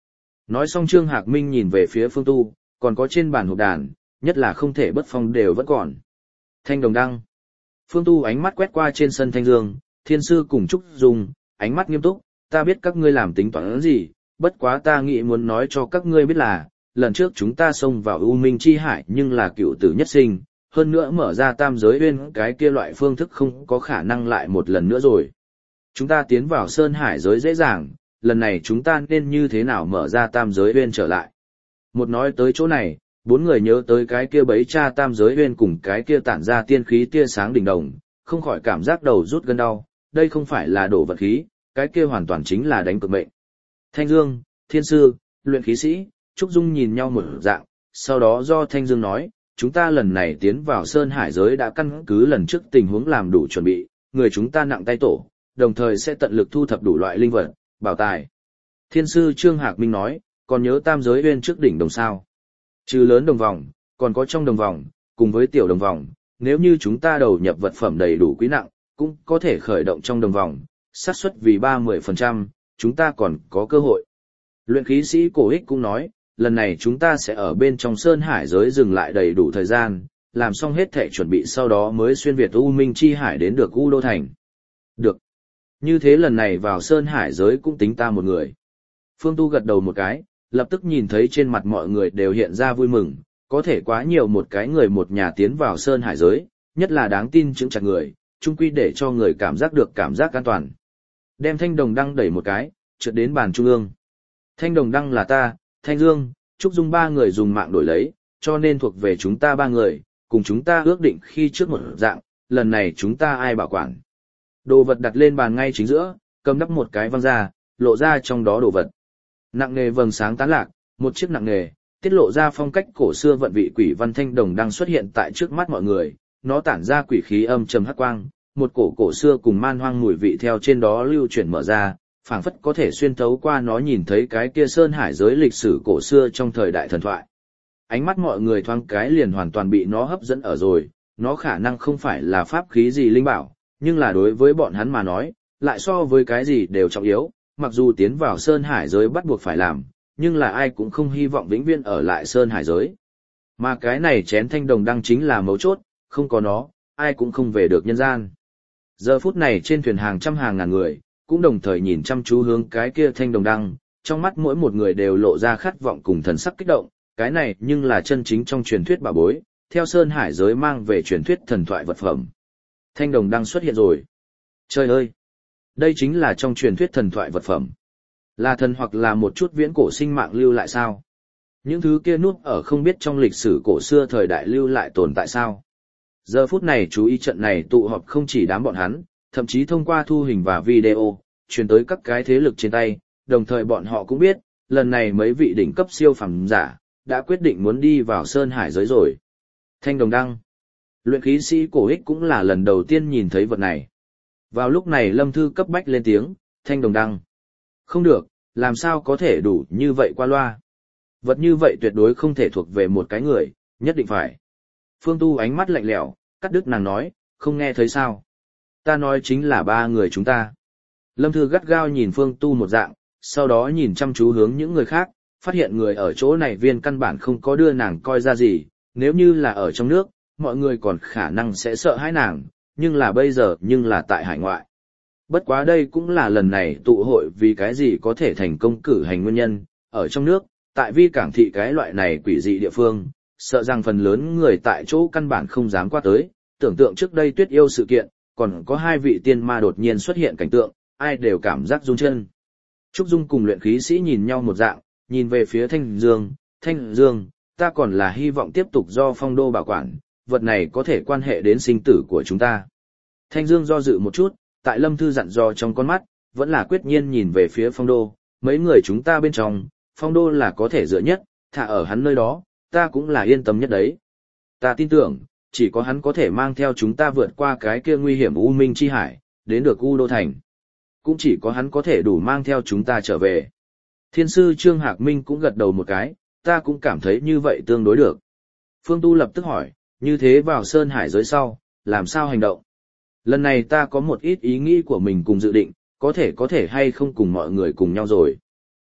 Speaker 1: Nói xong Trương Hạc Minh nhìn về phía Phương Tu, còn có trên bàn hộp đàn, nhất là không thể bất phong đều vẫn còn. Thanh đồng đăng. Phương Tu ánh mắt quét qua trên sân Thanh Dương, Thiên Sư cùng Trúc Dung, ánh mắt nghiêm túc, ta biết các ngươi làm tính toán gì, bất quá ta nghĩ muốn nói cho các ngươi biết là, lần trước chúng ta xông vào U Minh Chi Hải nhưng là cựu tử nhất sinh, hơn nữa mở ra tam giới uyên cái kia loại phương thức không có khả năng lại một lần nữa rồi. Chúng ta tiến vào Sơn Hải giới dễ dàng, lần này chúng ta nên như thế nào mở ra tam giới uyên trở lại. Một nói tới chỗ này, bốn người nhớ tới cái kia bấy cha tam giới uyên cùng cái kia tản ra tiên khí tia sáng đỉnh đồng, không khỏi cảm giác đầu rút gân đau, đây không phải là đổ vật khí, cái kia hoàn toàn chính là đánh cược mệnh. Thanh Dương, Thiên Sư, luyện khí sĩ, Trúc Dung nhìn nhau một dạng, sau đó do Thanh Dương nói, chúng ta lần này tiến vào Sơn Hải giới đã căn cứ lần trước tình huống làm đủ chuẩn bị, người chúng ta nặng tay tổ, đồng thời sẽ tận lực thu thập đủ loại linh vật, bảo tài. Thiên Sư Trương Hạc Minh nói, còn nhớ tam giới uyên trước đỉnh đồng sao? Trừ lớn đồng vòng, còn có trong đồng vòng, cùng với tiểu đồng vòng, nếu như chúng ta đầu nhập vật phẩm đầy đủ quý nặng, cũng có thể khởi động trong đồng vòng, xác suất vì ba mươi phần trăm, chúng ta còn có cơ hội. Luyện khí sĩ Cổ Ích cũng nói, lần này chúng ta sẽ ở bên trong Sơn Hải giới dừng lại đầy đủ thời gian, làm xong hết thể chuẩn bị sau đó mới xuyên Việt U Minh Chi Hải đến được U Đô Thành. Được. Như thế lần này vào Sơn Hải giới cũng tính ta một người. Phương Tu gật đầu một cái, lập tức nhìn thấy trên mặt mọi người đều hiện ra vui mừng, có thể quá nhiều một cái người một nhà tiến vào Sơn Hải giới, nhất là đáng tin chứng chặt người, chung quy để cho người cảm giác được cảm giác an toàn. Đem thanh đồng đăng đẩy một cái, trượt đến bàn trung ương. Thanh đồng đăng là ta, Thanh Dương, Trúc Dung ba người dùng mạng đổi lấy, cho nên thuộc về chúng ta ba người, cùng chúng ta ước định khi trước một dạng, lần này chúng ta ai bảo quản. Đồ vật đặt lên bàn ngay chính giữa, cầm đắp một cái văng ra, lộ ra trong đó đồ vật. Nặng nghề vầng sáng tán lạc, một chiếc nặng nghề, tiết lộ ra phong cách cổ xưa vận vị quỷ văn thanh đồng đang xuất hiện tại trước mắt mọi người, nó tản ra quỷ khí âm trầm hắc quang, một cổ cổ xưa cùng man hoang mùi vị theo trên đó lưu chuyển mở ra, phảng phất có thể xuyên thấu qua nó nhìn thấy cái kia Sơn Hải giới lịch sử cổ xưa trong thời đại thần thoại. Ánh mắt mọi người thoáng cái liền hoàn toàn bị nó hấp dẫn ở rồi, nó khả năng không phải là pháp khí gì linh bảo, nhưng là đối với bọn hắn mà nói, lại so với cái gì đều trọng yếu, mặc dù tiến vào Sơn Hải giới bắt buộc phải làm, nhưng là ai cũng không hy vọng vĩnh viễn ở lại Sơn Hải giới. Mà cái này chén thanh đồng đăng chính là mấu chốt, không có nó, ai cũng không về được nhân gian. Giờ phút này trên thuyền hàng trăm hàng ngàn người, cũng đồng thời nhìn chăm chú hướng cái kia thanh đồng đăng, trong mắt mỗi một người đều lộ ra khát vọng cùng thần sắc kích động, cái này nhưng là chân chính trong truyền thuyết bảo bối, theo Sơn Hải giới mang về truyền thuyết thần thoại vật phẩm. Thanh đồng đăng xuất hiện rồi. Trời ơi! Đây chính là trong truyền thuyết thần thoại vật phẩm. Là thần hoặc là một chút viễn cổ sinh mạng lưu lại sao? Những thứ kia núp ở không biết trong lịch sử cổ xưa thời đại lưu lại tồn tại sao? Giờ phút này chú ý trận này tụ họp không chỉ đám bọn hắn, thậm chí thông qua thu hình và video, truyền tới các cái thế lực trên tay, đồng thời bọn họ cũng biết, lần này mấy vị đỉnh cấp siêu phàm giả, đã quyết định muốn đi vào Sơn Hải giới rồi. Thanh đồng đăng. Luyện khí sĩ Cổ Ích cũng là lần đầu tiên nhìn thấy vật này. Vào lúc này Lâm Thư cấp bách lên tiếng, thanh đồng đăng. Không được, làm sao có thể đủ như vậy qua loa. Vật như vậy tuyệt đối không thể thuộc về một cái người, nhất định phải. Phương Tu ánh mắt lạnh lẽo, cắt đứt nàng nói, không nghe thấy sao. Ta nói chính là ba người chúng ta. Lâm Thư gắt gao nhìn Phương Tu một dạng, sau đó nhìn chăm chú hướng những người khác, phát hiện người ở chỗ này viên căn bản không có đưa nàng coi ra gì, nếu như là ở trong nước, mọi người còn khả năng sẽ sợ hãi nàng, nhưng là bây giờ nhưng là tại hải ngoại. Bất quá đây cũng là lần này tụ hội vì cái gì có thể thành công cử hành nguyên nhân, ở trong nước, tại vi cảng thị cái loại này quỷ dị địa phương, sợ rằng phần lớn người tại chỗ căn bản không dám qua tới, tưởng tượng trước đây Tuyết Yêu sự kiện, còn có hai vị tiên ma đột nhiên xuất hiện cảnh tượng, ai đều cảm giác run chân. Trúc Dung cùng luyện khí sĩ nhìn nhau một dạng, nhìn về phía Thanh Dương, Thanh Dương, ta còn là hy vọng tiếp tục do Phong Đô bảo quản, vật này có thể quan hệ đến sinh tử của chúng ta. Thanh Dương do dự một chút, tại Lâm Thư dặn dò trong con mắt, vẫn là quyết nhiên nhìn về phía Phong Đô, mấy người chúng ta bên trong, Phong Đô là có thể dựa nhất, thả ở hắn nơi đó, ta cũng là yên tâm nhất đấy. Ta tin tưởng, chỉ có hắn có thể mang theo chúng ta vượt qua cái kia nguy hiểm U Minh Chi Hải, đến được U Đô Thành. Cũng chỉ có hắn có thể đủ mang theo chúng ta trở về. Thiên sư Trương Hạc Minh cũng gật đầu một cái, ta cũng cảm thấy như vậy tương đối được. Phương Tu lập tức hỏi, như thế vào Sơn Hải giới sau, làm sao hành động? Lần này ta có một ít ý nghĩ của mình cùng dự định, có thể có thể hay không cùng mọi người cùng nhau rồi.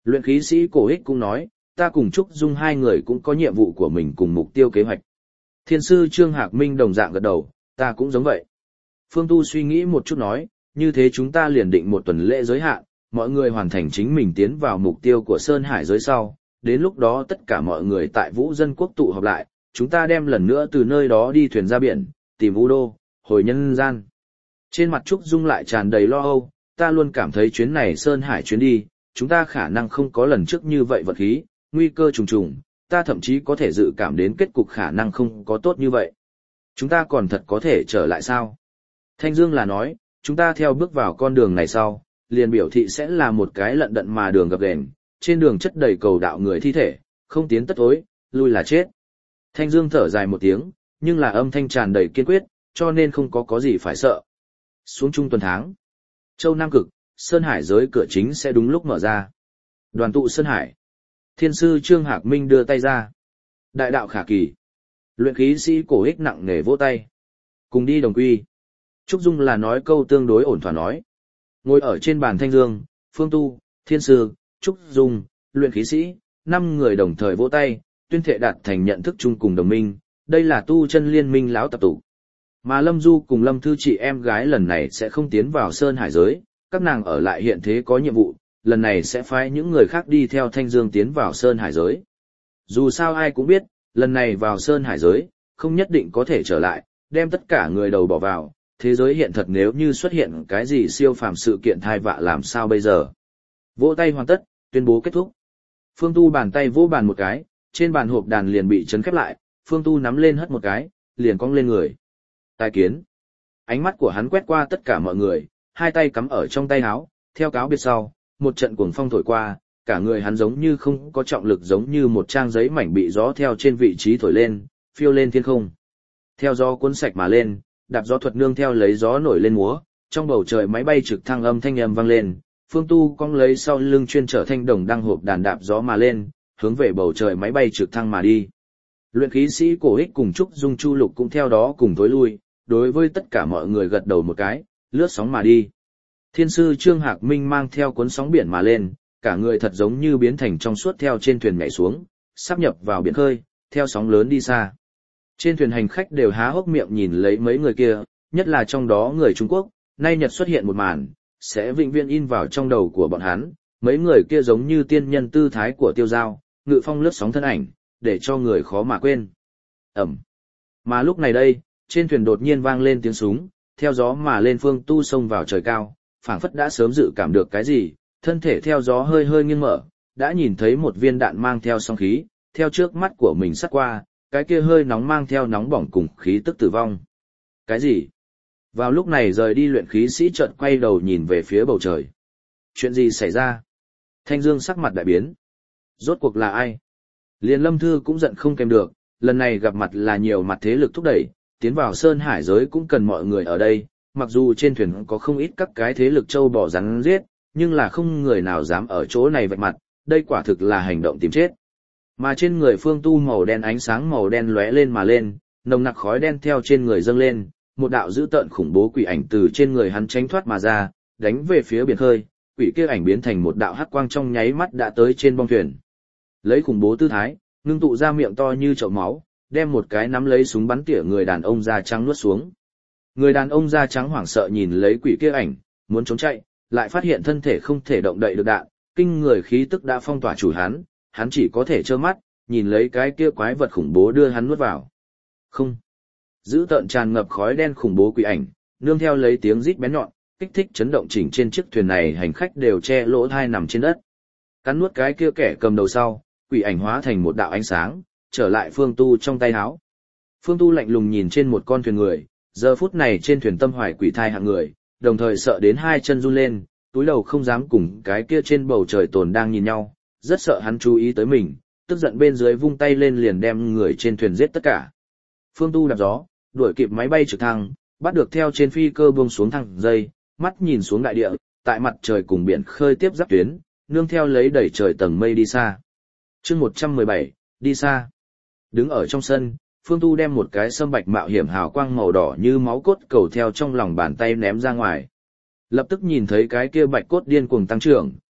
Speaker 1: Luyện khí sĩ cổ ích cũng nói, ta cùng Trúc Dung hai người cũng có nhiệm vụ của mình cùng mục tiêu kế hoạch. Thiên sư Trương Hạc Minh đồng dạng gật đầu, ta cũng giống vậy. Phương Tu suy nghĩ một chút nói, như thế chúng ta liền định một tuần lễ giới hạn, mọi người hoàn thành chính mình tiến vào mục tiêu của Sơn Hải giới sau, đến lúc đó tất cả mọi người tại Vũ Dân Quốc tụ họp lại, chúng ta đem lần nữa từ nơi đó đi thuyền ra biển, tìm Vũ Đô, hồi nhân gian. Trên mặt Trúc Dung lại tràn đầy lo âu, ta luôn cảm thấy chuyến này Sơn Hải chuyến đi, chúng ta khả năng không có lần trước như vậy vật khí, nguy cơ trùng trùng, ta thậm chí có thể dự cảm đến kết cục khả năng không có tốt như vậy. Chúng ta còn thật có thể trở lại sao? Thanh Dương là nói, chúng ta theo bước vào con đường này sau, liền biểu thị sẽ là một cái lận đận mà đường gập ghềnh, trên đường chất đầy cầu đạo người thi thể, không tiến tất tối, lui là chết. Thanh Dương thở dài một tiếng, nhưng là âm thanh tràn đầy kiên quyết, cho nên không có có gì phải sợ. Xuống trung tuần tháng, Châu Nam Cực, Sơn Hải giới cửa chính sẽ đúng lúc mở ra. Đoàn tụ Sơn Hải. Thiên sư Trương Hạc Minh đưa tay ra. Đại đạo khả kỳ. Luyện khí sĩ cổ ích nặng nề vỗ tay. Cùng đi đồng quy. Trúc Dung là nói câu tương đối ổn thỏa nói. Ngồi ở trên bàn Thanh Dương, Phương Tu, Thiên sư, Trúc Dung, luyện khí sĩ, năm người đồng thời vỗ tay, tuyên thệ đạt thành nhận thức chung cùng đồng minh, đây là tu chân liên minh lão tập tụ. Mà Lâm Du cùng Lâm Thư chị em gái lần này sẽ không tiến vào Sơn Hải giới, các nàng ở lại hiện thế có nhiệm vụ, lần này sẽ phái những người khác đi theo Thanh Dương tiến vào Sơn Hải giới. Dù sao ai cũng biết, lần này vào Sơn Hải giới, không nhất định có thể trở lại, đem tất cả người đầu bỏ vào, thế giới hiện thật nếu như xuất hiện cái gì siêu phàm sự kiện thai vạ làm sao bây giờ. Vỗ tay hoàn tất, tuyên bố kết thúc. Phương Tu bàn tay vỗ bàn một cái, trên bàn hộp đàn liền bị chấn khép lại, Phương Tu nắm lên hất một cái, liền cong lên người. Tài kiến. Ánh mắt của hắn quét qua tất cả mọi người, hai tay cắm ở trong tay áo, theo cáo biệt sau, một trận cuồng phong thổi qua, cả người hắn giống như không có trọng lực giống như một trang giấy mảnh bị gió theo trên vị trí thổi lên, phiêu lên thiên không. Theo gió cuốn sạch mà lên, đạp gió thuật nương theo lấy gió nổi lên múa, trong bầu trời máy bay trực thăng âm thanh âm vang lên, Phương Tu cong lấy sau lưng chuyên trở thanh đồng đăng hộp đàn đạp gió mà lên, hướng về bầu trời máy bay trực thăng mà đi. Luyện khí sĩ cổ ích cùng Trúc Dung Chu Lục cũng theo đó cùng tối lui, đối với tất cả mọi người gật đầu một cái, lướt sóng mà đi. Thiên sư Trương Hạc Minh mang theo cuốn sóng biển mà lên, cả người thật giống như biến thành trong suốt theo trên thuyền nhảy xuống, sắp nhập vào biển khơi, theo sóng lớn đi xa. Trên thuyền hành khách đều há hốc miệng nhìn lấy mấy người kia, nhất là trong đó người Trung Quốc, nay Nhật xuất hiện một màn, sẽ vĩnh viễn in vào trong đầu của bọn hắn, mấy người kia giống như tiên nhân tư thái của Tiêu Dao, ngự phong lướt sóng thân ảnh, để cho người khó mà quên. Ẩm. Mà lúc này đây, trên thuyền đột nhiên vang lên tiếng súng, theo gió mà lên Phương Tu xông vào trời cao, phảng phất đã sớm dự cảm được cái gì, thân thể theo gió hơi hơi nghiêng mở, đã nhìn thấy một viên đạn mang theo sóng khí, theo trước mắt của mình sát qua, cái kia hơi nóng mang theo nóng bỏng cùng khí tức tử vong. Cái gì? Vào lúc này rời đi luyện khí sĩ chợt quay đầu nhìn về phía bầu trời. Chuyện gì xảy ra? Thanh Dương sắc mặt đại biến. Rốt cuộc là ai? Liên Lâm Thư cũng giận không kèm được, lần này gặp mặt là nhiều mặt thế lực thúc đẩy, tiến vào Sơn Hải giới cũng cần mọi người ở đây, mặc dù trên thuyền có không ít các cái thế lực châu bò rắn giết, nhưng là không người nào dám ở chỗ này vạch mặt, đây quả thực là hành động tìm chết. Mà trên người Phương Tu màu đen ánh sáng màu đen lóe lên mà lên, nồng nặc khói đen theo trên người dâng lên, một đạo dữ tợn khủng bố quỷ ảnh từ trên người hắn tránh thoát mà ra, đánh về phía biển khơi, quỷ kia ảnh biến thành một đạo hắc quang trong nháy mắt đã tới trên bong thuyền. Lấy khủng bố tư thái, ngưng tụ ra miệng to như chậu máu, đem một cái nắm lấy súng bắn tỉa người đàn ông da trắng nuốt xuống. Người đàn ông da trắng hoảng sợ nhìn lấy quỷ kia ảnh, muốn trốn chạy, lại phát hiện thân thể không thể động đậy được đạn, kinh người khí tức đã phong tỏa chủ hắn, hắn chỉ có thể trơ mắt, nhìn lấy cái kia quái vật khủng bố đưa hắn nuốt vào. Không. Giữ tợn tràn ngập khói đen khủng bố quỷ ảnh, nương theo lấy tiếng rít bén nhọn, kích thích chấn động chỉnh trên chiếc thuyền này hành khách đều che lỗ tai nằm trên đất. Cắn nuốt cái kia kẻ cầm đầu sau, quỷ ảnh hóa thành một đạo ánh sáng, trở lại Phương Tu trong tay áo. Phương Tu lạnh lùng nhìn trên một con thuyền người, giờ phút này trên thuyền tâm hoài quỷ thai hạng người, đồng thời sợ đến hai chân run lên, túi đầu không dám cùng cái kia trên bầu trời tồn đang nhìn nhau, rất sợ hắn chú ý tới mình, tức giận bên dưới vung tay lên liền đem người trên thuyền giết tất cả. Phương Tu đạp gió, đuổi kịp máy bay trực thăng, bắt được theo trên phi cơ buông xuống thẳng dây, mắt nhìn xuống đại địa, tại mặt trời cùng biển khơi tiếp giáp tuyến, nương theo lấy đẩy trời tầng mây đi xa. Chương một trăm mười bảy, đi xa. Đứng ở trong sân, Phương Tu đem một cái sâm bạch mạo hiểm hào quang màu đỏ như máu cốt cầu theo trong lòng bàn tay ném ra ngoài. Lập tức nhìn thấy cái kia bạch cốt điên cuồng tăng trưởng,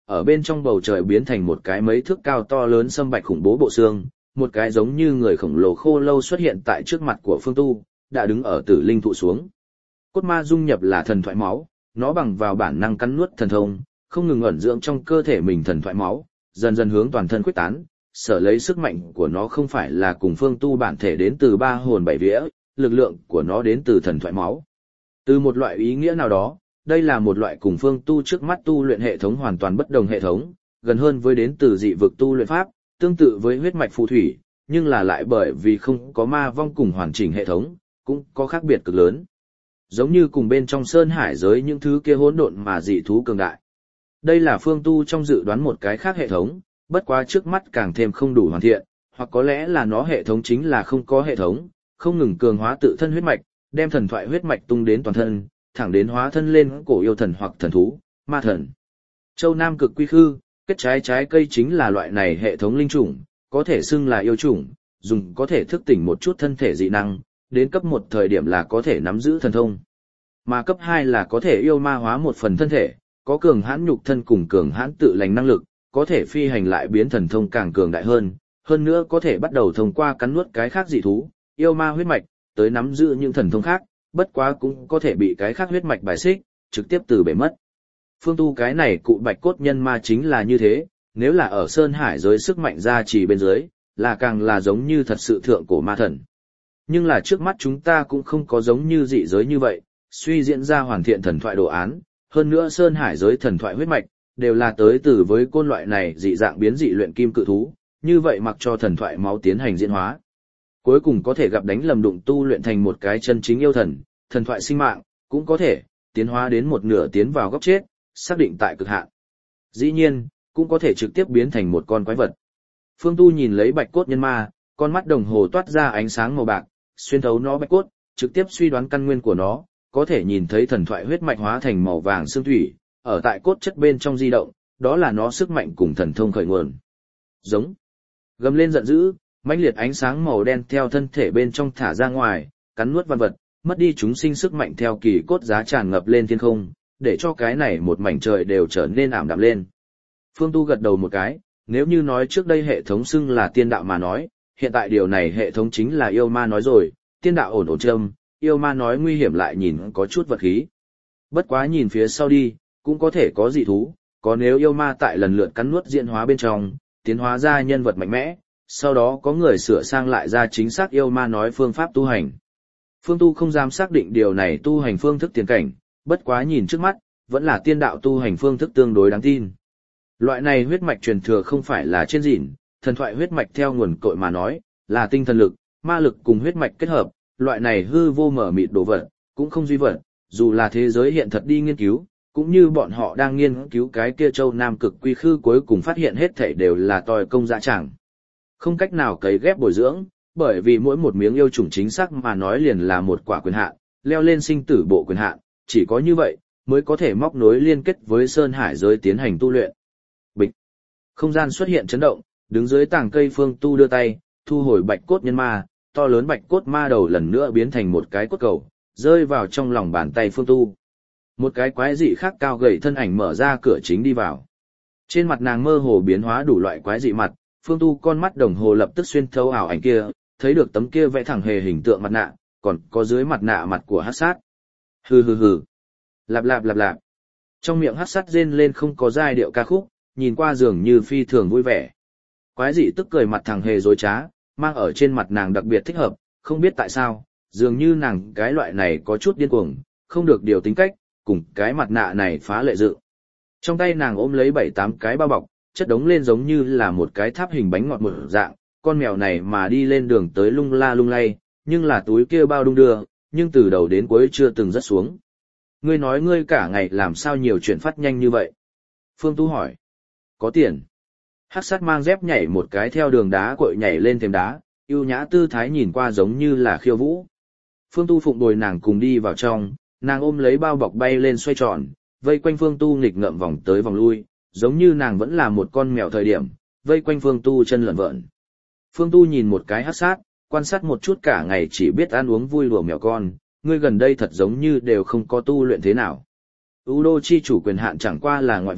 Speaker 1: ở bên trong bầu trời biến thành một cái mấy thước cao to lớn sâm bạch khủng bố bộ xương, một cái giống như người khổng lồ khô lâu xuất hiện tại trước mặt của Phương Tu, đã đứng ở tử linh thụ xuống. Cốt ma dung nhập là thần thoại máu, nó bằng vào bản năng cắn nuốt thần thông, không ngừng ẩn dưỡng trong cơ thể mình thần thoại máu, dần dần hướng toàn thân khuếch tán, sở lấy sức mạnh của nó không phải là cùng Phương Tu bản thể đến từ ba hồn bảy vía, lực lượng của nó đến từ thần thoại máu. Từ một loại ý nghĩa nào đó, đây là một loại cùng Phương Tu trước mắt tu luyện hệ thống hoàn toàn bất đồng hệ thống, gần hơn với đến từ dị vực tu luyện pháp, tương tự với huyết mạch phù thủy, nhưng là lại bởi vì không có ma vong cùng hoàn chỉnh hệ thống, cũng có khác biệt cực lớn. Giống như cùng bên trong sơn hải giới những thứ kia hỗn độn mà dị thú cường đại. Đây là Phương Tu trong dự đoán một cái khác hệ thống, bất quá trước mắt càng thêm không đủ hoàn thiện, hoặc có lẽ là nó hệ thống chính là không có hệ thống, không ngừng cường hóa tự thân huyết mạch, đem thần thoại huyết mạch tung đến toàn thân, thẳng đến hóa thân lên cổ yêu thần hoặc thần thú, ma thần. Châu Nam cực quy khư, kết trái trái cây chính là loại này hệ thống linh chủng, có thể xưng là yêu chủng, dùng có thể thức tỉnh một chút thân thể dị năng, đến cấp một thời điểm là có thể nắm giữ thần thông. Mà cấp hai là có thể yêu ma hóa một phần thân thể, có cường hãn nhục thân cùng cường hãn tự lành năng lực, có thể phi hành lại biến thần thông càng cường đại hơn, hơn nữa có thể bắt đầu thông qua cắn nuốt cái khác dị thú, yêu ma huyết mạch, tới nắm giữ những thần thông khác, bất quá cũng có thể bị cái khác huyết mạch bài xích, trực tiếp từ bể mất. Phương Tu cái này cụ bạch cốt nhân ma chính là như thế, nếu là ở Sơn Hải giới sức mạnh gia trì bên dưới, là càng là giống như thật sự thượng cổ ma thần. Nhưng là trước mắt chúng ta cũng không có giống như dị giới như vậy, suy diễn ra hoàn thiện thần thoại đồ án, hơn nữa Sơn Hải giới thần thoại huyết mạch, đều là tới từ với côn loại này dị dạng biến dị luyện kim cự thú, như vậy mặc cho thần thoại máu tiến hành diễn hóa. Cuối cùng có thể gặp đánh lầm đụng tu luyện thành một cái chân chính yêu thần, thần thoại sinh mạng, cũng có thể tiến hóa đến một nửa tiến vào góc chết, xác định tại cực hạn. Dĩ nhiên, cũng có thể trực tiếp biến thành một con quái vật. Phương Tu nhìn lấy bạch cốt nhân ma, con mắt đồng hồ toát ra ánh sáng màu bạc, xuyên thấu nó bạch cốt, trực tiếp suy đoán căn nguyên của nó, có thể nhìn thấy thần thoại huyết mạch hóa thành màu vàng xương thủy, ở tại cốt chất bên trong di động, đó là nó sức mạnh cùng thần thông khởi nguồn. Giống. Gầm lên giận dữ, mãnh liệt ánh sáng màu đen theo thân thể bên trong thả ra ngoài, cắn nuốt văn vật, mất đi chúng sinh sức mạnh theo kỳ cốt giá tràn ngập lên thiên không, để cho cái này một mảnh trời đều trở nên ảm đạm lên. Phương Tu gật đầu một cái, nếu như nói trước đây hệ thống xưng là tiên đạo mà nói, hiện tại điều này hệ thống chính là yêu ma nói rồi, tiên đạo ổn ổn châm, yêu ma nói nguy hiểm lại nhìn có chút vật khí. Bất quá nhìn phía sau đi, cũng có thể có dị thú, có nếu yêu ma tại lần lượt cắn nuốt diễn hóa bên trong, tiến hóa ra nhân vật mạnh mẽ, sau đó có người sửa sang lại ra chính xác yêu ma nói phương pháp tu hành. Phương Tu không dám xác định điều này tu hành phương thức tiền cảnh, bất quá nhìn trước mắt, vẫn là tiên đạo tu hành phương thức tương đối đáng tin. Loại này huyết mạch truyền thừa không phải là trên dịn, thần thoại huyết mạch theo nguồn cội mà nói, là tinh thần lực, ma lực cùng huyết mạch kết hợp, loại này hư vô mở mịt đồ vật, cũng không duy vật, dù là thế giới hiện thật đi nghiên cứu, cũng như bọn họ đang nghiên cứu cái kia châu Nam cực quy khư cuối cùng phát hiện hết thảy đều là tòi công dã tràng. Không cách nào cấy ghép bồi dưỡng, bởi vì mỗi một miếng yêu chủng chính xác mà nói liền là một quả quyền hạn, leo lên sinh tử bộ quyền hạn, chỉ có như vậy mới có thể móc nối liên kết với Sơn Hải giới tiến hành tu luyện. Bịch. Không gian xuất hiện chấn động, đứng dưới tảng cây Phương Tu đưa tay, thu hồi bạch cốt nhân ma, to lớn bạch cốt ma đầu lần nữa biến thành một cái cốt cầu, rơi vào trong lòng bàn tay Phương Tu. Một cái quái dị khác cao gầy thân ảnh mở ra cửa chính đi vào. Trên mặt nàng mơ hồ biến hóa đủ loại quái dị mặt, Phương Tu con mắt đồng hồ lập tức xuyên thấu ảo ảnh kia, thấy được tấm kia vẽ thẳng hề hình tượng mặt nạ, còn có dưới mặt nạ mặt của hắc sát. Hừ hừ hừ. Lạp lạp lạp lạp. Trong miệng hắc sát rên lên không có giai điệu ca khúc, nhìn qua dường như phi thường vui vẻ. Quái dị tức cười mặt thằng hề dối trá, mang ở trên mặt nàng đặc biệt thích hợp, không biết tại sao, dường như nàng cái loại này có chút điên cuồng, không được điều tính cách, cùng cái mặt nạ này phá lệ dự. Trong tay nàng ôm lấy bảy tám cái bao bọc, chất đống lên giống như là một cái tháp hình bánh ngọt một dạng, con mèo này mà đi lên đường tới lung la lung lay, nhưng là túi kia bao đung đưa, nhưng từ đầu đến cuối chưa từng rớt xuống. Ngươi nói ngươi cả ngày làm sao nhiều chuyện phát nhanh như vậy? Phương Tu hỏi. Có tiền. Hắc sát mang dép nhảy một cái theo đường đá cội nhảy lên thềm đá, yêu nhã tư thái nhìn qua giống như là khiêu vũ. Phương Tu phụng bồi nàng cùng đi vào trong, nàng ôm lấy bao bọc bay lên xoay tròn, vây quanh Phương Tu nghịch ngợm vòng tới vòng lui, giống như nàng vẫn là một con mèo thời điểm, vây quanh Phương Tu chân lợn vợn. Phương Tu nhìn một cái hắc sát, quan sát một chút cả ngày chỉ biết ăn uống vui đùa mèo con, ngươi gần đây thật giống như đều không có tu luyện thế nào. U đô chi chủ quyền hạn chẳng qua là ngoại vật,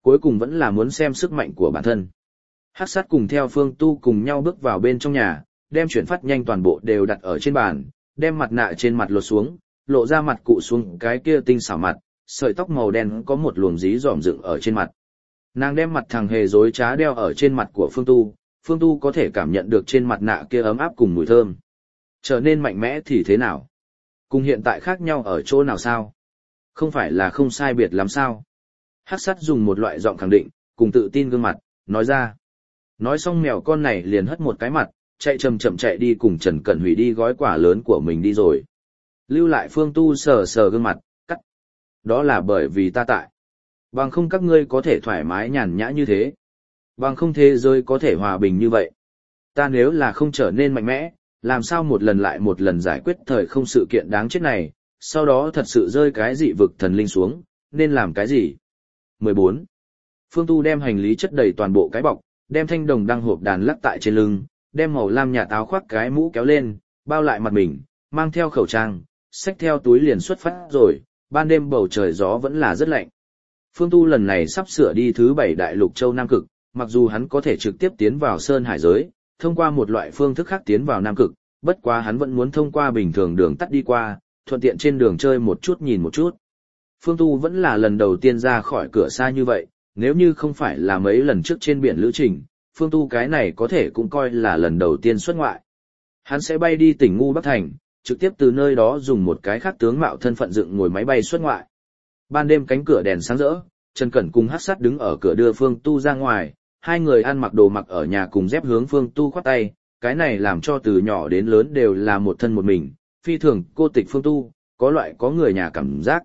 Speaker 1: cuối cùng vẫn là muốn xem sức mạnh của bản thân. Hắc sát cùng theo Phương Tu cùng nhau bước vào bên trong nhà, đem chuyển phát nhanh toàn bộ đều đặt ở trên bàn, đem mặt nạ trên mặt lột xuống, lộ ra mặt cụ xuống cái kia tinh xảo mặt, sợi tóc màu đen có một luồng dí dỏm dựng ở trên mặt. Nàng đem mặt thằng hề dối trá đeo ở trên mặt của Phương Tu, Phương Tu có thể cảm nhận được trên mặt nạ kia ấm áp cùng mùi thơm. Trở nên mạnh mẽ thì thế nào? Cùng hiện tại khác nhau ở chỗ nào sao? Không phải là không sai biệt lắm sao? Hắc sát dùng một loại giọng khẳng định, cùng tự tin gương mặt, nói ra. Nói xong mèo con này liền hất một cái mặt, chạy chậm chậm chạy đi cùng Trần Cẩn hủy đi gói quà lớn của mình đi rồi. Lưu lại Phương Tu sờ sờ gương mặt, cắt. Đó là bởi vì ta tại. Bằng không các ngươi có thể thoải mái nhàn nhã như thế. Bằng không thế giới có thể hòa bình như vậy. Ta nếu là không trở nên mạnh mẽ, làm sao một lần lại một lần giải quyết thời không sự kiện đáng chết này, sau đó thật sự rơi cái dị vực thần linh xuống, nên làm cái gì? mười bốn. Phương Tu đem hành lý chất đầy toàn bộ cái bọc, đem thanh đồng đăng hộp đàn lắc tại trên lưng, đem màu lam nhà táo khoác cái mũ kéo lên, bao lại mặt mình, mang theo khẩu trang, xách theo túi liền xuất phát rồi, ban đêm bầu trời gió vẫn là rất lạnh. Phương Tu lần này sắp sửa đi thứ bảy đại lục châu Nam Cực, mặc dù hắn có thể trực tiếp tiến vào Sơn Hải giới, thông qua một loại phương thức khác tiến vào Nam Cực, bất quá hắn vẫn muốn thông qua bình thường đường tắt đi qua, thuận tiện trên đường chơi một chút nhìn một chút. Phương Tu vẫn là lần đầu tiên ra khỏi cửa xa như vậy, nếu như không phải là mấy lần trước trên biển lữ trình, Phương Tu cái này có thể cũng coi là lần đầu tiên xuất ngoại. Hắn sẽ bay đi tỉnh Ngu Bắc Thành, trực tiếp từ nơi đó dùng một cái khác tướng mạo thân phận dựng ngồi máy bay xuất ngoại. Ban đêm cánh cửa đèn sáng rỡ, Trần Cẩn cùng Hắc Sát đứng ở cửa đưa Phương Tu ra ngoài, hai người ăn mặc đồ mặc ở nhà cùng dép hướng Phương Tu khoát tay, cái này làm cho từ nhỏ đến lớn đều là một thân một mình, phi thường cô tịch Phương Tu, có loại có người nhà cảm giác.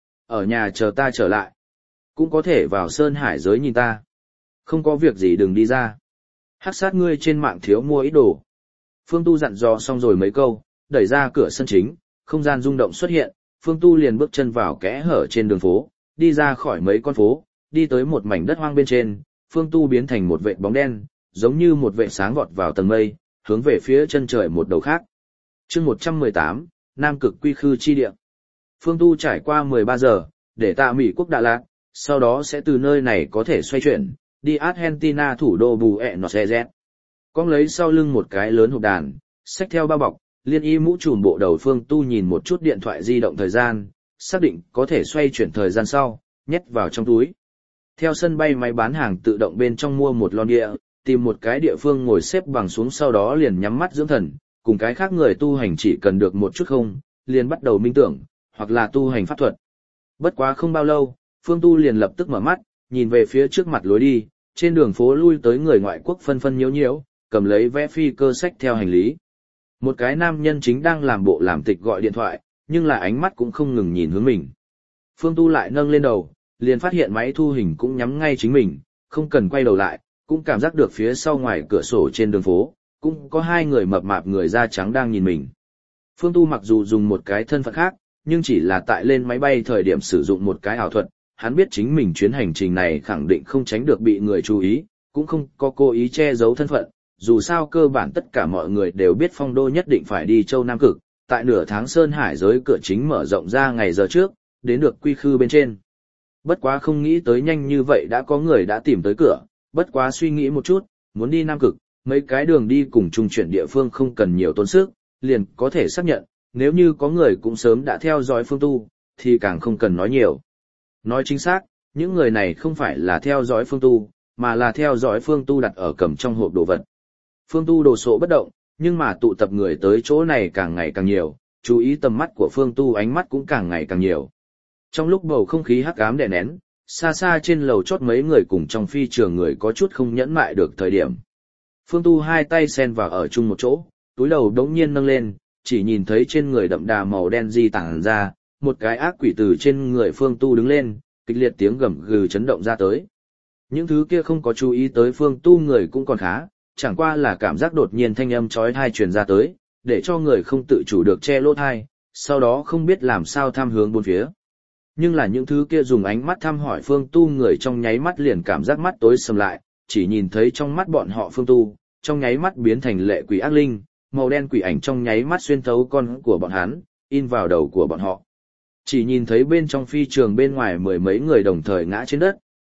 Speaker 1: Ở nhà chờ ta trở lại, cũng có thể vào Sơn Hải giới nhìn ta. Không có việc gì đừng đi ra. Hắc Sát ngươi trên mạng thiếu mua ít đồ. Phương Tu dặn dò xong rồi mấy câu, đẩy ra cửa sân chính, không gian rung động xuất hiện, Phương Tu liền bước chân vào kẽ hở trên đường phố, đi ra khỏi mấy con phố, đi tới một mảnh đất hoang bên trên, Phương Tu biến thành một vệt bóng đen, giống như một vệt sáng vọt vào tầng mây, hướng về phía chân trời một đầu khác. Chương một trăm mười tám, Nam Cực Quy Khư chi địa. Phương Tu trải qua mười ba giờ, để tạ Mỹ quốc Đà Lạt, sau đó sẽ từ nơi này có thể xoay chuyển, đi Argentina thủ đô Buenos Aires. Con lấy sau lưng một cái lớn hộp đàn, xách theo bao bọc, liên y mũ trùm bộ đầu Phương Tu nhìn một chút điện thoại di động thời gian, xác định có thể xoay chuyển thời gian sau, nhét vào trong túi. Theo sân bay máy bán hàng tự động bên trong mua một lon địa, tìm một cái địa phương ngồi xếp bằng xuống sau đó liền nhắm mắt dưỡng thần, cùng cái khác người tu hành chỉ cần được một chút không, liền bắt đầu minh tưởng, hoặc là tu hành pháp thuật. Bất quá không bao lâu, Phương Tu liền lập tức mở mắt, nhìn về phía trước mặt lối đi, trên đường phố lui tới người ngoại quốc phân phân nhiễu nhiễu, cầm lấy vé phi cơ sách theo hành lý. Một cái nam nhân chính đang làm bộ làm tịch gọi điện thoại, nhưng là ánh mắt cũng không ngừng nhìn hướng mình. Phương Tu lại nâng lên đầu, liền phát hiện máy thu hình cũng nhắm ngay chính mình, không cần quay đầu lại, cũng cảm giác được phía sau ngoài cửa sổ trên đường phố, cũng có hai người mập mạp người da trắng đang nhìn mình. Phương Tu mặc dù dùng một cái thân phận khác, nhưng chỉ là tại lên máy bay thời điểm sử dụng một cái ảo thuật, hắn biết chính mình chuyến hành trình này khẳng định không tránh được bị người chú ý, cũng không có cố ý che giấu thân phận, dù sao cơ bản tất cả mọi người đều biết Phong Đô nhất định phải đi châu Nam Cực, tại nửa tháng Sơn Hải giới cửa chính mở rộng ra ngày giờ trước, đến được Quy Khư bên trên. Bất quá không nghĩ tới nhanh như vậy đã có người đã tìm tới cửa, bất quá suy nghĩ một chút, muốn đi Nam Cực, mấy cái đường đi cùng trung chuyển địa phương không cần nhiều tốn sức, liền có thể xác nhận, nếu như có người cũng sớm đã theo dõi Phương Tu, thì càng không cần nói nhiều. Nói chính xác, những người này không phải là theo dõi Phương Tu, mà là theo dõi Phương Tu đặt ở cầm trong hộp đồ vật. Phương Tu đồ sộ bất động, nhưng mà tụ tập người tới chỗ này càng ngày càng nhiều, chú ý tầm mắt của Phương Tu ánh mắt cũng càng ngày càng nhiều. Trong lúc bầu không khí hắc ám đè nén, xa xa trên lầu chót mấy người cùng trong phi trường người có chút không nhẫn mại được thời điểm. Phương Tu hai tay xen vào ở chung một chỗ, túi đầu đống nhiên nâng lên, chỉ nhìn thấy trên người đậm đà màu đen di tản ra, một cái ác quỷ từ trên người Phương Tu đứng lên, kịch liệt tiếng gầm gừ chấn động ra tới. Những thứ kia không có chú ý tới Phương Tu người cũng còn khá, chẳng qua là cảm giác đột nhiên thanh âm chói tai truyền ra tới, để cho người không tự chủ được che lỗ tai, sau đó không biết làm sao tham hướng bốn phía. Nhưng là những thứ kia dùng ánh mắt thăm hỏi Phương Tu người trong nháy mắt liền cảm giác mắt tối sầm lại, chỉ nhìn thấy trong mắt bọn họ Phương Tu, trong nháy mắt biến thành lệ quỷ ác linh, màu đen quỷ ảnh trong nháy mắt xuyên thấu con của bọn hắn, in vào đầu của bọn họ. Chỉ nhìn thấy bên trong phi trường bên ngoài mười mấy người đồng thời ngã trên đất,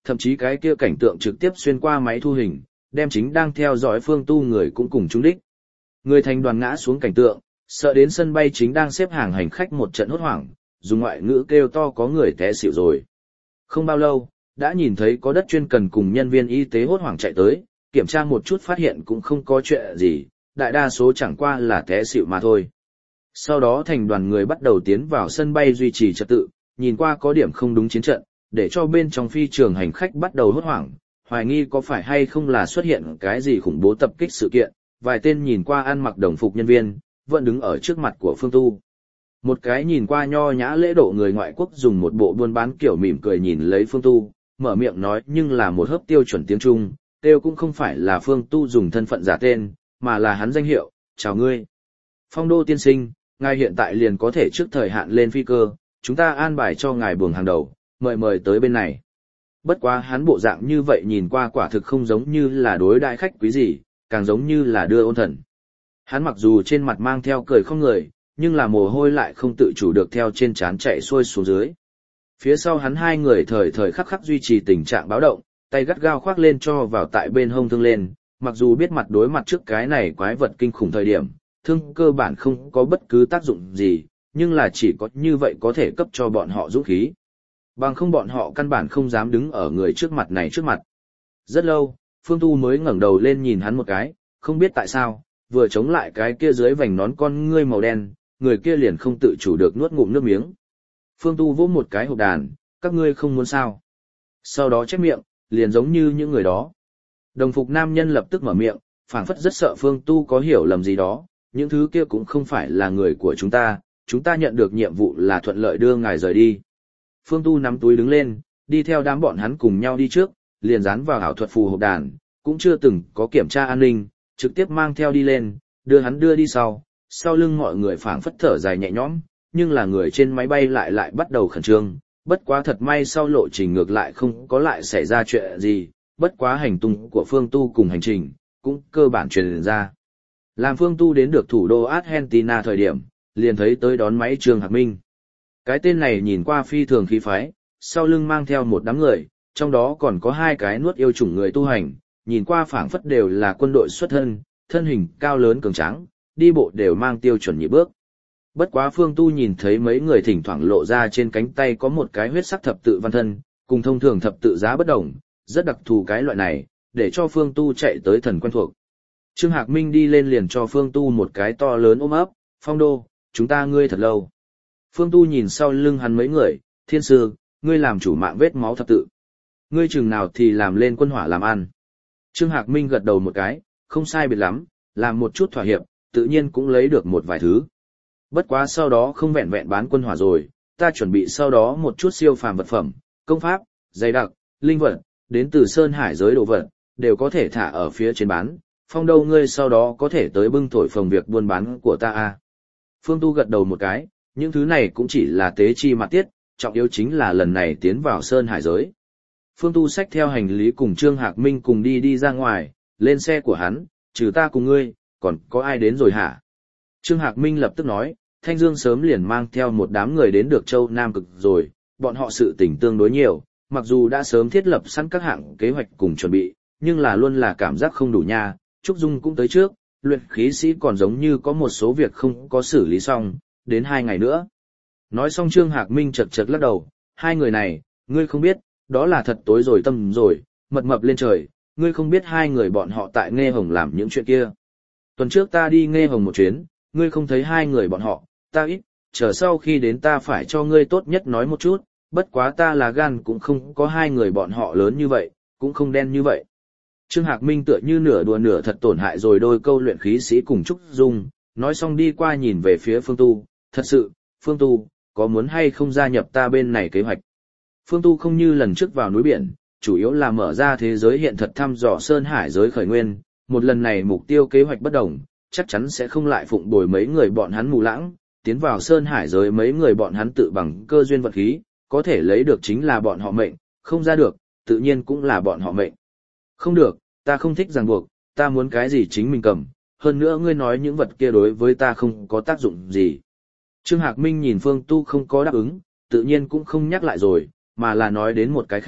Speaker 1: thậm chí cái kia cảnh tượng trực tiếp xuyên qua máy thu hình, đem chính đang theo dõi Phương Tu người cũng cùng trúng đích. Người thành đoàn ngã xuống cảnh tượng, sợ đến sân bay chính đang xếp hàng hành khách một trận hốt hoảng, dùng ngoại ngữ kêu to có người té xỉu rồi. Không bao lâu, đã nhìn thấy có đất chuyên cần cùng nhân viên y tế hốt hoảng chạy tới, kiểm tra một chút phát hiện cũng không có chuyện gì, đại đa số chẳng qua là té xỉu mà thôi. Sau đó thành đoàn người bắt đầu tiến vào sân bay duy trì trật tự, nhìn qua có điểm không đúng chiến trận, để cho bên trong phi trường hành khách bắt đầu hốt hoảng, hoài nghi có phải hay không là xuất hiện cái gì khủng bố tập kích sự kiện, vài tên nhìn qua ăn mặc đồng phục nhân viên, vẫn đứng ở trước mặt của Phương Tu. Một cái nhìn qua nho nhã lễ độ người ngoại quốc dùng một bộ buôn bán kiểu mỉm cười nhìn lấy Phương Tu, mở miệng nói nhưng là một hớp tiêu chuẩn tiếng Trung, tiêu cũng không phải là Phương Tu dùng thân phận giả tên, mà là hắn danh hiệu, chào ngươi. Phong Đô tiên sinh, ngài hiện tại liền có thể trước thời hạn lên phi cơ, chúng ta an bài cho ngài buồng hàng đầu, mời mời tới bên này. Bất quá hắn bộ dạng như vậy nhìn qua quả thực không giống như là đối đại khách quý gì, càng giống như là đưa ôn thần. Hắn mặc dù trên mặt mang theo cười không người, nhưng là mồ hôi lại không tự chủ được theo trên trán chạy xuôi xuống dưới. Phía sau hắn hai người thời thời khắc khắc duy trì tình trạng báo động, tay gắt gao khoác lên cho vào tại bên hông thương lên, mặc dù biết mặt đối mặt trước cái này quái vật kinh khủng thời điểm, thương cơ bản không có bất cứ tác dụng gì, nhưng là chỉ có như vậy có thể cấp cho bọn họ dũng khí. Bằng không bọn họ căn bản không dám đứng ở người trước mặt này trước mặt. Rất lâu, Phương Tu mới ngẩng đầu lên nhìn hắn một cái, không biết tại sao, vừa chống lại cái kia dưới vành nón con ngươi màu đen, người kia liền không tự chủ được nuốt ngụm nước miếng. Phương Tu vỗ một cái hộp đàn, các ngươi không muốn sao. Sau đó chép miệng, liền giống như những người đó. Đồng phục nam nhân lập tức mở miệng, phảng phất rất sợ Phương Tu có hiểu lầm gì đó, những thứ kia cũng không phải là người của chúng ta, chúng ta nhận được nhiệm vụ là thuận lợi đưa ngài rời đi. Phương Tu nắm túi đứng lên, đi theo đám bọn hắn cùng nhau đi trước, liền dán vào ảo thuật phù hộp đàn, cũng chưa từng có kiểm tra an ninh, trực tiếp mang theo đi lên, đưa hắn đưa đi sau, sau lưng mọi người phảng phất thở dài nhẹ nhõm, nhưng là người trên máy bay lại lại bắt đầu khẩn trương, bất quá thật may sau lộ trình ngược lại không có lại xảy ra chuyện gì, bất quá hành tung của Phương Tu cùng hành trình, cũng cơ bản truyền ra. Làm Phương Tu đến được thủ đô Argentina thời điểm, liền thấy tới đón máy Trương Hạc Minh. Cái tên này nhìn qua phi thường khí phái, sau lưng mang theo một đám người, trong đó còn có hai cái nuốt yêu chủng người tu hành, nhìn qua phảng phất đều là quân đội xuất thân, thân hình cao lớn cường tráng, đi bộ đều mang tiêu chuẩn nhị bước. Bất quá Phương Tu nhìn thấy mấy người thỉnh thoảng lộ ra trên cánh tay có một cái huyết sắc thập tự văn thân, cùng thông thường thập tự giá bất đồng, rất đặc thù cái loại này, để cho Phương Tu chạy tới thần quen thuộc. Trương Hạc Minh đi lên liền cho Phương Tu một cái to lớn ôm ấp, Phong Đô, chúng ta ngươi thật lâu. Phương Tu nhìn sau lưng hắn mấy người, thiên sư, ngươi làm chủ mạng vết máu thập tự. Ngươi chừng nào thì làm lên quân hỏa làm ăn. Trương Hạc Minh gật đầu một cái, không sai biệt lắm, làm một chút thỏa hiệp, tự nhiên cũng lấy được một vài thứ. Bất quá sau đó không vẹn vẹn bán quân hỏa rồi, ta chuẩn bị sau đó một chút siêu phàm vật phẩm, công pháp, dày đặc, linh vật, đến từ sơn hải giới đồ vật, đều có thể thả ở phía trên bán. Phong Đô ngươi sau đó có thể tới bưng thổi phồng việc buôn bán của ta à. Phương Tu gật đầu một cái, những thứ này cũng chỉ là tế chi mặt tiết, trọng yếu chính là lần này tiến vào sơn hải giới. Phương Tu xách theo hành lý cùng Trương Hạc Minh cùng đi đi ra ngoài, lên xe của hắn, trừ ta cùng ngươi, còn có ai đến rồi hả? Trương Hạc Minh lập tức nói, Thanh Dương sớm liền mang theo một đám người đến được châu Nam Cực rồi, bọn họ sự tình tương đối nhiều, mặc dù đã sớm thiết lập sẵn các hạng kế hoạch cùng chuẩn bị, nhưng là luôn là cảm giác không đủ nha. Trúc Dung cũng tới trước, luyện khí sĩ còn giống như có một số việc không có xử lý xong, đến hai ngày nữa. Nói xong Trương Hạc Minh chật chật lắc đầu, hai người này, ngươi không biết, đó là thật tối rồi tâm rồi, mật mập lên trời, ngươi không biết hai người bọn họ tại Nghe Hồng làm những chuyện kia. Tuần trước ta đi Nghe Hồng một chuyến, ngươi không thấy hai người bọn họ, ta ít, chờ sau khi đến ta phải cho ngươi tốt nhất nói một chút, bất quá ta là gan cũng không có hai người bọn họ lớn như vậy, cũng không đen như vậy. Trương Hạc Minh tựa như nửa đùa nửa thật tổn hại rồi đôi câu luyện khí sĩ cùng Trúc Dung, nói xong đi qua nhìn về phía Phương Tu, thật sự, Phương Tu, có muốn hay không gia nhập ta bên này kế hoạch? Phương Tu không như lần trước vào núi biển, chủ yếu là mở ra thế giới hiện thật thăm dò sơn hải giới khởi nguyên, một lần này mục tiêu kế hoạch bất đồng, chắc chắn sẽ không lại phụng bồi mấy người bọn hắn mù lãng, tiến vào sơn hải giới mấy người bọn hắn tự bằng cơ duyên vật khí, có thể lấy được chính là bọn họ mệnh, không ra được, tự nhiên cũng là bọn họ mệnh. Không được, ta không thích ràng buộc, ta muốn cái gì chính mình cầm, hơn nữa ngươi nói những vật kia đối với ta không có tác dụng gì. Trương Hạc Minh nhìn Phương Tu không có đáp ứng, tự nhiên cũng không nhắc lại rồi, mà là nói đến một cái khác,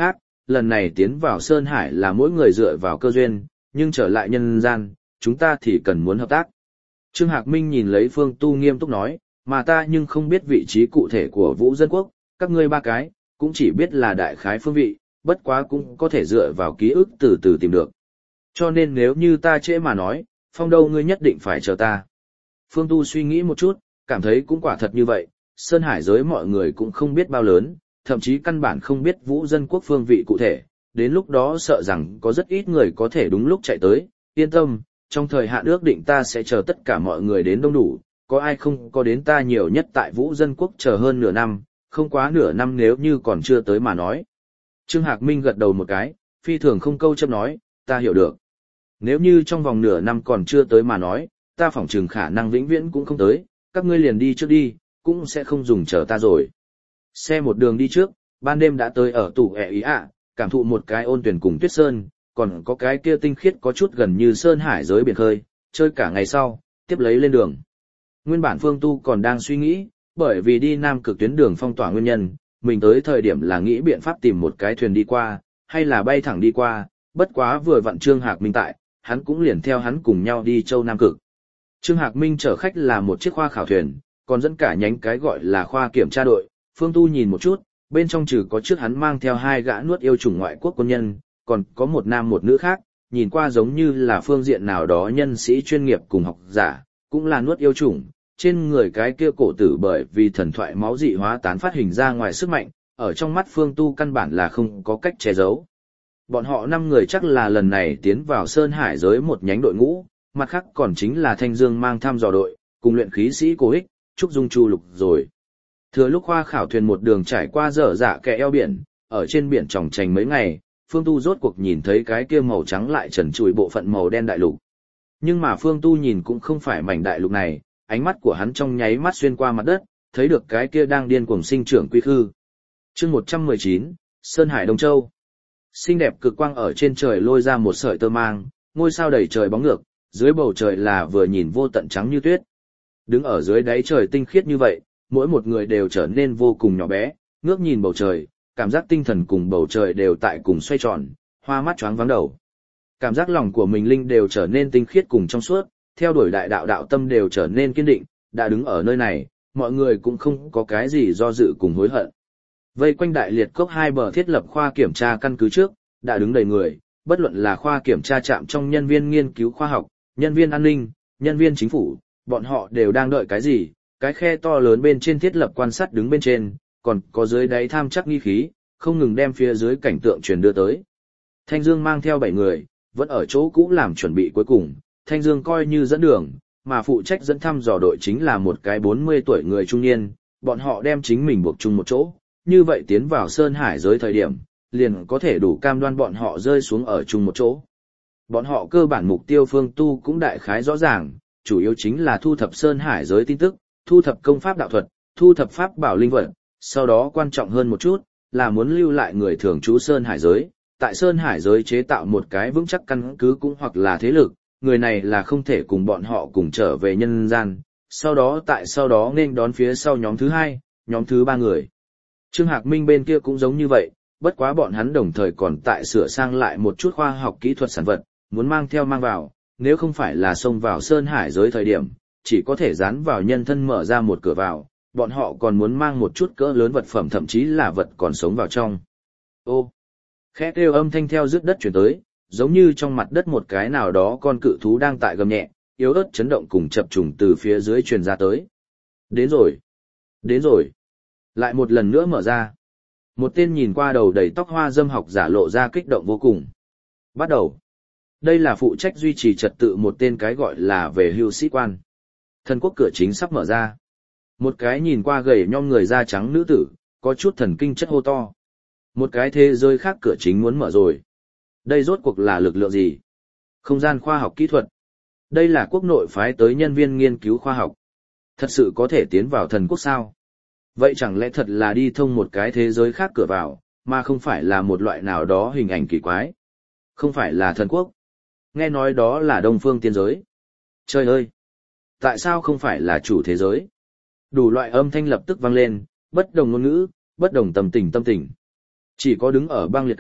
Speaker 1: lần này tiến vào Sơn Hải là mỗi người dựa vào cơ duyên, nhưng trở lại nhân gian, chúng ta thì cần muốn hợp tác. Trương Hạc Minh nhìn lấy Phương Tu nghiêm túc nói, mà ta nhưng không biết vị trí cụ thể của Vũ Dân Quốc, các ngươi ba cái, cũng chỉ biết là đại khái phương vị, bất quá cũng có thể dựa vào ký ức từ từ tìm được. Cho nên nếu như ta trễ mà nói, Phong đâu ngươi nhất định phải chờ ta. Phương Tu suy nghĩ một chút, cảm thấy cũng quả thật như vậy, Sơn Hải giới mọi người cũng không biết bao lớn, thậm chí căn bản không biết Vũ Dân Quốc phương vị cụ thể, đến lúc đó sợ rằng có rất ít người có thể đúng lúc chạy tới, yên tâm, trong thời hạn ước định ta sẽ chờ tất cả mọi người đến đông đủ, có ai không có đến ta nhiều nhất tại Vũ Dân Quốc chờ hơn nửa năm, không quá nửa năm nếu như còn chưa tới mà nói. Trương Hạc Minh gật đầu một cái, phi thường không câu chấp nói, ta hiểu được. Nếu như trong vòng nửa năm còn chưa tới mà nói, ta phỏng chừng khả năng vĩnh viễn cũng không tới, các ngươi liền đi trước đi, cũng sẽ không dùng chờ ta rồi. Xe một đường đi trước, ban đêm đã tới ở tủ ẹ ý ạ, cảm thụ một cái ôn tuyển cùng tuyết sơn, còn có cái kia tinh khiết có chút gần như Sơn Hải giới biển khơi, chơi cả ngày sau, tiếp lấy lên đường. Nguyên bản Phương Tu còn đang suy nghĩ, bởi vì đi Nam Cực tuyến đường phong tỏa nguyên nhân, mình tới thời điểm là nghĩ biện pháp tìm một cái thuyền đi qua, hay là bay thẳng đi qua, bất quá vừa vặn Trương Hạc Minh tại, hắn cũng liền theo hắn cùng nhau đi châu Nam Cực. Trương Hạc Minh chở khách là một chiếc khoa khảo thuyền, còn dẫn cả nhánh cái gọi là khoa kiểm tra đội. Phương Tu nhìn một chút, bên trong trừ có trước hắn mang theo hai gã nuốt yêu chủng ngoại quốc quân nhân, còn có một nam một nữ khác, nhìn qua giống như là phương diện nào đó nhân sĩ chuyên nghiệp cùng học giả, cũng là nuốt yêu chủng. Trên người cái kia cổ tử bởi vì thần thoại máu dị hóa tán phát hình ra ngoài sức mạnh, ở trong mắt Phương Tu căn bản là không có cách che giấu. Bọn họ năm người chắc là lần này tiến vào Sơn Hải giới một nhánh đội ngũ, mặt khác còn chính là Thanh Dương mang thăm dò đội, cùng luyện khí sĩ Cố Ích, Trúc Dung Chu Lục rồi. Thừa lúc khoa khảo thuyền một đường trải qua dở dạ kẻ eo biển, ở trên biển tròng trành mấy ngày, Phương Tu rốt cuộc nhìn thấy cái kia màu trắng lại trần trụi bộ phận màu đen đại lục. Nhưng mà Phương Tu nhìn cũng không phải mảnh đại lục này, ánh mắt của hắn trong nháy mắt xuyên qua mặt đất, thấy được cái kia đang điên cuồng sinh trưởng quy khư. Chương một trăm mười chín, Sơn Hải Đông Châu. Xinh đẹp cực quang ở trên trời lôi ra một sợi tơ mang, ngôi sao đầy trời bóng ngược, dưới bầu trời là vừa nhìn vô tận trắng như tuyết. Đứng ở dưới đáy trời tinh khiết như vậy, mỗi một người đều trở nên vô cùng nhỏ bé, ngước nhìn bầu trời, cảm giác tinh thần cùng bầu trời đều tại cùng xoay tròn, hoa mắt choáng váng đầu. Cảm giác lòng của mình linh đều trở nên tinh khiết cùng trong suốt, theo đuổi đại đạo đạo tâm đều trở nên kiên định, đã đứng ở nơi này, mọi người cũng không có cái gì do dự cùng hối hận. Vây quanh đại liệt cốc hai bờ thiết lập khoa kiểm tra căn cứ trước, đã đứng đầy người, bất luận là khoa kiểm tra trạm trong nhân viên nghiên cứu khoa học, nhân viên an ninh, nhân viên chính phủ, bọn họ đều đang đợi cái gì, cái khe to lớn bên trên thiết lập quan sát đứng bên trên, còn có dưới đáy tham chắc nghi khí, không ngừng đem phía dưới cảnh tượng truyền đưa tới. Thanh Dương mang theo bảy người, vẫn ở chỗ cũ làm chuẩn bị cuối cùng, Thanh Dương coi như dẫn đường, mà phụ trách dẫn thăm dò đội chính là một cái bốn mươi tuổi người trung niên, bọn họ đem chính mình buộc chung một chỗ, như vậy tiến vào Sơn Hải giới thời điểm, liền có thể đủ cam đoan bọn họ rơi xuống ở chung một chỗ. Bọn họ cơ bản mục tiêu Phương Tu cũng đại khái rõ ràng, chủ yếu chính là thu thập Sơn Hải giới tin tức, thu thập công pháp đạo thuật, thu thập pháp bảo linh vật, sau đó quan trọng hơn một chút, là muốn lưu lại người thường trú Sơn Hải giới, tại Sơn Hải giới chế tạo một cái vững chắc căn cứ cũng hoặc là thế lực, người này là không thể cùng bọn họ cùng trở về nhân gian, sau đó tại sau đó nên đón phía sau nhóm thứ hai, nhóm thứ ba người. Trương Hạc Minh bên kia cũng giống như vậy, bất quá bọn hắn đồng thời còn tại sửa sang lại một chút khoa học kỹ thuật sản vật, muốn mang theo mang vào, nếu không phải là xông vào Sơn Hải giới thời điểm, chỉ có thể dán vào nhân thân mở ra một cửa vào, bọn họ còn muốn mang một chút cỡ lớn vật phẩm thậm chí là vật còn sống vào trong. Ô, khẽ kêu âm thanh theo rước đất chuyển tới, giống như trong mặt đất một cái nào đó con cự thú đang tại gầm nhẹ, yếu ớt chấn động cùng chập trùng từ phía dưới truyền ra tới. Đến rồi, đến rồi. Lại một lần nữa mở ra. Một tên nhìn qua đầu đầy tóc hoa dâm học giả lộ ra kích động vô cùng. Bắt đầu. Đây là phụ trách duy trì trật tự một tên cái gọi là về hưu sĩ quan. Thần quốc cửa chính sắp mở ra. Một cái nhìn qua gầy nhom người da trắng nữ tử, có chút thần kinh chất hô to. Một cái thế giới khác cửa chính muốn mở rồi. Đây rốt cuộc là lực lượng gì? Không gian khoa học kỹ thuật. Đây là quốc nội phái tới nhân viên nghiên cứu khoa học. Thật sự có thể tiến vào thần quốc sao? Vậy chẳng lẽ thật là đi thông một cái thế giới khác cửa vào, mà không phải là một loại nào đó hình ảnh kỳ quái? Không phải là thần quốc. Nghe nói đó là Đông Phương tiên giới. Trời ơi! Tại sao không phải là chủ thế giới? Đủ loại âm thanh lập tức vang lên, bất đồng ngôn ngữ, bất đồng tâm tình tâm tình. Chỉ có đứng ở băng liệt cạnh,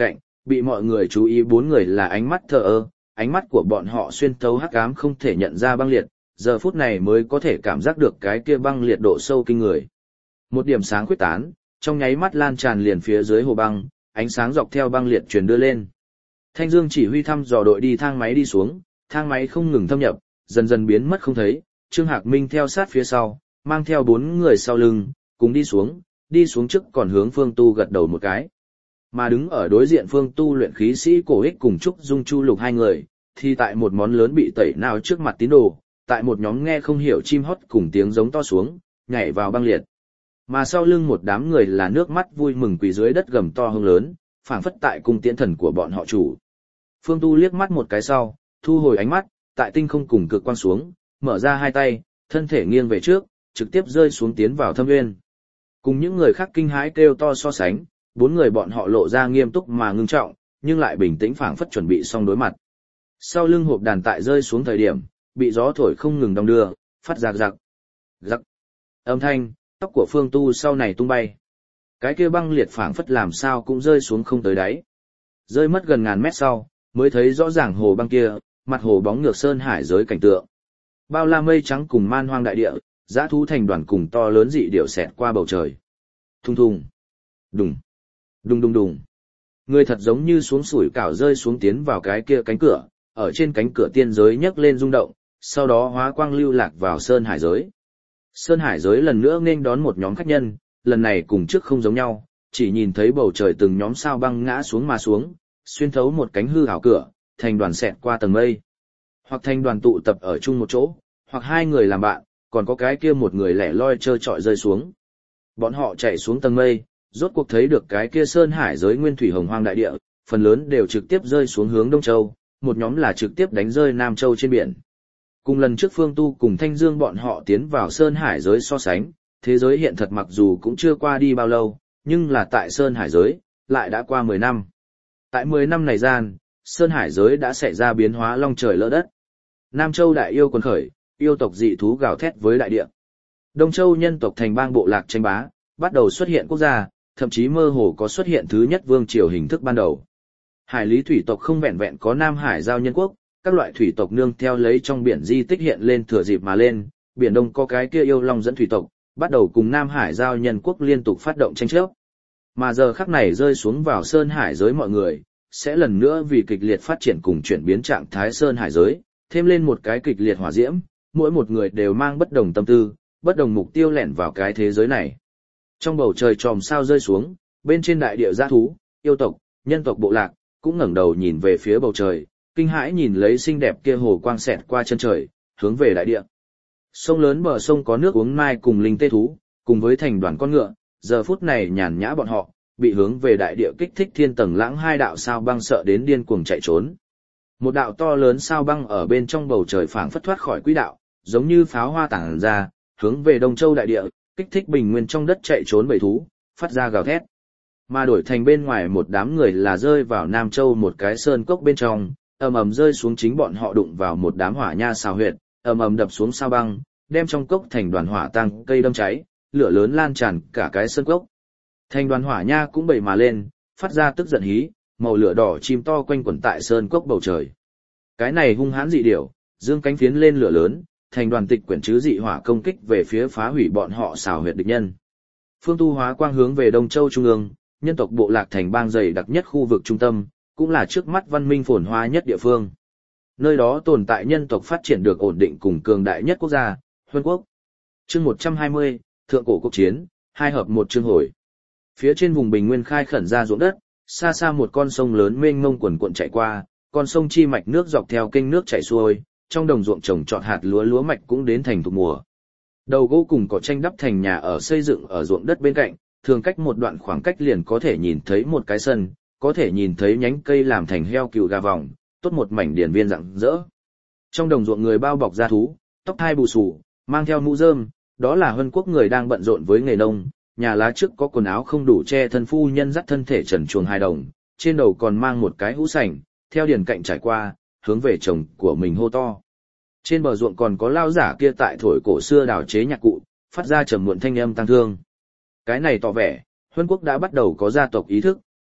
Speaker 1: bị mọi người chú ý bốn người là ánh mắt thờ ơ, ánh mắt của bọn họ xuyên thấu hắc ám không thể nhận ra băng liệt, giờ phút này mới có thể cảm giác được cái kia băng liệt độ sâu kinh người. Một điểm sáng khuyết tán, trong nháy mắt lan tràn liền phía dưới hồ băng, ánh sáng dọc theo băng liệt truyền đưa lên. Thanh Dương chỉ huy thăm dò đội đi thang máy đi xuống, thang máy không ngừng thâm nhập, dần dần biến mất không thấy, Trương Hạc Minh theo sát phía sau, mang theo bốn người sau lưng, cùng đi xuống, đi xuống trước còn hướng Phương Tu gật đầu một cái. Mà đứng ở đối diện Phương Tu luyện khí sĩ Cổ Ích cùng Trúc Dung Chu Lục hai người, thì tại một món lớn bị tẩy nào trước mặt tín đồ, tại một nhóm nghe không hiểu chim hót cùng tiếng giống to xuống, nhảy vào băng liệt. Mà sau lưng một đám người là nước mắt vui mừng quỳ dưới đất gầm to hông lớn, phảng phất tại cung tiễn thần của bọn họ chủ. Phương Tu liếc mắt một cái sau, thu hồi ánh mắt, tại tinh không cùng cực quang xuống, mở ra hai tay, thân thể nghiêng về trước, trực tiếp rơi xuống tiến vào thâm nguyên. Cùng những người khác kinh hãi kêu to so sánh, bốn người bọn họ lộ ra nghiêm túc mà ngưng trọng, nhưng lại bình tĩnh phảng phất chuẩn bị xong đối mặt. Sau lưng hộp đàn tại rơi xuống thời điểm, bị gió thổi không ngừng đong đưa, phát rạc rạc. Rạc. Âm thanh, tóc của Phương Tu sau này tung bay. Cái kia băng liệt phảng phất làm sao cũng rơi xuống không tới đáy. Rơi mất gần ngàn mét sau, mới thấy rõ ràng hồ băng kia, mặt hồ bóng ngược sơn hải giới cảnh tượng. Bao la mây trắng cùng man hoang đại địa, dã thú thành đoàn cùng to lớn dị điểu xẹt qua bầu trời. Thung thung. Đùng. Đùng đùng đùng. Người thật giống như xuống sủi cảo rơi xuống tiến vào cái kia cánh cửa, ở trên cánh cửa tiên giới nhấc lên rung động, sau đó hóa quang lưu lạc vào sơn hải giới. Sơn hải giới lần nữa nghênh đón một nhóm khách nhân, lần này cùng trước không giống nhau, chỉ nhìn thấy bầu trời từng nhóm sao băng ngã xuống mà xuống, xuyên thấu một cánh hư ảo cửa, thành đoàn xẹt qua tầng mây. Hoặc thành đoàn tụ tập ở chung một chỗ, hoặc hai người làm bạn, còn có cái kia một người lẻ loi trơ trọi rơi xuống. Bọn họ chạy xuống tầng mây, rốt cuộc thấy được cái kia sơn hải giới nguyên thủy hồng hoang đại địa, phần lớn đều trực tiếp rơi xuống hướng Đông Châu, một nhóm là trực tiếp đánh rơi Nam Châu trên biển. Cùng lần trước Phương Tu cùng Thanh Dương bọn họ tiến vào sơn hải giới so sánh, thế giới hiện thật mặc dù cũng chưa qua đi bao lâu, nhưng là tại sơn hải giới, lại đã qua mười năm. Tại mười năm này gian, sơn hải giới đã xảy ra biến hóa long trời lỡ đất. Nam Châu đại yêu quần khởi, yêu tộc dị thú gào thét với đại địa. Đông Châu nhân tộc thành bang bộ lạc tranh bá, bắt đầu xuất hiện quốc gia, thậm chí mơ hồ có xuất hiện thứ nhất vương triều hình thức ban đầu. Hải lý thủy tộc không vẹn vẹn có Nam Hải giao nhân quốc, các loại thủy tộc nương theo lấy trong biển di tích hiện lên thừa dịp mà lên, biển Đông có cái kia yêu long dẫn thủy tộc, bắt đầu cùng Nam Hải giao nhân quốc liên tục phát động tranh chấp. Mà giờ khắc này rơi xuống vào sơn hải giới mọi người, sẽ lần nữa vì kịch liệt phát triển cùng chuyển biến trạng thái sơn hải giới, thêm lên một cái kịch liệt hỏa diễm, mỗi một người đều mang bất đồng tâm tư, bất đồng mục tiêu lẻn vào cái thế giới này. Trong bầu trời chòm sao rơi xuống, bên trên đại địa dã thú, yêu tộc, nhân tộc bộ lạc, cũng ngẩng đầu nhìn về phía bầu trời, kinh hãi nhìn lấy xinh đẹp kia hồ quang xẹt qua chân trời, hướng về đại địa. Sông lớn bờ sông có nước uống mai cùng linh tê thú, cùng với thành đoàn con ngựa, giờ phút này nhàn nhã bọn họ, bị hướng về đại địa kích thích thiên tầng lãng hai đạo sao băng sợ đến điên cuồng chạy trốn. Một đạo to lớn sao băng ở bên trong bầu trời phảng phất thoát khỏi quỹ đạo, giống như pháo hoa tản ra, hướng về Đông Châu đại địa, kích thích bình nguyên trong đất chạy trốn bầy thú, phát ra gào thét. Mà đổi thành bên ngoài một đám người là rơi vào Nam Châu một cái sơn cốc bên trong, ầm ầm rơi xuống chính bọn họ đụng vào một đám hỏa nha xào huyệt, ầm ầm đập xuống sao băng, đem trong cốc thành đoàn hỏa tăng cây đâm cháy, lửa lớn lan tràn cả cái sơn cốc. Thành đoàn hỏa nha cũng bầy mà lên, phát ra tức giận hí, màu lửa đỏ chim to quanh quẩn tại sơn cốc bầu trời. Cái này hung hãn dị điểu, dương cánh phiến lên lửa lớn, thành đoàn tịch quyển chứ dị hỏa công kích về phía phá hủy bọn họ xào huyệt địch nhân. Phương Tu hóa quang hướng về Đông Châu trung ương, nhân tộc bộ lạc thành bang dày đặc nhất khu vực trung tâm, cũng là trước mắt văn minh phồn hoa nhất địa phương. Nơi đó tồn tại nhân tộc phát triển được ổn định cùng cường đại nhất quốc gia, Huân quốc. Chương một trăm hai mươi, Thượng cổ quốc chiến, hai hợp một chương hồi. Phía trên vùng bình nguyên khai khẩn ra ruộng đất, xa xa một con sông lớn mênh mông quần cuộn chạy qua, con sông chi mạch nước dọc theo kênh nước chảy xuôi, trong đồng ruộng trồng trọt hạt lúa lúa mạch cũng đến thành thục mùa. Đầu gỗ cùng cỏ tranh đắp thành nhà ở xây dựng ở ruộng đất bên cạnh, thường cách một đoạn khoảng cách liền có thể nhìn thấy một cái sân, có thể nhìn thấy nhánh cây làm thành heo cừu gà vòng, tốt một mảnh điển viên rạng rỡ. Trong đồng ruộng người bao bọc da thú, tóc hai bù xù, mang theo mũ rơm, đó là Huân quốc người đang bận rộn với nghề nông, nhà lá trước có quần áo không đủ che thân phu nhân dắt thân thể trần truồng hài đồng, trên đầu còn mang một cái hũ sành, theo điền cạnh trải qua, hướng về chồng của mình hô to. Trên bờ ruộng còn có lao giả kia tại thổi cổ xưa đào chế nhạc cụ, phát ra trầm muộn thanh âm tăng thương. Cái này tỏ vẻ, Huân quốc đã bắt đầu có gia tộc ý thức,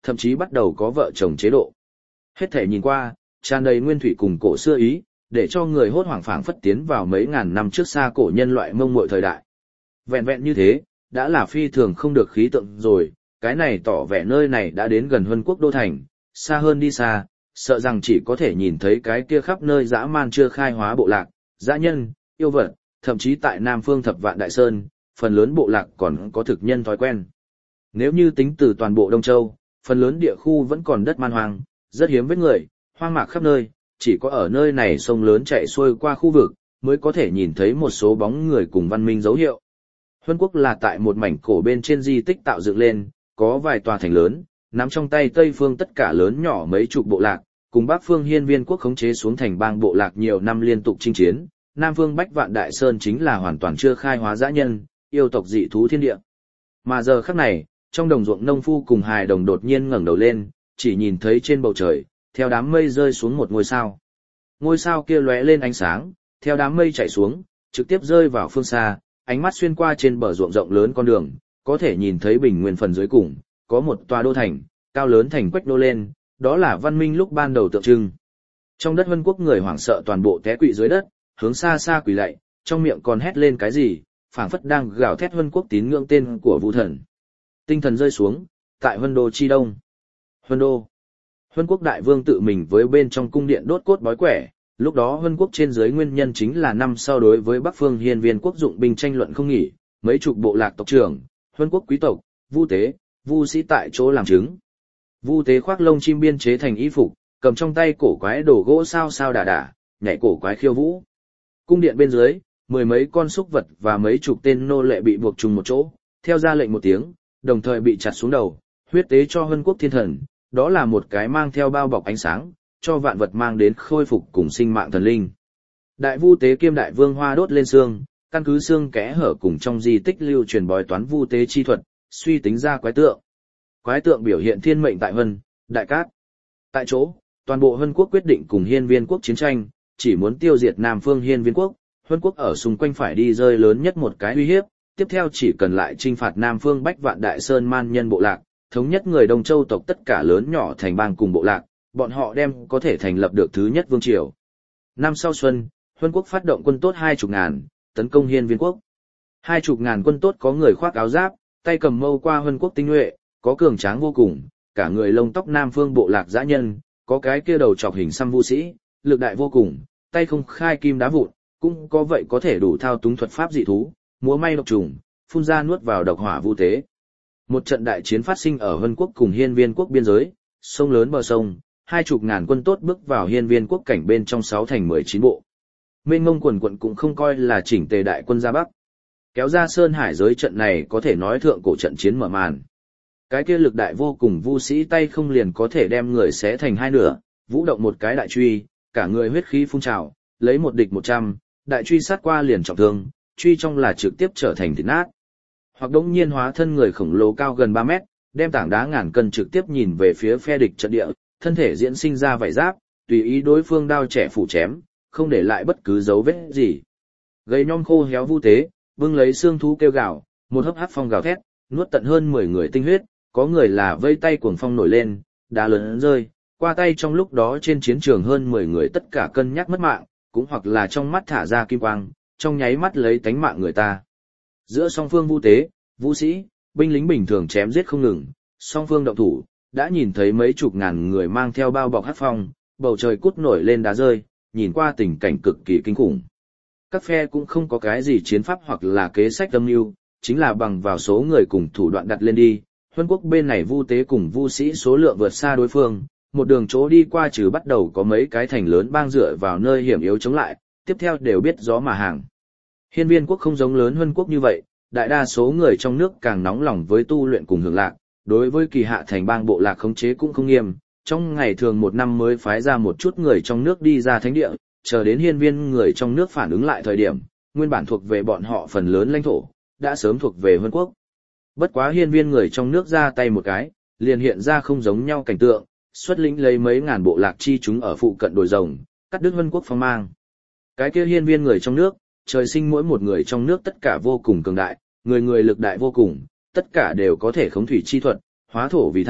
Speaker 1: thậm chí bắt đầu có vợ chồng chế độ. Hết thể nhìn qua, tràn đầy nguyên thủy cùng cổ xưa ý, để cho người hốt hoảng phảng phất tiến vào mấy ngàn năm trước xa cổ nhân loại Mông Ngội thời đại. Vẹn vẹn như thế, đã là phi thường không được khí tượng rồi, cái này tỏ vẻ nơi này đã đến gần Huân quốc đô thành, xa hơn đi xa, sợ rằng chỉ có thể nhìn thấy cái kia khắp nơi dã man chưa khai hóa bộ lạc, dã nhân, yêu vật, thậm chí tại Nam Phương Thập Vạn Đại Sơn, phần lớn bộ lạc còn có thực nhân thói quen. Nếu như tính từ toàn bộ Đông Châu, phần lớn địa khu vẫn còn đất man hoang, rất hiếm vết người, hoang mạc khắp nơi, chỉ có ở nơi này sông lớn chạy xuôi qua khu vực, mới có thể nhìn thấy một số bóng người cùng văn minh dấu hiệu. Huân quốc là tại một mảnh cổ bên trên di tích tạo dựng lên, có vài tòa thành lớn, nắm trong tay Tây phương tất cả lớn nhỏ mấy chục bộ lạc, cùng Bắc phương Hiên Viên quốc khống chế xuống thành bang bộ lạc nhiều năm liên tục chinh chiến, Nam phương Bách Vạn Đại Sơn chính là hoàn toàn chưa khai hóa dã nhân, yêu tộc dị thú thiên địa. Mà giờ khắc này, trong đồng ruộng nông phu cùng hài đồng đột nhiên ngẩng đầu lên, chỉ nhìn thấy trên bầu trời, theo đám mây rơi xuống một ngôi sao. Ngôi sao kia lóe lên ánh sáng, theo đám mây chảy xuống, trực tiếp rơi vào phương xa, ánh mắt xuyên qua trên bờ ruộng rộng lớn con đường, có thể nhìn thấy bình nguyên phần dưới cùng, có một tòa đô thành, cao lớn thành quách đô lên, đó là văn minh lúc ban đầu tượng trưng. Trong đất Huân quốc người hoảng sợ toàn bộ té quỵ dưới đất, hướng xa xa quỳ lạy, trong miệng còn hét lên cái gì, phảng phất đang gào thét Huân quốc tín ngưỡng tên của Vu thần. Tinh thần rơi xuống, tại Huân đô chi đông. Huân đô. Huân quốc đại vương tự mình với bên trong cung điện đốt cốt bói quẻ, lúc đó Huân quốc trên dưới nguyên nhân chính là năm sau đối với Bắc phương Hiên Viên quốc dụng binh tranh luận không nghỉ, mấy chục bộ lạc tộc trưởng, Huân quốc quý tộc, Vu tế, Vu sĩ tại chỗ làm chứng. Vu tế khoác lông chim biên chế thành y phục, cầm trong tay cổ quái đồ gỗ sao sao đả đả, nhảy cổ quái khiêu vũ. Cung điện bên dưới, mười mấy con súc vật và mấy chục tên nô lệ bị buộc chung một chỗ, theo ra lệnh một tiếng, đồng thời bị chặt xuống đầu, huyết tế cho Huân quốc thiên thần, đó là một cái mang theo bao bọc ánh sáng, cho vạn vật mang đến khôi phục cùng sinh mạng thần linh. Đại Vu tế kiêm đại vương hoa đốt lên xương, căn cứ xương kẽ hở cùng trong di tích lưu truyền bói toán Vu tế chi thuật, suy tính ra quái tượng. Quái tượng biểu hiện thiên mệnh tại Huân, Đại Cát. Tại chỗ, toàn bộ Huân quốc quyết định cùng Hiên Viên quốc chiến tranh, chỉ muốn tiêu diệt Nam phương Hiên Viên quốc, Huân quốc ở xung quanh phải đi rơi lớn nhất một cái uy hiếp, tiếp theo chỉ cần lại trinh phạt Nam phương Bách Vạn Đại Sơn man nhân bộ lạc, thống nhất người Đông Châu tộc tất cả lớn nhỏ thành bang cùng bộ lạc, bọn họ đem có thể thành lập được thứ nhất vương triều. Năm sau xuân, Huân quốc phát động quân tốt hai chục ngàn, tấn công Hiên Viên quốc. Hai chục ngàn quân tốt có người khoác áo giáp, tay cầm mâu qua Huân quốc tinh nhuệ, có cường tráng vô cùng, cả người lông tóc Nam phương bộ lạc dã nhân, có cái kia đầu trọc hình xăm vũ sĩ, lực đại vô cùng, tay không khai kim đá vụn, cũng có vậy có thể đủ thao túng thuật pháp dị thú, múa may độc trùng, phun ra nuốt vào độc hỏa Vu tế. Một trận đại chiến phát sinh ở Huân quốc cùng Hiên Viên quốc biên giới, sông lớn bờ sông, hai chục ngàn quân tốt bước vào Hiên Viên quốc cảnh bên trong sáu thành mười chín bộ. Mênh mông quần quận cũng không coi là chỉnh tề đại quân ra Bắc. Kéo ra Sơn Hải giới trận này có thể nói thượng cổ trận chiến mở màn. Cái kia lực đại vô cùng Vu sĩ tay không liền có thể đem người xé thành hai nửa, vũ động một cái đại truy, cả người huyết khí phun trào, lấy một địch một trăm, đại truy sát qua liền trọng thương, truy trong là trực tiếp trở thành thịt nát. Hoặc đống nhiên hóa thân người khổng lồ cao gần ba mét, đem tảng đá ngàn cân trực tiếp nhìn về phía phe địch trận địa, thân thể diễn sinh ra vảy giáp, tùy ý đối phương đao trẻ phủ chém, không để lại bất cứ dấu vết gì. Gầy nhom khô héo Vu tế, bưng lấy xương thú kêu gào, một hớp hắc phong gào thét, nuốt tận hơn mười người tinh huyết, có người là vây tay cuồng phong nổi lên, đá lớn rơi, qua tay trong lúc đó trên chiến trường hơn mười người tất cả cân nhắc mất mạng, cũng hoặc là trong mắt thả ra kim quang, trong nháy mắt lấy tánh mạng người ta. Giữa song phương Vu tế, Vũ sĩ, binh lính bình thường chém giết không ngừng, song phương động thủ, đã nhìn thấy mấy chục ngàn người mang theo bao bọc hắc phong, bầu trời cút nổi lên đá rơi, nhìn qua tình cảnh cực kỳ kinh khủng. Các phe cũng không có cái gì chiến pháp hoặc là kế sách âm mưu, chính là bằng vào số người cùng thủ đoạn đặt lên đi. Huân quốc bên này Vu tế cùng Vu sĩ số lượng vượt xa đối phương, một đường chỗ đi qua trừ bắt đầu có mấy cái thành lớn bang dựa vào nơi hiểm yếu chống lại, tiếp theo đều biết gió mà hàng. Hiên Viên quốc không giống lớn Huân quốc như vậy, đại đa số người trong nước càng nóng lòng với tu luyện cùng hưởng lạc, đối với kỳ hạ thành bang bộ lạc khống chế cũng không nghiêm, trong ngày thường một năm mới phái ra một chút người trong nước đi ra thánh địa, chờ đến hiên viên người trong nước phản ứng lại thời điểm, nguyên bản thuộc về bọn họ phần lớn lãnh thổ, đã sớm thuộc về Huân quốc. Bất quá hiên viên người trong nước ra tay một cái, liền hiện ra không giống nhau cảnh tượng, xuất lĩnh lấy mấy ngàn bộ lạc chi chúng ở phụ cận đồi rồng, cắt đứt Huân quốc phong mang. Cái kia hiên viên người trong nước, trời sinh mỗi một người trong nước tất cả vô cùng cường đại, người người lực đại vô cùng, tất cả đều có thể khống thủy chi thuật, hóa thổ vì thạch,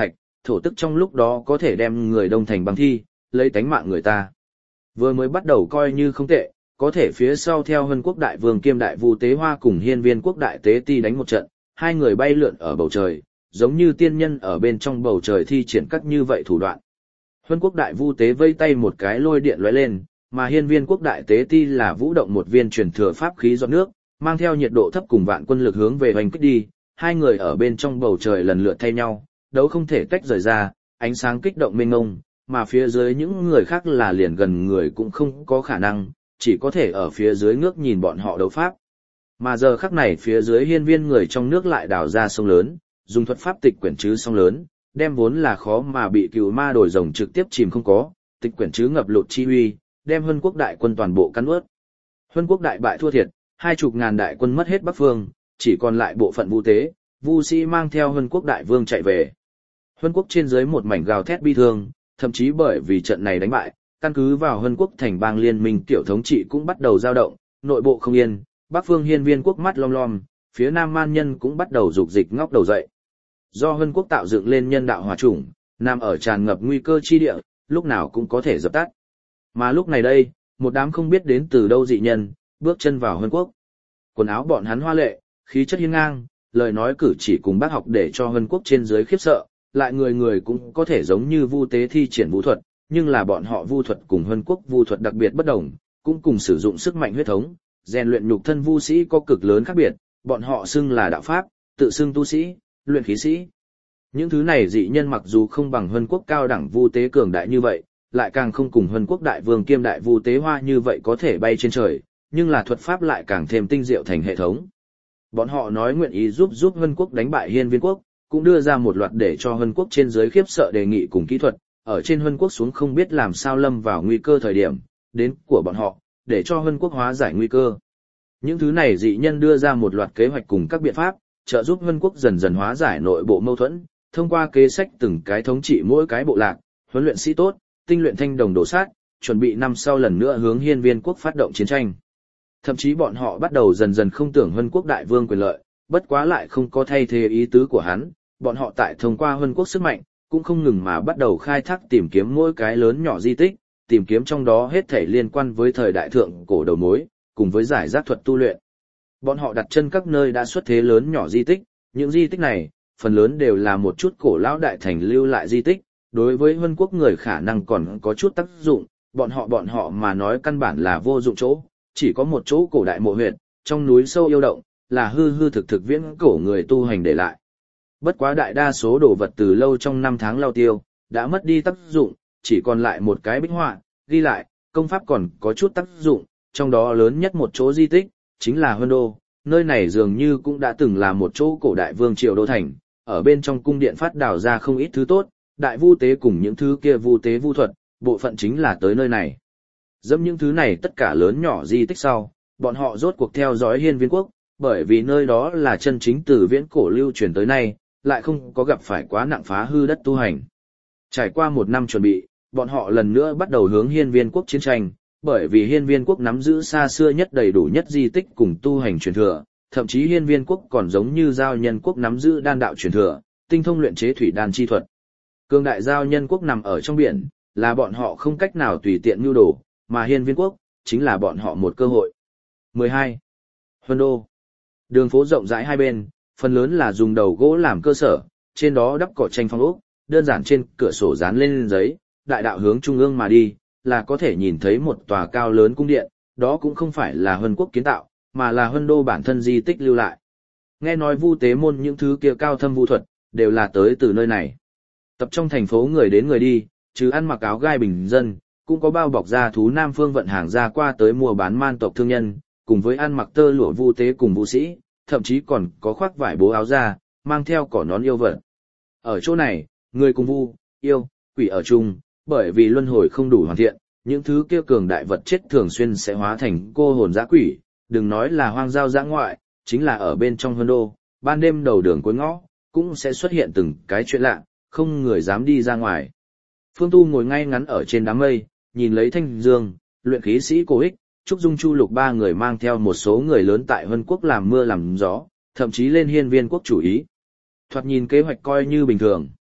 Speaker 1: thổ tức trong lúc đó có thể đem người đông thành băng thi, lấy tánh mạng người ta. Vừa mới bắt đầu coi như không tệ, có thể phía sau theo Hân Quốc đại vương kiêm đại vu tế hoa cùng Hiên Viên Quốc đại tế ti đánh một trận, hai người bay lượn ở bầu trời, giống như tiên nhân ở bên trong bầu trời thi triển các như vậy thủ đoạn. Hân Quốc đại vu tế vây tay một cái lôi điện lóe lên, mà Hiên Viên Quốc đại tế ti là vũ động một viên truyền thừa pháp khí giọt nước, mang theo nhiệt độ thấp cùng vạn quân lực hướng về hoành kích đi, hai người ở bên trong bầu trời lần lượt thay nhau, đấu không thể tách rời ra, ánh sáng kích động mênh mông, mà phía dưới những người khác là liền gần người cũng không có khả năng, chỉ có thể ở phía dưới ngước nhìn bọn họ đấu pháp. Mà giờ khắc này phía dưới hiên viên người trong nước lại đào ra sông lớn, dùng thuật pháp tịch quyển chứ sông lớn, đem vốn là khó mà bị cừu ma đổi rồng trực tiếp chìm không có, tịch quyển chứ ngập lụt chi uy, đem Hân Quốc đại quân toàn bộ cắn ướt. Hân Quốc đại bại thua thiệt, hai chục ngàn đại quân mất hết Bắc Phương, chỉ còn lại bộ phận Vu tế, Vu sĩ mang theo Hân Quốc đại vương chạy về. Hân Quốc trên dưới một mảnh gào thét bi thương, thậm chí bởi vì trận này đánh bại, căn cứ vào Hân Quốc thành bang liên minh tiểu thống trị cũng bắt đầu dao động, nội bộ không yên, Bắc Phương Hiên Viên Quốc mắt lom lom, phía Nam Man Nhân cũng bắt đầu dục dịch ngóc đầu dậy. Do Hân Quốc tạo dựng lên nhân đạo hỏa chủng, nằm ở tràn ngập nguy cơ chi địa, lúc nào cũng có thể dập tắt. Mà lúc này đây, một đám không biết đến từ đâu dị nhân, bước chân vào Hân Quốc. Quần áo bọn hắn hoa lệ, khí chất hiên ngang, lời nói cử chỉ cùng bác học để cho Hân Quốc trên dưới khiếp sợ, lại người người cũng có thể giống như vu tế thi triển vũ thuật, nhưng là bọn họ vu thuật cùng Hân Quốc vu thuật đặc biệt bất đồng, cũng cùng sử dụng sức mạnh huyết thống, rèn luyện nhục thân vu sĩ có cực lớn khác biệt, bọn họ xưng là đạo pháp, tự xưng tu sĩ, luyện khí sĩ. Những thứ này dị nhân mặc dù không bằng Hân Quốc cao đẳng vu tế cường đại như vậy, lại càng không cùng Hân Quốc đại vương kiêm đại vu tế hoa như vậy có thể bay trên trời, nhưng là thuật pháp lại càng thêm tinh diệu thành hệ thống. Bọn họ nói nguyện ý giúp giúp Hân Quốc đánh bại Hiên Viên Quốc, cũng đưa ra một loạt để cho Hân Quốc trên dưới khiếp sợ đề nghị cùng kỹ thuật, ở trên Hân Quốc xuống không biết làm sao lâm vào nguy cơ thời điểm, đến của bọn họ, để cho Hân Quốc hóa giải nguy cơ. Những thứ này dị nhân đưa ra một loạt kế hoạch cùng các biện pháp, trợ giúp Hân Quốc dần dần hóa giải nội bộ mâu thuẫn, thông qua kế sách từng cái thống trị mỗi cái bộ lạc, huấn luyện sĩ tốt, tinh luyện thanh đồng đồ sát, chuẩn bị năm sau lần nữa hướng Hiên Viên Quốc phát động chiến tranh. Thậm chí bọn họ bắt đầu dần dần không tưởng Hân Quốc đại vương quyền lợi, bất quá lại không có thay thế ý tứ của hắn, bọn họ tại thông qua Hân Quốc sức mạnh, cũng không ngừng mà bắt đầu khai thác tìm kiếm mỗi cái lớn nhỏ di tích, tìm kiếm trong đó hết thảy liên quan với thời đại thượng cổ đầu mối, cùng với giải giác thuật tu luyện. Bọn họ đặt chân các nơi đã xuất thế lớn nhỏ di tích, những di tích này, phần lớn đều là một chút cổ lão đại thành lưu lại di tích, đối với Hân Quốc người khả năng còn có chút tác dụng, bọn họ bọn họ mà nói căn bản là vô dụng chỗ, chỉ có một chỗ cổ đại mộ huyệt, trong núi sâu yêu động, là hư hư thực thực viễn cổ người tu hành để lại. Bất quá đại đa số đồ vật từ lâu trong năm tháng lao tiêu, đã mất đi tác dụng, chỉ còn lại một cái bích họa, ghi lại, công pháp còn có chút tác dụng, trong đó lớn nhất một chỗ di tích, chính là Hân Đô, nơi này dường như cũng đã từng là một chỗ cổ đại vương triều đô thành, ở bên trong cung điện phát đào ra không ít thứ tốt, đại vu tế cùng những thứ kia vu tế vu thuật, bộ phận chính là tới nơi này. Dẫm những thứ này tất cả lớn nhỏ di tích sau, bọn họ rốt cuộc theo dõi Hiên Viên Quốc, bởi vì nơi đó là chân chính từ viễn cổ lưu truyền tới nay, lại không có gặp phải quá nặng phá hư đất tu hành. Trải qua một năm chuẩn bị, bọn họ lần nữa bắt đầu hướng Hiên Viên Quốc chiến tranh, bởi vì Hiên Viên Quốc nắm giữ xa xưa nhất đầy đủ nhất di tích cùng tu hành truyền thừa, thậm chí Hiên Viên Quốc còn giống như Giao Nhân Quốc nắm giữ đan đạo truyền thừa, tinh thông luyện chế thủy đan chi thuật. Cương đại Giao Nhân Quốc nằm ở trong biển, là bọn họ không cách nào tùy tiện mưu đồ, mà Hiên Viên Quốc chính là bọn họ một cơ hội. mười hai. Hân Đô. Đường phố rộng rãi hai bên, phần lớn là dùng đầu gỗ làm cơ sở, trên đó đắp cỏ tranh phong ốc, đơn giản trên cửa sổ dán lên giấy, đại đạo hướng trung ương mà đi, là có thể nhìn thấy một tòa cao lớn cung điện, đó cũng không phải là Hân Quốc kiến tạo, mà là Hân Đô bản thân di tích lưu lại. Nghe nói vu tế môn những thứ kia cao thâm vu thuật, đều là tới từ nơi này. Tập trong thành phố người đến người đi, chứ ăn mặc áo gai bình dân, cũng có bao bọc da thú Nam Phương vận hàng ra qua tới mua bán man tộc thương nhân, cùng với ăn mặc tơ lụa vu tế cùng vũ sĩ, thậm chí còn có khoác vải bố áo da, mang theo cỏ nón yêu vật. Ở chỗ này, người cùng vu, yêu, quỷ ở chung, bởi vì luân hồi không đủ hoàn thiện, những thứ kia cường đại vật chết thường xuyên sẽ hóa thành cô hồn dã quỷ, đừng nói là hoang giao dã ngoại, chính là ở bên trong Hân Đô, ban đêm đầu đường cuối ngõ, cũng sẽ xuất hiện từng cái chuyện lạ, không người dám đi ra ngoài. Phương Tu ngồi ngay ngắn ở trên đám mây, nhìn lấy Thanh Dương, luyện khí sĩ Cổ Ích, Trúc Dung Chu Lục ba người mang theo một số người lớn tại Hân Quốc làm mưa làm gió, thậm chí lên Hiên Viên Quốc chủ ý. Thoạt nhìn kế hoạch coi như bình thường.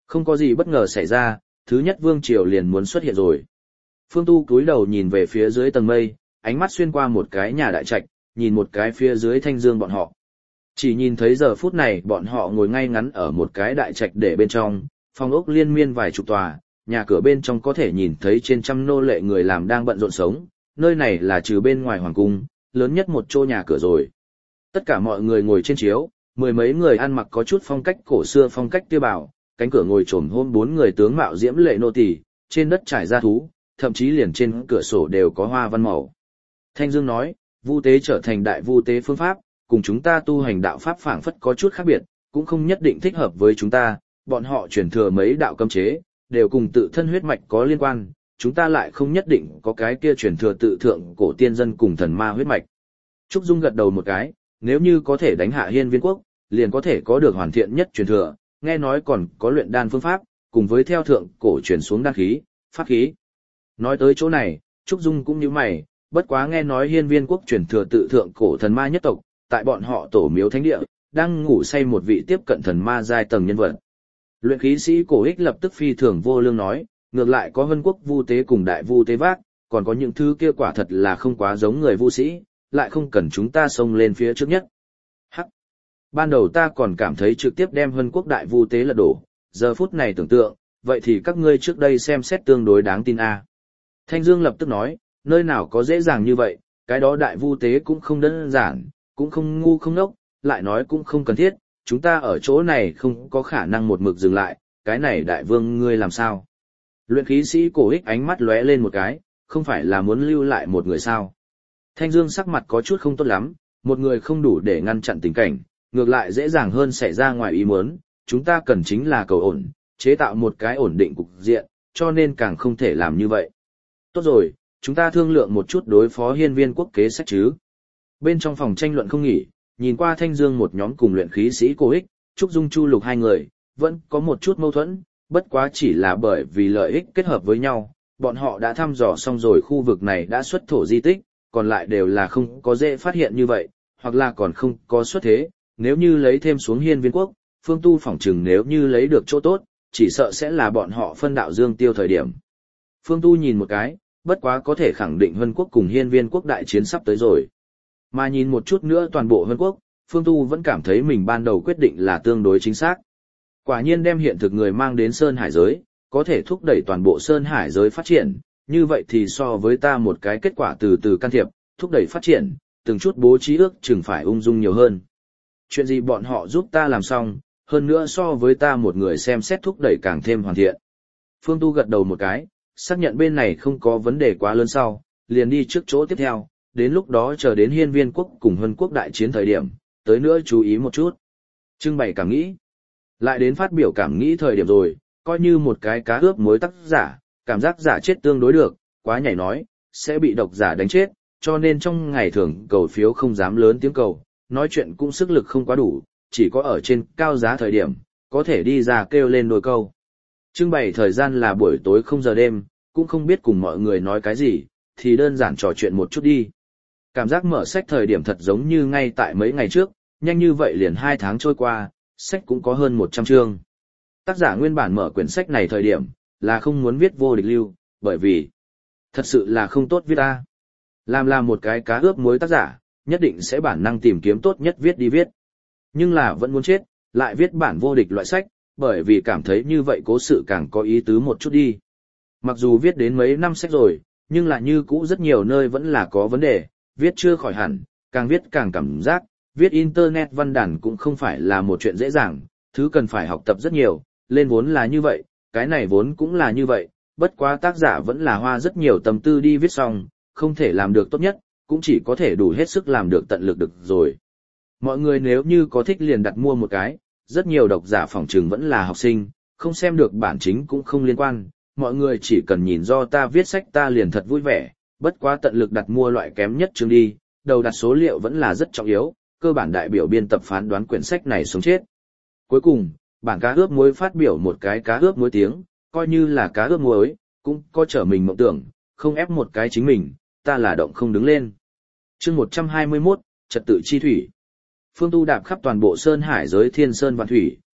Speaker 1: Không có gì bất ngờ xảy ra, thứ nhất vương triều liền muốn xuất hiện rồi. Phương Tu cúi đầu nhìn về phía dưới tầng mây, ánh mắt xuyên qua một cái nhà đại trạch, nhìn một cái phía dưới Thanh Dương bọn họ. Chỉ nhìn thấy giờ phút này bọn họ ngồi ngay ngắn ở một cái đại trạch để bên trong, phòng ốc liên miên vài chục tòa, nhà cửa bên trong có thể nhìn thấy trên trăm nô lệ người làm đang bận rộn sống, nơi này là trừ bên ngoài hoàng cung, lớn nhất một chỗ nhà cửa rồi. Tất cả mọi người ngồi trên chiếu, mười mấy người ăn mặc có chút phong cách cổ xưa phong cách tiêu bảo, cánh cửa ngồi trồm hôm bốn người tướng mạo diễm lệ nô tỳ, trên đất trải ra thú, thậm chí liền trên cửa sổ đều có hoa văn màu. Thanh Dương nói, vu tế trở thành đại vu tế phương pháp, cùng chúng ta tu hành đạo pháp phảng phất có chút khác biệt, cũng không nhất định thích hợp với chúng ta, bọn họ truyền thừa mấy đạo cấm chế, đều cùng tự thân huyết mạch có liên quan, chúng ta lại không nhất định có cái kia truyền thừa tự thượng cổ tiên dân cùng thần ma huyết mạch. Trúc Dung gật đầu một cái, nếu như có thể đánh hạ Hiên Viên quốc, liền có thể có được hoàn thiện nhất truyền thừa, nghe nói còn có luyện đan phương pháp, cùng với theo thượng cổ truyền xuống đan khí, pháp khí. Nói tới chỗ này, Trúc Dung cũng nhíu mày, bất quá nghe nói Hiên Viên quốc truyền thừa tự thượng cổ thần ma nhất tộc, tại bọn họ tổ miếu thánh địa, đang ngủ say một vị tiếp cận thần ma giai tầng nhân vật. Luyện khí sĩ cổ ích lập tức phi thường vô lương nói, ngược lại có Vân quốc vu tế cùng đại vu tế vác, còn có những thứ kia quả thật là không quá giống người vu sĩ, lại không cần chúng ta xông lên phía trước nhất. Hắc. Ban đầu ta còn cảm thấy trực tiếp đem Vân quốc đại vu tế lật đổ, giờ phút này tưởng tượng, vậy thì các ngươi trước đây xem xét tương đối đáng tin a. Thanh Dương lập tức nói, nơi nào có dễ dàng như vậy, cái đó đại vu tế cũng không đơn giản, cũng không ngu không ngốc, lại nói cũng không cần thiết, chúng ta ở chỗ này không có khả năng một mực dừng lại, cái này đại vương ngươi làm sao? Luyện khí sĩ cổ ích ánh mắt lóe lên một cái, không phải là muốn lưu lại một người sao? Thanh Dương sắc mặt có chút không tốt lắm, một người không đủ để ngăn chặn tình cảnh, ngược lại dễ dàng hơn xảy ra ngoài ý muốn, chúng ta cần chính là cầu ổn, chế tạo một cái ổn định cục diện, cho nên càng không thể làm như vậy. Tốt rồi, chúng ta thương lượng một chút đối phó Hiên Viên quốc kế sách chứ. Bên trong phòng tranh luận không nghỉ, nhìn qua Thanh Dương một nhóm cùng luyện khí sĩ cổ ích, Trúc Dung Chu Lục hai người, vẫn có một chút mâu thuẫn, bất quá chỉ là bởi vì lợi ích kết hợp với nhau, bọn họ đã thăm dò xong rồi khu vực này đã xuất thổ di tích, còn lại đều là không có dễ phát hiện như vậy, hoặc là còn không có xuất thế, nếu như lấy thêm xuống Hiên Viên quốc, Phương Tu phỏng chừng nếu như lấy được chỗ tốt, chỉ sợ sẽ là bọn họ phân đạo dương tiêu thời điểm. Phương Tu nhìn một cái, bất quá có thể khẳng định Vân quốc cùng Hiên Viên quốc đại chiến sắp tới rồi. Mà nhìn một chút nữa toàn bộ Vân quốc, Phương Tu vẫn cảm thấy mình ban đầu quyết định là tương đối chính xác. Quả nhiên đem hiện thực người mang đến Sơn Hải giới, có thể thúc đẩy toàn bộ Sơn Hải giới phát triển, như vậy thì so với ta một cái kết quả từ từ can thiệp, thúc đẩy phát triển, từng chút bố trí ước chừng phải ung dung nhiều hơn. Chuyện gì bọn họ giúp ta làm xong, hơn nữa so với ta một người xem xét thúc đẩy càng thêm hoàn thiện. Phương Tu gật đầu một cái, xác nhận bên này không có vấn đề quá lớn sau, liền đi trước chỗ tiếp theo, đến lúc đó chờ đến Hiên Viên quốc cùng Vân quốc đại chiến thời điểm, tới nữa chú ý một chút. Trưng bày cảm nghĩ. Lại đến phát biểu cảm nghĩ thời điểm rồi, coi như một cái cá ướp muối tác giả, cảm giác giả chết tương đối được, quá nhảy nói, sẽ bị độc giả đánh chết, cho nên trong ngày thường cầu phiếu không dám lớn tiếng cầu, nói chuyện cũng sức lực không quá đủ, chỉ có ở trên cao giá thời điểm, có thể đi ra kêu lên đôi câu. Trưng bày thời gian là buổi tối không giờ đêm, cũng không biết cùng mọi người nói cái gì, thì đơn giản trò chuyện một chút đi. Cảm giác mở sách thời điểm thật giống như ngay tại mấy ngày trước, nhanh như vậy liền hai tháng trôi qua, sách cũng có hơn một trăm chương. Tác giả nguyên bản mở quyển sách này thời điểm, là không muốn viết vô địch lưu, bởi vì thật sự là không tốt viết ta. Làm là một cái cá ướp muối tác giả, nhất định sẽ bản năng tìm kiếm tốt nhất viết đi viết. Nhưng là vẫn muốn chết, lại viết bản vô địch loại sách, bởi vì cảm thấy như vậy cố sự càng có ý tứ một chút đi. Mặc dù viết đến mấy năm sách rồi, nhưng là như cũ rất nhiều nơi vẫn là có vấn đề, viết chưa khỏi hẳn, càng viết càng cảm giác, viết internet văn đàn cũng không phải là một chuyện dễ dàng, thứ cần phải học tập rất nhiều, lên vốn là như vậy, cái này vốn cũng là như vậy, bất quá tác giả vẫn là hoa rất nhiều tâm tư đi viết xong, không thể làm được tốt nhất, cũng chỉ có thể đủ hết sức làm được tận lực được rồi. Mọi người nếu như có thích liền đặt mua một cái, rất nhiều độc giả phỏng chừng vẫn là học sinh, không xem được bản chính cũng không liên quan, mọi người chỉ cần nhìn do ta viết sách ta liền thật vui vẻ, bất quá tận lực đặt mua loại kém nhất chương đi, đầu đặt số liệu vẫn là rất trọng yếu, cơ bản đại biểu biên tập phán đoán quyển sách này sống chết. Cuối cùng, bản cá ướp muối phát biểu một cái cá ướp muối tiếng, coi như là cá ướp muối, cũng có trở mình mộng tưởng, không ép một cái chính mình, ta là động không đứng lên. Chương một trăm hai mươi mốt, Trật tự chi thủy. Phương Tu đạp khắp toàn bộ Sơn Hải giới Thiên Sơn Vạn Thủy,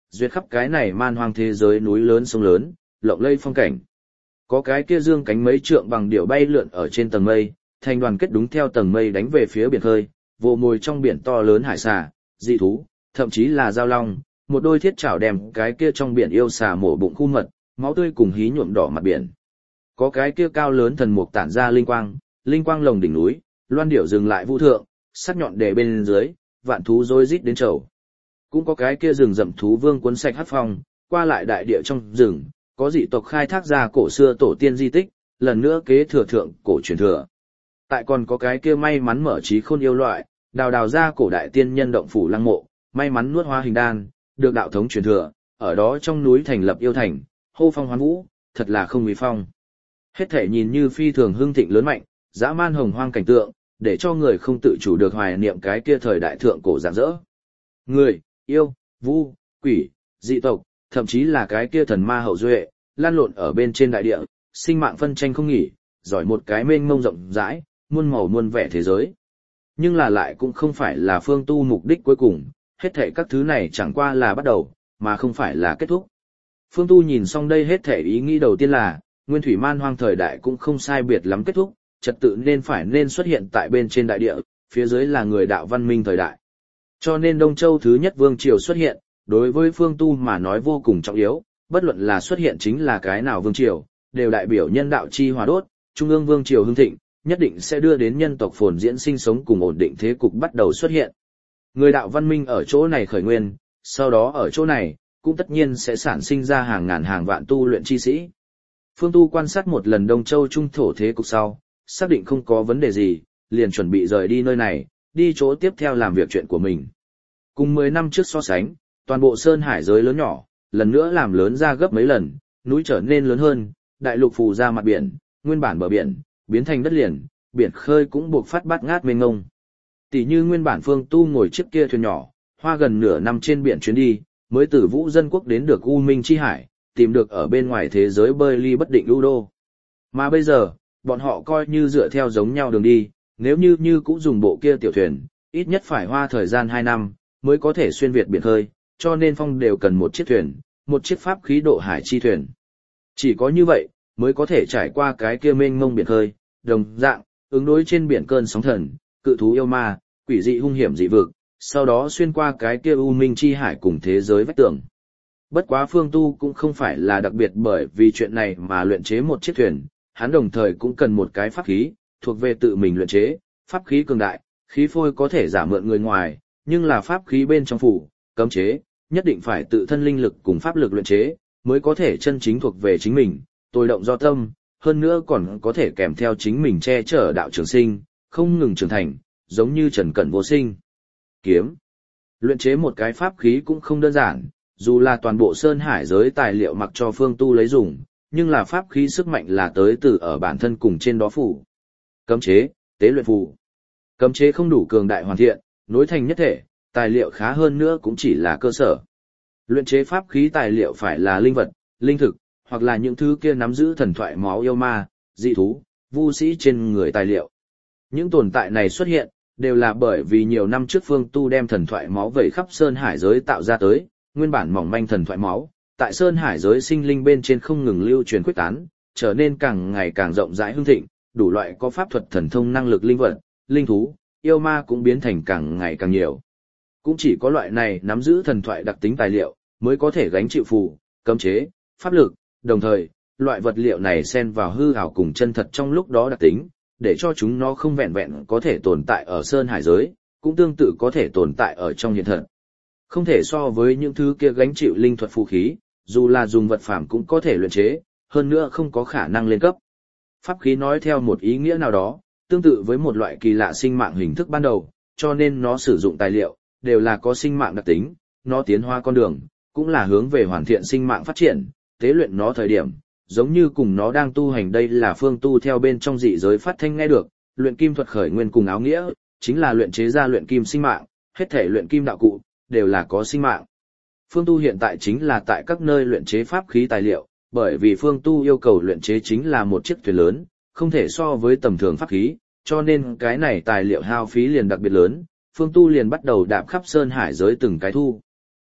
Speaker 1: duyệt khắp cái này man hoang thế giới núi lớn sông lớn, lộng lây phong cảnh. Có cái kia dương cánh mấy trượng bằng điệu bay lượn ở trên tầng mây, thành đoàn kết đúng theo tầng mây đánh về phía biển khơi, vồ mồi trong biển to lớn hải xà, dị thú, thậm chí là giao long, một đôi thiết chảo đem cái kia trong biển yêu xà mổ bụng khu mật, máu tươi cùng hí nhuộm đỏ mặt biển. Có cái kia cao lớn thần mục tản ra linh quang, linh quang lồng đỉnh núi, loan điểu dừng lại vũ thượng, sắc nhọn để bên dưới, vạn thú rối rít đến chầu. Cũng có cái kia rừng rậm thú vương cuốn sạch hắc phong, qua lại đại địa trong rừng, có dị tộc khai thác ra cổ xưa tổ tiên di tích, lần nữa kế thừa thượng cổ truyền thừa. Tại còn có cái kia may mắn mở trí khôn yêu loại, đào đào ra cổ đại tiên nhân động phủ lăng mộ, may mắn nuốt hoa hình đan, được đạo thống truyền thừa, ở đó trong núi thành lập yêu thành, hô phong hoán vũ, thật là không uy phong. Hết thể nhìn như phi thường hưng thịnh lớn mạnh, dã man hồng hoang cảnh tượng, để cho người không tự chủ được hoài niệm cái kia thời đại thượng cổ rạng rỡ. Người, yêu, vu, quỷ, dị tộc, thậm chí là cái kia thần ma hậu duệ, lan lộn ở bên trên đại địa, sinh mạng phân tranh không nghỉ, giỏi một cái mênh mông rộng rãi, muôn màu muôn vẻ thế giới. Nhưng là lại cũng không phải là Phương Tu mục đích cuối cùng, hết thảy các thứ này chẳng qua là bắt đầu, mà không phải là kết thúc. Phương Tu nhìn xong đây hết thảy ý nghĩ đầu tiên là, nguyên thủy man hoang thời đại cũng không sai biệt lắm kết thúc, trật tự nên phải nên xuất hiện tại bên trên đại địa, phía dưới là người đạo văn minh thời đại. Cho nên Đông Châu thứ nhất vương triều xuất hiện, đối với Phương Tu mà nói vô cùng trọng yếu, bất luận là xuất hiện chính là cái nào vương triều, đều đại biểu nhân đạo chi hòa đốt, trung ương vương triều hưng thịnh, nhất định sẽ đưa đến nhân tộc phồn diễn sinh sống cùng ổn định thế cục bắt đầu xuất hiện. Người đạo văn minh ở chỗ này khởi nguyên, sau đó ở chỗ này, cũng tất nhiên sẽ sản sinh ra hàng ngàn hàng vạn tu luyện chi sĩ. Phương Tu quan sát một lần Đông Châu trung thổ thế cục sau, xác định không có vấn đề gì, liền chuẩn bị rời đi nơi này, đi chỗ tiếp theo làm việc chuyện của mình. Cùng mười năm trước so sánh, toàn bộ sơn hải giới lớn nhỏ, lần nữa làm lớn ra gấp mấy lần, núi trở nên lớn hơn, đại lục phù ra mặt biển, nguyên bản bờ biển, biến thành đất liền, biển khơi cũng buộc phát bát ngát mênh ngông. Tỷ như nguyên bản Phương Tu ngồi chiếc kia thuyền nhỏ, hoa gần nửa năm trên biển chuyến đi, mới từ Vũ Dân Quốc đến được U Minh Chi Hải, tìm được ở bên ngoài thế giới bơi ly bất định lưu đô. Mà bây giờ, bọn họ coi như dựa theo giống nhau đường đi, nếu như như cũng dùng bộ kia tiểu thuyền, ít nhất phải hoa thời gian hai năm, mới có thể xuyên việt biển khơi, cho nên Phong đều cần một chiếc thuyền, một chiếc pháp khí độ hải chi thuyền. Chỉ có như vậy, mới có thể trải qua cái kia mênh mông biển khơi, đồng dạng, ứng đối trên biển cơn sóng thần, cự thú yêu ma, quỷ dị hung hiểm dị vực, sau đó xuyên qua cái kia U Minh Chi Hải cùng thế giới vách tường. Bất quá Phương Tu cũng không phải là đặc biệt bởi vì chuyện này mà luyện chế một chiếc thuyền, hắn đồng thời cũng cần một cái pháp khí, thuộc về tự mình luyện chế, pháp khí cường đại, khí phôi có thể giả mượn người ngoài, nhưng là pháp khí bên trong phủ, cấm chế, nhất định phải tự thân linh lực cùng pháp lực luyện chế, mới có thể chân chính thuộc về chính mình, tôi động do tâm, hơn nữa còn có thể kèm theo chính mình che chở đạo trường sinh, không ngừng trưởng thành, giống như Trần Cẩn Vô Sinh. Kiếm. Luyện chế một cái pháp khí cũng không đơn giản, dù là toàn bộ sơn hải giới tài liệu mặc cho Phương Tu lấy dùng, nhưng là pháp khí sức mạnh là tới từ ở bản thân cùng trên đó phủ. Cấm chế, tế luyện phù. Cấm chế không đủ cường đại hoàn thiện, nối thành nhất thể, tài liệu khá hơn nữa cũng chỉ là cơ sở. Luyện chế pháp khí tài liệu phải là linh vật, linh thực, hoặc là những thứ kia nắm giữ thần thoại máu yêu ma, dị thú, vu sĩ trên người tài liệu. Những tồn tại này xuất hiện, đều là bởi vì nhiều năm trước Phương Tu đem thần thoại máu vẩy khắp sơn hải giới tạo ra tới, nguyên bản mỏng manh thần thoại máu, tại sơn hải giới sinh linh bên trên không ngừng lưu truyền quyết tán, trở nên càng ngày càng rộng rãi hưng thịnh, đủ loại có pháp thuật thần thông năng lực linh vật, linh thú, yêu ma cũng biến thành càng ngày càng nhiều. Cũng chỉ có loại này nắm giữ thần thoại đặc tính tài liệu, mới có thể gánh chịu phù, cấm chế, pháp lực, đồng thời, loại vật liệu này xen vào hư ảo cùng chân thật trong lúc đó đặc tính, để cho chúng nó không vẹn vẹn có thể tồn tại ở sơn hải giới, cũng tương tự có thể tồn tại ở trong hiện thực. Không thể so với những thứ kia gánh chịu linh thuật phù khí, dù là dùng vật phẩm cũng có thể luyện chế, hơn nữa không có khả năng lên cấp. Pháp khí nói theo một ý nghĩa nào đó, tương tự với một loại kỳ lạ sinh mạng hình thức ban đầu, cho nên nó sử dụng tài liệu, đều là có sinh mạng đặc tính, nó tiến hóa con đường, cũng là hướng về hoàn thiện sinh mạng phát triển, tế luyện nó thời điểm, giống như cùng nó đang tu hành. Đây là Phương Tu theo bên trong dị giới phát thanh nghe được, luyện kim thuật khởi nguyên cùng áo nghĩa, chính là luyện chế ra luyện kim sinh mạng, hết thể luyện kim đạo cụ, đều là có sinh mạng. Phương Tu hiện tại chính là tại các nơi luyện chế pháp khí tài liệu, bởi vì Phương Tu yêu cầu luyện chế chính là một chiếc thuyền lớn, không thể so với tầm thường pháp khí, cho nên cái này tài liệu hao phí liền đặc biệt lớn, Phương Tu liền bắt đầu đạp khắp sơn hải giới từng cái thu.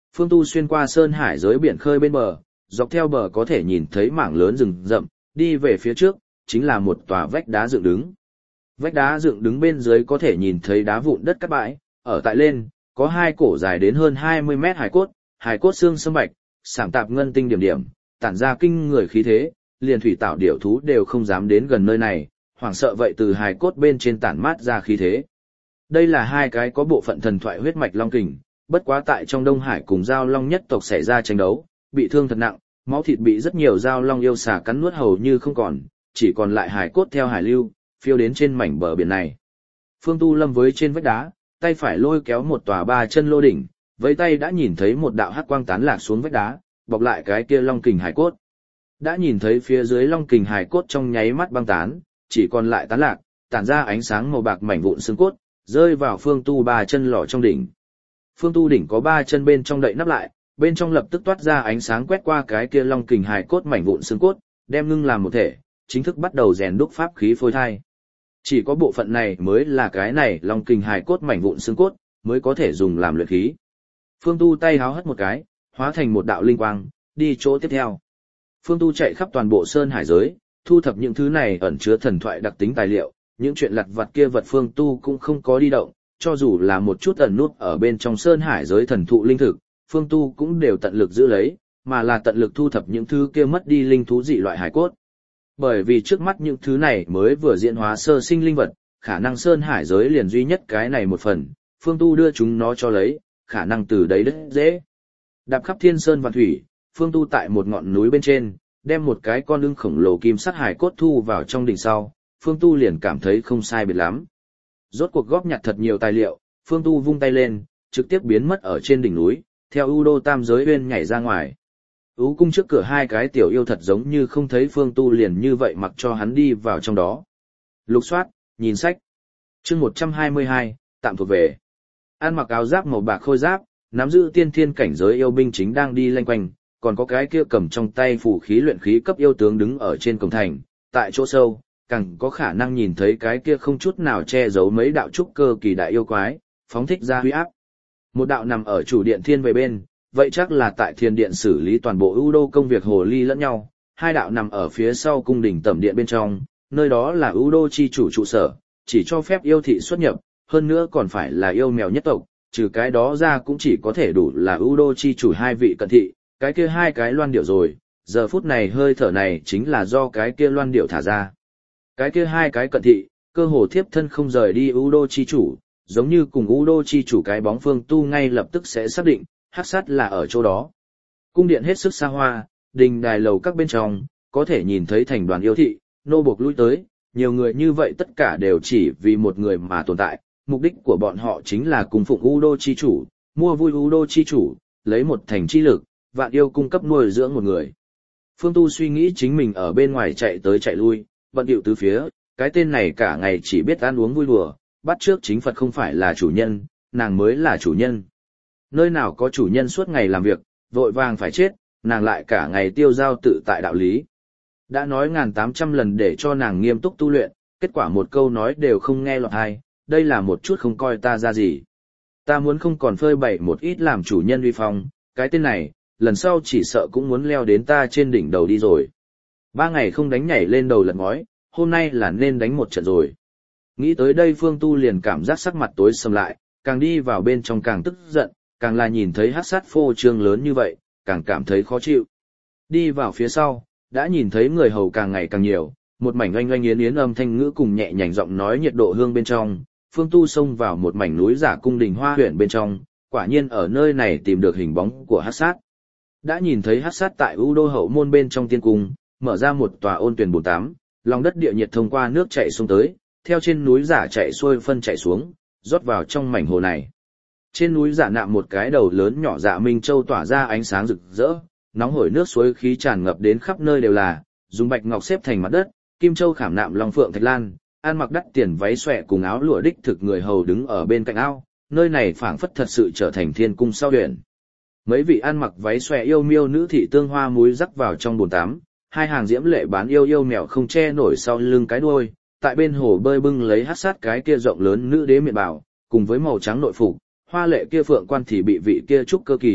Speaker 1: Phương Tu xuyên qua sơn hải giới biển khơi bên bờ, dọc theo bờ có thể nhìn thấy mảng lớn rừng rậm, đi về phía trước, chính là một tòa vách đá dựng đứng. Vách đá dựng đứng bên dưới có thể nhìn thấy đá vụn đất cát bãi, ở tại lên, có hai cổ dài đến hơn hai mươi mét hài cốt, hài cốt xương sâm bạch, sảng tạp ngân tinh điểm điểm, tản ra kinh người khí thế, liền thủy tảo điểu thú đều không dám đến gần nơi này, hoảng sợ vậy từ hài cốt bên trên tản mát ra khí thế. Đây là hai cái có bộ phận thần thoại huyết mạch long kình, bất quá tại trong Đông Hải cùng giao long nhất tộc xảy ra tranh đấu, bị thương thật nặng, máu thịt bị rất nhiều giao long yêu xà cắn nuốt hầu như không còn, chỉ còn lại hài cốt theo hải lưu, phiêu đến trên mảnh bờ biển này. Phương Tu lâm với trên vách đá, tay phải lôi kéo một tòa ba chân lô đỉnh, với tay đã nhìn thấy một đạo hắc quang tán lạc xuống vách đá, bọc lại cái kia long kình hải cốt. Đã nhìn thấy phía dưới long kình hải cốt trong nháy mắt băng tán, chỉ còn lại tán lạc, tản ra ánh sáng màu bạc mảnh vụn xương cốt, rơi vào Phương Tu ba chân lò trong đỉnh. Phương Tu đỉnh có ba chân bên trong đậy nắp lại, bên trong lập tức toát ra ánh sáng quét qua cái kia long kình hải cốt mảnh vụn xương cốt, đem ngưng làm một thể, chính thức bắt đầu rèn đúc pháp khí phôi thai. Chỉ có bộ phận này mới là cái này long kình hải cốt mảnh vụn xương cốt, mới có thể dùng làm luyện khí. Phương Tu tay háo hất một cái, hóa thành một đạo linh quang, đi chỗ tiếp theo. Phương Tu chạy khắp toàn bộ sơn hải giới, thu thập những thứ này ẩn chứa thần thoại đặc tính tài liệu, những chuyện lặt vặt kia vật Phương Tu cũng không có đi động, cho dù là một chút ẩn nút ở bên trong sơn hải giới thần thụ linh thực, Phương Tu cũng đều tận lực giữ lấy, mà là tận lực thu thập những thứ kia mất đi linh thú dị loại hải cốt. Bởi vì trước mắt những thứ này mới vừa diễn hóa sơ sinh linh vật, khả năng sơn hải giới liền duy nhất cái này một phần, Phương Tu đưa chúng nó cho lấy, khả năng từ đấy đất dễ. Đạp khắp thiên sơn và thủy, Phương Tu tại một ngọn núi bên trên, đem một cái con ưng khổng lồ kim sắt hải cốt thu vào trong đỉnh sau, Phương Tu liền cảm thấy không sai biệt lắm. Rốt cuộc góp nhặt thật nhiều tài liệu, Phương Tu vung tay lên, trực tiếp biến mất ở trên đỉnh núi, theo U Đô Tam Giới Uyên nhảy ra ngoài. Ú cung trước cửa hai cái tiểu yêu thật giống như không thấy Phương Tu liền như vậy mặc cho hắn đi vào trong đó. Lục soát, nhìn sách. Chương một trăm hai mươi hai, tạm thuộc về. Ăn mặc áo giáp màu bạc khôi giáp, nắm giữ tiên thiên cảnh giới yêu binh chính đang đi lanh quanh, còn có cái kia cầm trong tay phù khí luyện khí cấp yêu tướng đứng ở trên cổng thành, tại chỗ sâu, càng có khả năng nhìn thấy cái kia không chút nào che giấu mấy đạo trúc cơ kỳ đại yêu quái, phóng thích ra huy áp. Một đạo nằm ở chủ điện thiên về bên, vậy chắc là tại thiên điện xử lý toàn bộ ưu đô công việc hồ ly lẫn nhau, hai đạo nằm ở phía sau cung đình tẩm điện bên trong, nơi đó là ưu đô chi chủ trụ sở, chỉ cho phép yêu thị xuất nhập, hơn nữa còn phải là yêu mèo nhất tộc, trừ cái đó ra cũng chỉ có thể đủ là ưu đô chi chủ hai vị cận thị, cái kia hai cái loan điệu rồi, giờ phút này hơi thở này chính là do cái kia loan điệu thả ra. Cái kia hai cái cận thị, cơ hồ thiếp thân không rời đi ưu đô chi chủ, giống như cùng ưu đô chi chủ cái bóng Phương Tu ngay lập tức sẽ xác định, hắc sát là ở chỗ đó. Cung điện hết sức xa hoa, đình đài lầu các bên trong, có thể nhìn thấy thành đoàn yêu thị, nô buộc lui tới, nhiều người như vậy tất cả đều chỉ vì một người mà tồn tại, mục đích của bọn họ chính là cùng phụng U Đô chi chủ, mua vui U Đô chi chủ, lấy một thành chi lực, vạn yêu cung cấp nuôi dưỡng một người. Phương Tu suy nghĩ chính mình ở bên ngoài chạy tới chạy lui, bận điệu tứ phía, cái tên này cả ngày chỉ biết ăn uống vui đùa, bắt trước chính Phật không phải là chủ nhân, nàng mới là chủ nhân. Nơi nào có chủ nhân suốt ngày làm việc, vội vàng phải chết, nàng lại cả ngày tiêu dao tự tại đạo lý. Đã nói ngàn tám trăm lần để cho nàng nghiêm túc tu luyện, kết quả một câu nói đều không nghe lọt tai, đây là một chút không coi ta ra gì. Ta muốn không còn phơi bày một ít làm chủ nhân uy phong, cái tên này, lần sau chỉ sợ cũng muốn leo đến ta trên đỉnh đầu đi rồi. Ba ngày không đánh nhảy lên đầu lật ngói, hôm nay là nên đánh một trận rồi. Nghĩ tới đây Phương Tu liền cảm giác sắc mặt tối sầm lại, càng đi vào bên trong càng tức giận, càng là nhìn thấy hắc sát phô trương lớn như vậy, càng cảm thấy khó chịu. Đi vào phía sau, đã nhìn thấy người hầu càng ngày càng nhiều, một mảnh oanh oanh yến yến âm thanh ngữ cùng nhẹ nhàng giọng nói nhiệt độ hương bên trong, Phương Tu xông vào một mảnh núi giả cung đình hoa huyện bên trong, quả nhiên ở nơi này tìm được hình bóng của hắc sát. Đã nhìn thấy hắc sát tại U Đô hậu môn bên trong tiên cung, mở ra một tòa ôn tuyền bồn tắm, lòng đất địa nhiệt thông qua nước chảy xuống tới, theo trên núi giả chạy xuôi phân chạy xuống, rót vào trong mảnh hồ này. Trên núi giả nạm một cái đầu lớn nhỏ dạ minh châu tỏa ra ánh sáng rực rỡ, nóng hổi nước suối khí tràn ngập đến khắp nơi đều là, dùng bạch ngọc xếp thành mặt đất, kim châu khảm nạm long phượng thạch lan, ăn mặc đắt tiền váy xòe cùng áo lụa đích thực người hầu đứng ở bên cạnh ao, nơi này phảng phất thật sự trở thành thiên cung sao huyền. Mấy vị ăn mặc váy xòe yêu miêu nữ thị tương hoa muối rắc vào trong bồn tắm, hai hàng diễm lệ bán yêu yêu mèo không che nổi sau lưng cái đuôi, tại bên hồ bơi bưng lấy hắc sát cái kia rộng lớn nữ đế miện bảo, cùng với màu trắng nội phục, hoa lệ kia phượng quan thì bị vị kia trúc cơ kỳ,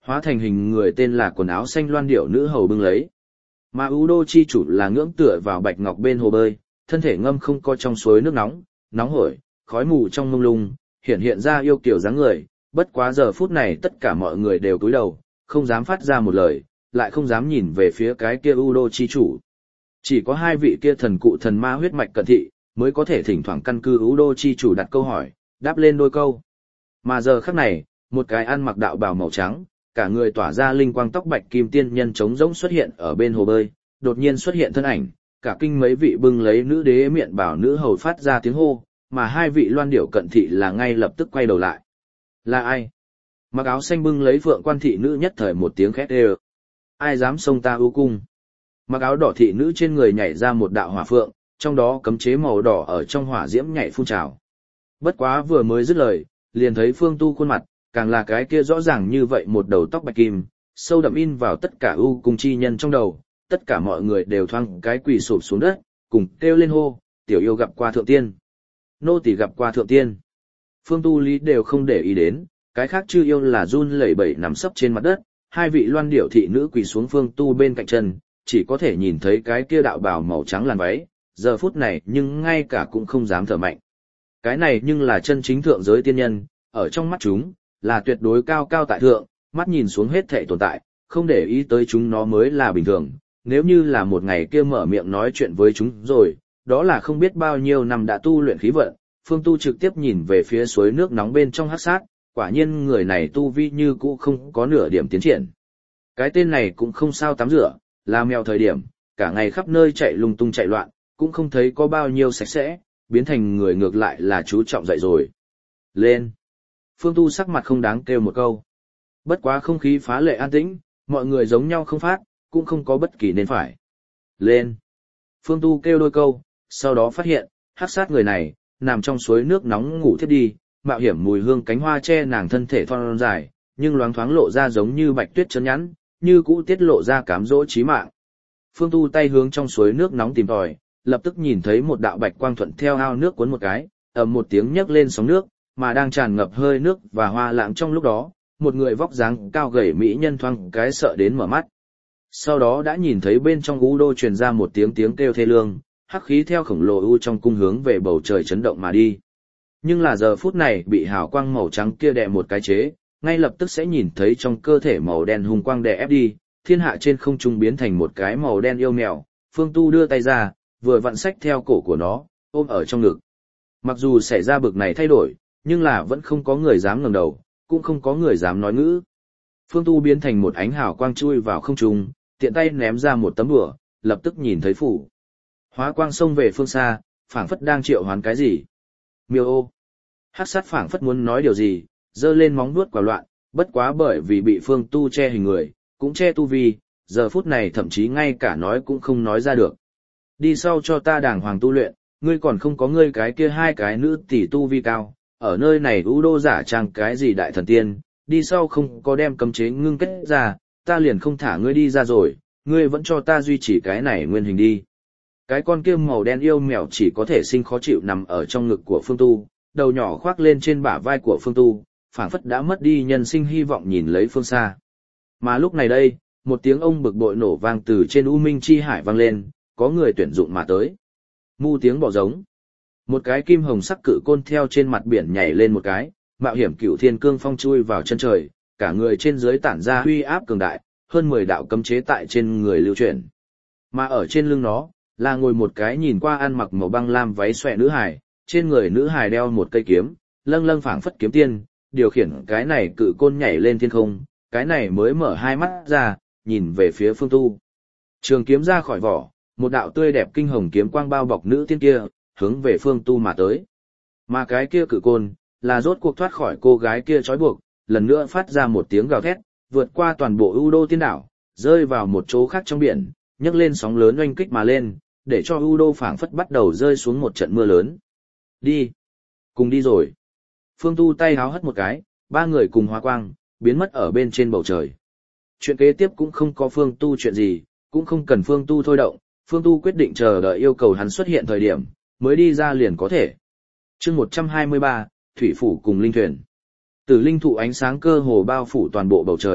Speaker 1: hóa thành hình người tên là quần áo xanh loan điểu nữ hầu bưng lấy. Mà U Đô chi chủ là ngưỡng tựa vào bạch ngọc bên hồ bơi, thân thể ngâm không có trong suối nước nóng, nóng hổi, khói mù trong mông lung, hiện hiện ra yêu kiều dáng người, bất quá giờ phút này tất cả mọi người đều cúi đầu, không dám phát ra một lời, lại không dám nhìn về phía cái kia U Đô chi chủ. Chỉ có hai vị kia thần cụ thần ma huyết mạch cận thị, mới có thể thỉnh thoảng căn cứ U Đô chi chủ đặt câu hỏi, đáp lên đôi câu. Mà giờ khắc này, một cái ăn mặc đạo bào màu trắng, cả người tỏa ra linh quang tóc bạch kim tiên nhân trống rỗng xuất hiện ở bên hồ bơi, đột nhiên xuất hiện thân ảnh, cả kinh mấy vị bưng lấy nữ đế miệng bảo nữ hầu phát ra tiếng hô, mà hai vị loan điểu cận thị là ngay lập tức quay đầu lại. Là ai? Mặc áo xanh bưng lấy phượng quan thị nữ nhất thời một tiếng khét đều. Ai dám xông ta ưu cung? Mặc áo đỏ thị nữ trên người nhảy ra một đạo hỏa phượng, trong đó cấm chế màu đỏ ở trong hỏa diễm nhảy phun trào. Bất quá vừa mới dứt lời, liền thấy Phương Tu khuôn mặt, càng là cái kia rõ ràng như vậy một đầu tóc bạch kim, sâu đậm in vào tất cả ưu cung chi nhân trong đầu, tất cả mọi người đều thoáng cái quỳ sụp xuống đất, cùng kêu lên hô, tiểu yêu gặp qua thượng tiên. Nô tỳ gặp qua thượng tiên. Phương Tu Lý đều không để ý đến, cái khác chư yêu là run lẩy bẩy nằm sấp trên mặt đất, hai vị loan điểu thị nữ quỳ xuống Phương Tu bên cạnh chân, chỉ có thể nhìn thấy cái kia đạo bào màu trắng làn váy, giờ phút này nhưng ngay cả cũng không dám thở mạnh. Cái này nhưng là chân chính thượng giới tiên nhân, ở trong mắt chúng, là tuyệt đối cao cao tại thượng, mắt nhìn xuống hết thảy tồn tại, không để ý tới chúng nó mới là bình thường. Nếu như là một ngày kia mở miệng nói chuyện với chúng rồi, đó là không biết bao nhiêu năm đã tu luyện khí vận. Phương Tu trực tiếp nhìn về phía suối nước nóng bên trong hắc sát, quả nhiên người này tu vi như cũ không có nửa điểm tiến triển. Cái tên này cũng không sao tắm rửa, là mèo thời điểm, cả ngày khắp nơi chạy lung tung chạy loạn, cũng không thấy có bao nhiêu sạch sẽ, biến thành người ngược lại là chú trọng dậy rồi. Lên! Phương Tu sắc mặt không đáng kêu một câu. Bất quá không khí phá lệ an tĩnh, mọi người giống nhau không phát, cũng không có bất kỳ nên phải. Lên! Phương Tu kêu đôi câu, sau đó phát hiện, hắc sát người này, nằm trong suối nước nóng ngủ thiếp đi, mạo hiểm mùi hương cánh hoa che nàng thân thể thon dài, nhưng loáng thoáng lộ ra giống như bạch tuyết chân nhẵn, như cũ tiết lộ ra cám dỗ chí mạng. Phương Tu tay hướng trong suối nước nóng tìm tòi, lập tức nhìn thấy một đạo bạch quang thuận theo ao nước cuốn một cái, ầm một tiếng nhấc lên sóng nước, mà đang tràn ngập hơi nước và hoa lãng trong lúc đó, một người vóc dáng cao gầy mỹ nhân thoáng cái sợ đến mở mắt. Sau đó đã nhìn thấy bên trong U Đô truyền ra một tiếng tiếng kêu thê lương, hắc khí theo khổng lồ u trong cung hướng về bầu trời chấn động mà đi. Nhưng là giờ phút này bị hào quang màu trắng kia đè một cái chế, ngay lập tức sẽ nhìn thấy trong cơ thể màu đen hung quang đè ép đi, thiên hạ trên không trung biến thành một cái màu đen yêu mèo. Phương Tu đưa tay ra, vừa vặn xách theo cổ của nó, ôm ở trong ngực. Mặc dù xảy ra bực này thay đổi, nhưng là vẫn không có người dám ngẩng đầu, cũng không có người dám nói ngữ. Phương Tu biến thành một ánh hào quang chui vào không trung, tiện tay ném ra một tấm đùa, lập tức nhìn thấy phủ. Hóa quang xông về phương xa, phảng phất đang triệu hoán cái gì. Miêu ô. Hắc sát phảng phất muốn nói điều gì, giơ lên móng vuốt quả loạn, bất quá bởi vì bị Phương Tu che hình người, cũng che tu vi, giờ phút này thậm chí ngay cả nói cũng không nói ra được. Đi sau cho ta đàng hoàng tu luyện, ngươi còn không có ngươi cái kia hai cái nữ tỷ tu vi cao, ở nơi này U Đô giả trang cái gì đại thần tiên, đi sau không có đem cấm chế ngưng kết ra, ta liền không thả ngươi đi ra rồi, ngươi vẫn cho ta duy trì cái này nguyên hình đi. Cái con kia màu đen yêu mèo chỉ có thể sinh khó chịu nằm ở trong ngực của Phương Tu, đầu nhỏ khoác lên trên bả vai của Phương Tu, phảng phất đã mất đi nhân sinh hy vọng nhìn lấy phương xa. Mà lúc này đây, một tiếng ông bực bội nổ vang từ trên U Minh Chi Hải vang lên, có người tuyển dụng mà tới. Mu tiếng bỏ giống. Một cái kim hồng sắc cự côn theo trên mặt biển nhảy lên một cái, mạo hiểm cửu thiên cương phong chui vào chân trời, cả người trên dưới tản ra huy áp cường đại, hơn mười đạo cấm chế tại trên người lưu chuyển. Mà ở trên lưng nó, là ngồi một cái nhìn qua ăn mặc màu băng lam váy xòe nữ hài, trên người nữ hài đeo một cây kiếm, lâng lâng phảng phất kiếm tiên, điều khiển cái này cự côn nhảy lên thiên không, cái này mới mở hai mắt ra, nhìn về phía Phương Tu. Trường kiếm ra khỏi vỏ, một đạo tươi đẹp kinh hồng kiếm quang bao bọc nữ tiên kia, hướng về Phương Tu mà tới. Mà cái kia cự côn, là rốt cuộc thoát khỏi cô gái kia trói buộc, lần nữa phát ra một tiếng gào thét, vượt qua toàn bộ U Đô tiên đảo, rơi vào một chỗ khác trong biển, nhấc lên sóng lớn oanh kích mà lên, để cho U Đô phảng phất bắt đầu rơi xuống một trận mưa lớn. Đi! Cùng đi rồi! Phương Tu tay háo hất một cái, ba người cùng hóa quang, biến mất ở bên trên bầu trời. Chuyện kế tiếp cũng không có Phương Tu chuyện gì, cũng không cần Phương Tu thôi động, Phương Tu quyết định chờ đợi yêu cầu hắn xuất hiện thời điểm, mới đi ra liền có thể. Chương một trăm hai mươi ba, Thủy phủ cùng linh thuyền. Tử linh thụ ánh sáng cơ hồ bao phủ toàn bộ bầu trời,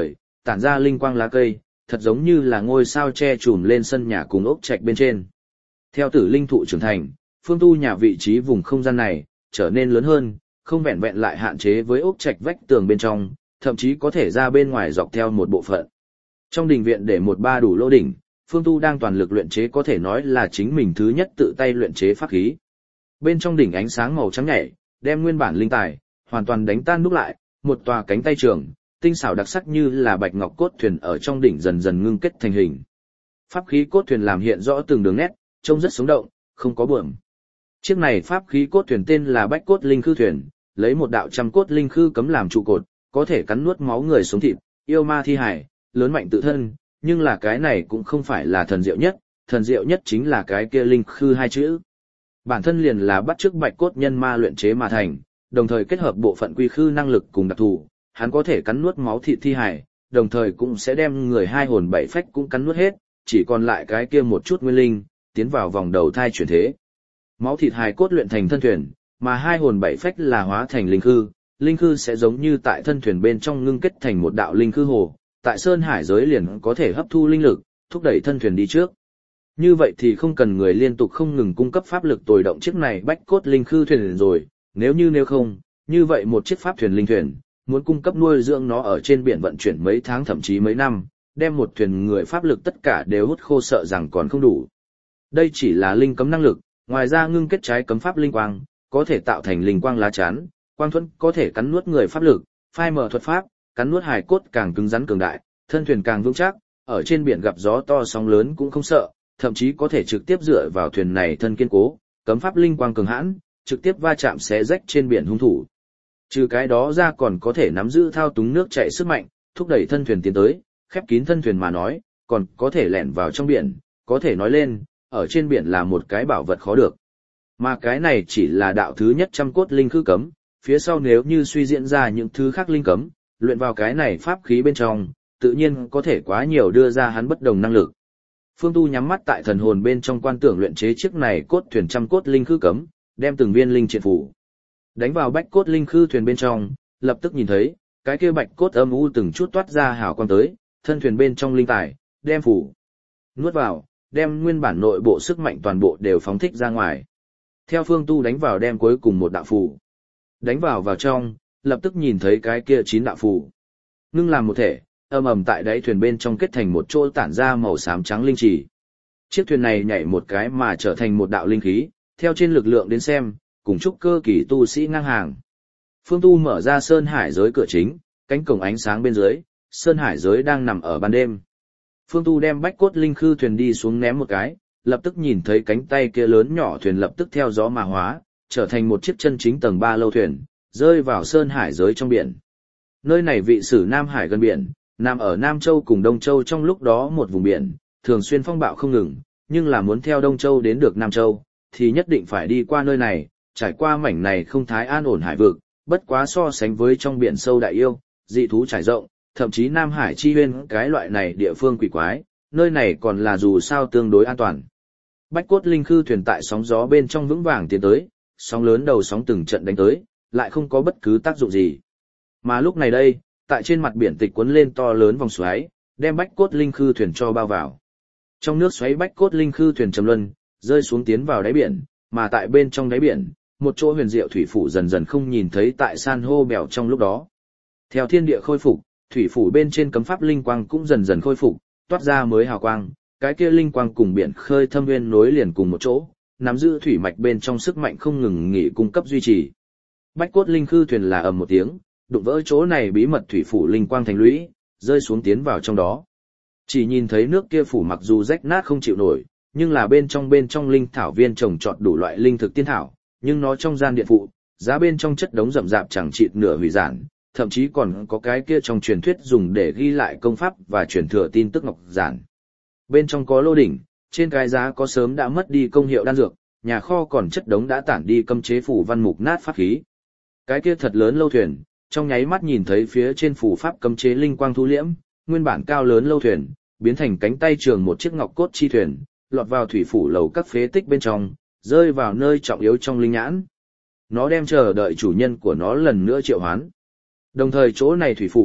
Speaker 1: tản ra linh quang lá cây, thật giống như là ngôi sao che trùm lên sân nhà cùng ốc trạch bên trên. Theo tử linh thụ trưởng thành, Phương Tu nhà vị trí vùng không gian này trở nên lớn hơn, không vẹn vẹn lại hạn chế với ốc trạch vách tường bên trong, thậm chí có thể ra bên ngoài dọc theo một bộ phận. Trong đình viện để một ba đủ lô đỉnh, Phương Tu đang toàn lực luyện chế có thể nói là chính mình thứ nhất tự tay luyện chế pháp khí. Bên trong đỉnh ánh sáng màu trắng nhảy, đem nguyên bản linh tài hoàn toàn đánh tan nút lại, một tòa cánh tay trường, tinh xảo đặc sắc như là bạch ngọc cốt thuyền ở trong đỉnh dần dần ngưng kết thành hình. Pháp khí cốt thuyền làm hiện rõ từng đường nét, trông rất sống động, không có bượm. Chiếc này pháp khí cốt thuyền tên là Bách Cốt Linh Khư thuyền, lấy một đạo trăm cốt linh khư cấm làm trụ cột, có thể cắn nuốt máu người sống thịt, yêu ma thi hải, lớn mạnh tự thân, nhưng là cái này cũng không phải là thần diệu nhất, thần diệu nhất chính là cái kia linh khư hai chữ. Bản thân liền là bắt chước bạch cốt nhân ma luyện chế mà thành, đồng thời kết hợp bộ phận quy khư năng lực cùng đặc thù, hắn có thể cắn nuốt máu thịt thi hải, đồng thời cũng sẽ đem người hai hồn bảy phách cũng cắn nuốt hết, chỉ còn lại cái kia một chút nguyên linh, tiến vào vòng đầu thai chuyển thế. Máu thịt hài cốt luyện thành thân thuyền, mà hai hồn bảy phách là hóa thành linh khư, linh khư sẽ giống như tại thân thuyền bên trong ngưng kết thành một đạo linh khư hồ, tại sơn hải giới liền có thể hấp thu linh lực, thúc đẩy thân thuyền đi trước. Như vậy thì không cần người liên tục không ngừng cung cấp pháp lực tồi động chiếc này bách cốt linh khư thuyền rồi, nếu như nếu không, như vậy một chiếc pháp thuyền linh thuyền, muốn cung cấp nuôi dưỡng nó ở trên biển vận chuyển mấy tháng thậm chí mấy năm, đem một thuyền người pháp lực tất cả đều hút khô sợ rằng còn không đủ. Đây chỉ là linh cấm năng lực, ngoài ra ngưng kết trái cấm pháp linh quang, có thể tạo thành linh quang lá chắn, quang thuẫn có thể cắn nuốt người pháp lực, phai mờ thuật pháp, cắn nuốt hài cốt càng cứng rắn cường đại, thân thuyền càng vững chắc, ở trên biển gặp gió to sóng lớn cũng không sợ, thậm chí có thể trực tiếp dựa vào thuyền này thân kiên cố, cấm pháp linh quang cường hãn, trực tiếp va chạm xé rách trên biển hung thủ. Trừ cái đó ra còn có thể nắm giữ thao túng nước chảy sức mạnh, thúc đẩy thân thuyền tiến tới, khép kín thân thuyền mà nói, còn có thể lẻn vào trong biển, có thể nói lên, ở trên biển là một cái bảo vật khó được. Mà cái này chỉ là đạo thứ nhất trăm cốt linh khư cấm, phía sau nếu như suy diễn ra những thứ khác linh cấm, luyện vào cái này pháp khí bên trong, tự nhiên có thể quá nhiều đưa ra hắn bất đồng năng lực. Phương Tu nhắm mắt tại thần hồn bên trong quan tưởng luyện chế chiếc này cốt thuyền trăm cốt linh khư cấm, đem từng viên linh triệt phủ đánh vào bách cốt linh khư thuyền bên trong, lập tức nhìn thấy cái kia bạch cốt âm u từng chút toát ra hào quang tới, thân thuyền bên trong linh tài đem phủ nuốt vào, đem nguyên bản nội bộ sức mạnh toàn bộ đều phóng thích ra ngoài. Theo Phương Tu đánh vào đem cuối cùng một đạo phù đánh vào vào trong, lập tức nhìn thấy cái kia chín đạo phù ngưng làm một thể, âm ầm tại đáy thuyền bên trong kết thành một chỗ tản ra màu xám trắng linh trì. Chiếc thuyền này nhảy một cái mà trở thành một đạo linh khí, theo trên lực lượng đến xem, cùng trúc cơ kỳ tu sĩ ngang hàng. Phương Tu mở ra sơn hải giới cửa chính, cánh cổng ánh sáng bên dưới, sơn hải giới đang nằm ở ban đêm. Phương Tu đem bách cốt linh khư thuyền đi xuống ném một cái, lập tức nhìn thấy cánh tay kia lớn nhỏ thuyền lập tức theo gió mà hóa, trở thành một chiếc chân chính tầng ba lâu thuyền, rơi vào sơn hải giới trong biển. Nơi này vị sử Nam Hải gần biển, nằm ở Nam Châu cùng Đông Châu trong lúc đó một vùng biển, thường xuyên phong bạo không ngừng, nhưng là muốn theo Đông Châu đến được Nam Châu, thì nhất định phải đi qua nơi này, trải qua mảnh này không thái an ổn hải vực, bất quá so sánh với trong biển sâu đại yêu, dị thú trải rộng, thậm chí Nam Hải chi huyên cái loại này địa phương quỷ quái, nơi này còn là dù sao tương đối an toàn. Bách cốt linh khư thuyền tại sóng gió bên trong vững vàng tiến tới, sóng lớn đầu sóng từng trận đánh tới, lại không có bất cứ tác dụng gì. Mà lúc này đây, tại trên mặt biển tịch cuốn lên to lớn vòng xoáy, đem bách cốt linh khư thuyền cho bao vào. Trong nước xoáy bách cốt linh khư thuyền trầm luân, rơi xuống tiến vào đáy biển, mà tại bên trong đáy biển, một chỗ huyền diệu thủy phủ dần dần không nhìn thấy tại san hô bèo trong lúc đó. Theo thiên địa khôi phục, thủy phủ bên trên cấm pháp linh quang cũng dần dần khôi phục, toát ra mới hào quang, cái kia linh quang cùng biển khơi thâm nguyên nối liền cùng một chỗ, nắm giữ thủy mạch bên trong sức mạnh không ngừng nghỉ cung cấp duy trì. Bách cốt linh khư thuyền là ầm một tiếng, đụng vỡ chỗ này bí mật thủy phủ linh quang thành lũy, rơi xuống tiến vào trong đó. Chỉ nhìn thấy nước kia phủ mặc dù rách nát không chịu nổi, nhưng là bên trong bên trong linh thảo viên trồng trọt đủ loại linh thực tiên thảo, nhưng nó trong gian điện phụ, giá bên trong chất đống rậm rạp chẳng chịt nửa hủy giản, thậm chí còn có cái kia trong truyền thuyết dùng để ghi lại công pháp và truyền thừa tin tức ngọc giản. Bên trong có lô đỉnh, trên cái giá có sớm đã mất đi công hiệu đan dược, nhà kho còn chất đống đã tản đi cấm chế phủ văn mục nát pháp khí. Cái kia thật lớn lâu thuyền, trong nháy mắt nhìn thấy phía trên phủ pháp cấm chế linh quang thu liễm, nguyên bản cao lớn lâu thuyền, biến thành cánh tay trường một chiếc ngọc cốt chi thuyền, lọt vào thủy phủ lầu các phế tích bên trong, rơi vào nơi trọng yếu trong linh nhãn. Nó đem chờ đợi chủ nhân của nó lần nữa triệu hoán. Đồng thời chỗ này thủy phủ,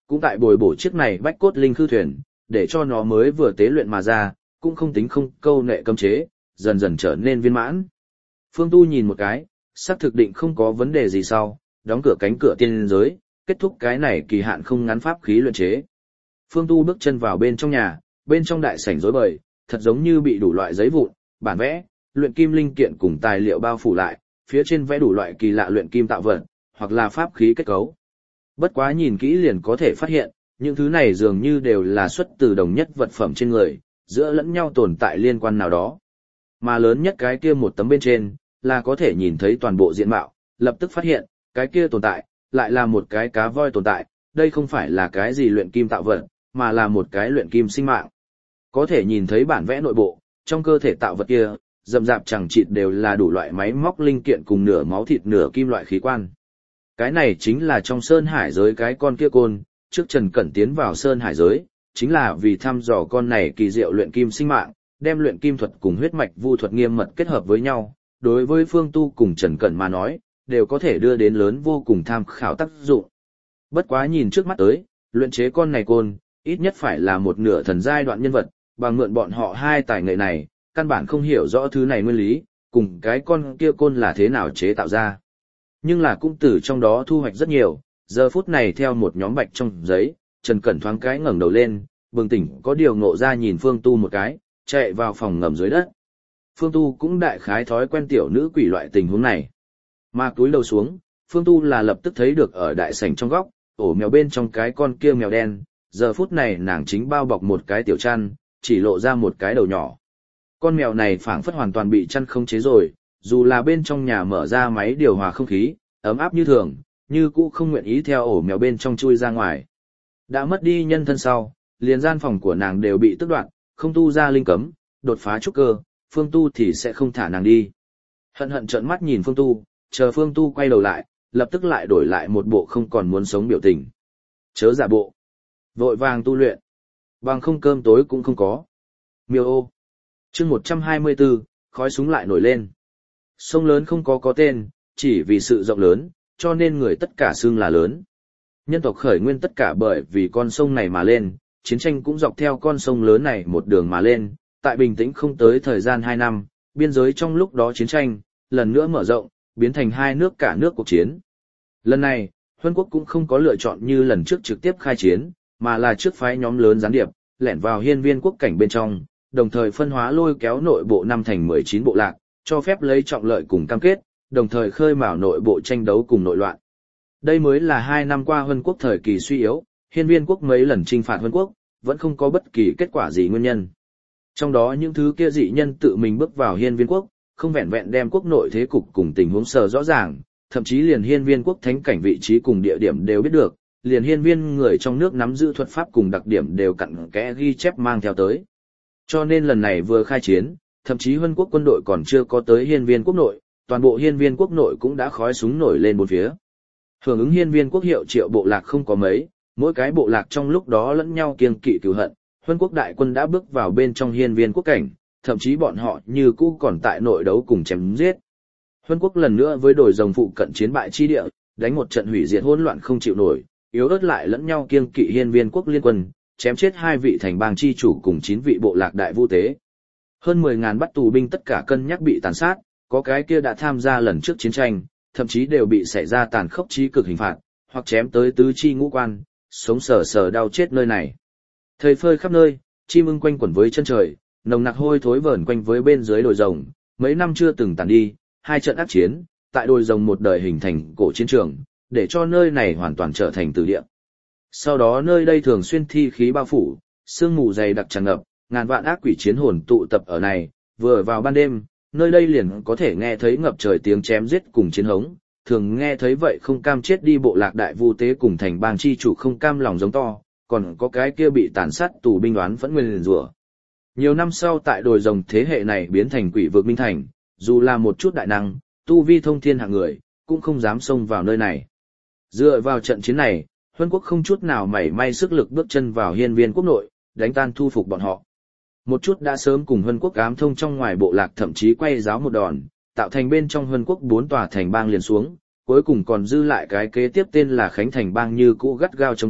Speaker 1: cũng tại bồi bổ chiếc này bách cốt linh khư thuyền, để cho nó mới vừa tế luyện mà ra, cũng không tính không câu nệ cấm chế, dần dần trở nên viên mãn. Phương Tu nhìn một cái, xác thực định không có vấn đề gì sau, đóng cửa cánh cửa tiên giới, kết thúc cái này kỳ hạn không ngắn pháp khí luyện chế. Phương Tu bước chân vào bên trong nhà, bên trong đại sảnh rối bời, thật giống như bị đủ loại giấy vụn, bản vẽ, luyện kim linh kiện cùng tài liệu bao phủ lại, phía trên vẽ đủ loại kỳ lạ luyện kim tạo vật, hoặc là pháp khí kết cấu. Bất quá nhìn kỹ liền có thể phát hiện, những thứ này dường như đều là xuất từ đồng nhất vật phẩm trên người, giữa lẫn nhau tồn tại liên quan nào đó. Mà lớn nhất cái kia một tấm bên trên, là có thể nhìn thấy toàn bộ diện mạo, lập tức phát hiện, cái kia tồn tại, lại là một cái cá voi tồn tại, đây không phải là cái gì luyện kim tạo vật, mà là một cái luyện kim sinh mạng. Có thể nhìn thấy bản vẽ nội bộ, trong cơ thể tạo vật kia, rậm rạp chẳng chịt đều là đủ loại máy móc linh kiện cùng nửa máu thịt nửa kim loại khí quan. Cái này chính là trong Sơn Hải giới cái con kia côn, trước Trần Cẩn tiến vào Sơn Hải giới, chính là vì thăm dò con này kỳ diệu luyện kim sinh mạng, đem luyện kim thuật cùng huyết mạch vu thuật nghiêm mật kết hợp với nhau, đối với Phương Tu cùng Trần Cẩn mà nói, đều có thể đưa đến lớn vô cùng tham khảo tác dụng. Bất quá nhìn trước mắt tới, luyện chế con này côn, ít nhất phải là một nửa thần giai đoạn nhân vật, bằng mượn bọn họ hai tài nghệ này, căn bản không hiểu rõ thứ này nguyên lý, cùng cái con kia côn là thế nào chế tạo ra. Nhưng là cũng từ trong đó thu hoạch rất nhiều, giờ phút này theo một nhóm bạch trong giấy, Trần Cẩn thoáng cái ngẩng đầu lên, bừng tỉnh có điều ngộ ra nhìn Phương Tu một cái, chạy vào phòng ngầm dưới đất. Phương Tu cũng đại khái thói quen tiểu nữ quỷ loại tình huống này. Mà túi đầu xuống, Phương Tu là lập tức thấy được ở đại sảnh trong góc, ổ mèo bên trong cái con kia mèo đen, giờ phút này nàng chính bao bọc một cái tiểu chăn, chỉ lộ ra một cái đầu nhỏ. Con mèo này phảng phất hoàn toàn bị chăn không chế rồi, dù là bên trong nhà mở ra máy điều hòa không khí, ấm áp như thường, như cũ không nguyện ý theo ổ mèo bên trong chui ra ngoài. Đã mất đi nhân thân sau, liền gian phòng của nàng đều bị tước đoạt, không tu ra linh cấm, đột phá trúc cơ, Phương Tu thì sẽ không thả nàng đi. Hận hận trợn mắt nhìn Phương Tu, chờ Phương Tu quay đầu lại, lập tức lại đổi lại một bộ không còn muốn sống biểu tình. Chớ giả bộ. Vội vàng tu luyện. Bằng không cơm tối cũng không có. Miêu ô. Chương một trăm hai mươi tư, khói súng lại nổi lên. Sông lớn không có có tên, chỉ vì sự rộng lớn, cho nên người tất cả xưng là lớn. Nhân tộc khởi nguyên tất cả bởi vì con sông này mà lên, chiến tranh cũng dọc theo con sông lớn này một đường mà lên, tại bình tĩnh không tới thời gian hai năm, biên giới trong lúc đó chiến tranh, lần nữa mở rộng, biến thành hai nước cả nước cuộc chiến. Lần này, Huân quốc cũng không có lựa chọn như lần trước trực tiếp khai chiến, mà là trước phái nhóm lớn gián điệp, lẻn vào hiên viên quốc cảnh bên trong, đồng thời phân hóa lôi kéo nội bộ năm thành mười chín bộ lạc, cho phép lấy trọng lợi cùng cam kết, đồng thời khơi mào nội bộ tranh đấu cùng nội loạn. Đây mới là hai năm qua Huân quốc thời kỳ suy yếu, hiên viên quốc mấy lần chinh phạt Huân quốc, vẫn không có bất kỳ kết quả gì nguyên nhân. Trong đó những thứ kia dị nhân tự mình bước vào hiên viên quốc, không vẹn vẹn đem quốc nội thế cục cùng tình huống sờ rõ ràng, thậm chí liền hiên viên quốc thánh cảnh vị trí cùng địa điểm đều biết được, liền hiên viên người trong nước nắm giữ thuật pháp cùng đặc điểm đều cặn kẽ ghi chép mang theo tới. Cho nên lần này vừa khai chiến, thậm chí Huân quốc quân đội còn chưa có tới hiên viên quốc nội, toàn bộ hiên viên quốc nội cũng đã khói súng nổi lên bốn phía. Hưởng ứng hiên viên quốc hiệu triệu bộ lạc không có mấy, mỗi cái bộ lạc trong lúc đó lẫn nhau kiêng kỵ cừu hận, Huân quốc đại quân đã bước vào bên trong hiên viên quốc cảnh, thậm chí bọn họ như cũ còn tại nội đấu cùng chém giết. Huân quốc lần nữa với đồi rồng phụ cận chiến bại chi địa, đánh một trận hủy diệt hỗn loạn không chịu nổi, yếu ớt lại lẫn nhau kiêng kỵ hiên viên quốc liên quân, chém chết hai vị thành bang chi chủ cùng chín vị bộ lạc đại vu tế. Hơn mười ngàn bắt tù binh tất cả cân nhắc bị tàn sát, có cái kia đã tham gia lần trước chiến tranh, thậm chí đều bị xảy ra tàn khốc chí cực hình phạt, hoặc chém tới tứ chi ngũ quan, sống sờ sờ đau chết nơi này. Thời phơi khắp nơi, chim ưng quanh quẩn với chân trời, nồng nặc hôi thối vờn quanh với bên dưới đồi rồng, mấy năm chưa từng tàn đi, hai trận ác chiến, tại đồi rồng một đời hình thành cổ chiến trường, để cho nơi này hoàn toàn trở thành tử địa. Sau đó nơi đây thường xuyên thi khí bao phủ, sương mù dày đặc tràn ngập, ngàn vạn ác quỷ chiến hồn tụ tập ở này, vừa vào ban đêm, nơi đây liền có thể nghe thấy ngập trời tiếng chém giết cùng chiến hống, thường nghe thấy vậy không cam chết đi bộ lạc đại vu tế cùng thành bang chi chủ không cam lòng giống to, còn có cái kia bị tàn sát tù binh đoán vẫn nguyên rủa. Nhiều năm sau tại đồi rồng thế hệ này biến thành quỷ vực minh thành, dù là một chút đại năng, tu vi thông thiên hạng người, cũng không dám xông vào nơi này. Dựa vào trận chiến này, Huân quốc không chút nào mảy may sức lực bước chân vào hiên viên quốc nội, đánh tan thu phục bọn họ. Một chút đã sớm cùng Huân quốc ám thông trong ngoài bộ lạc thậm chí quay giáo một đòn, tạo thành bên trong Huân quốc bốn tòa thành bang liền xuống, cuối cùng còn dư lại cái kế tiếp tên là Khánh thành bang như cũ gắt gao chống cự,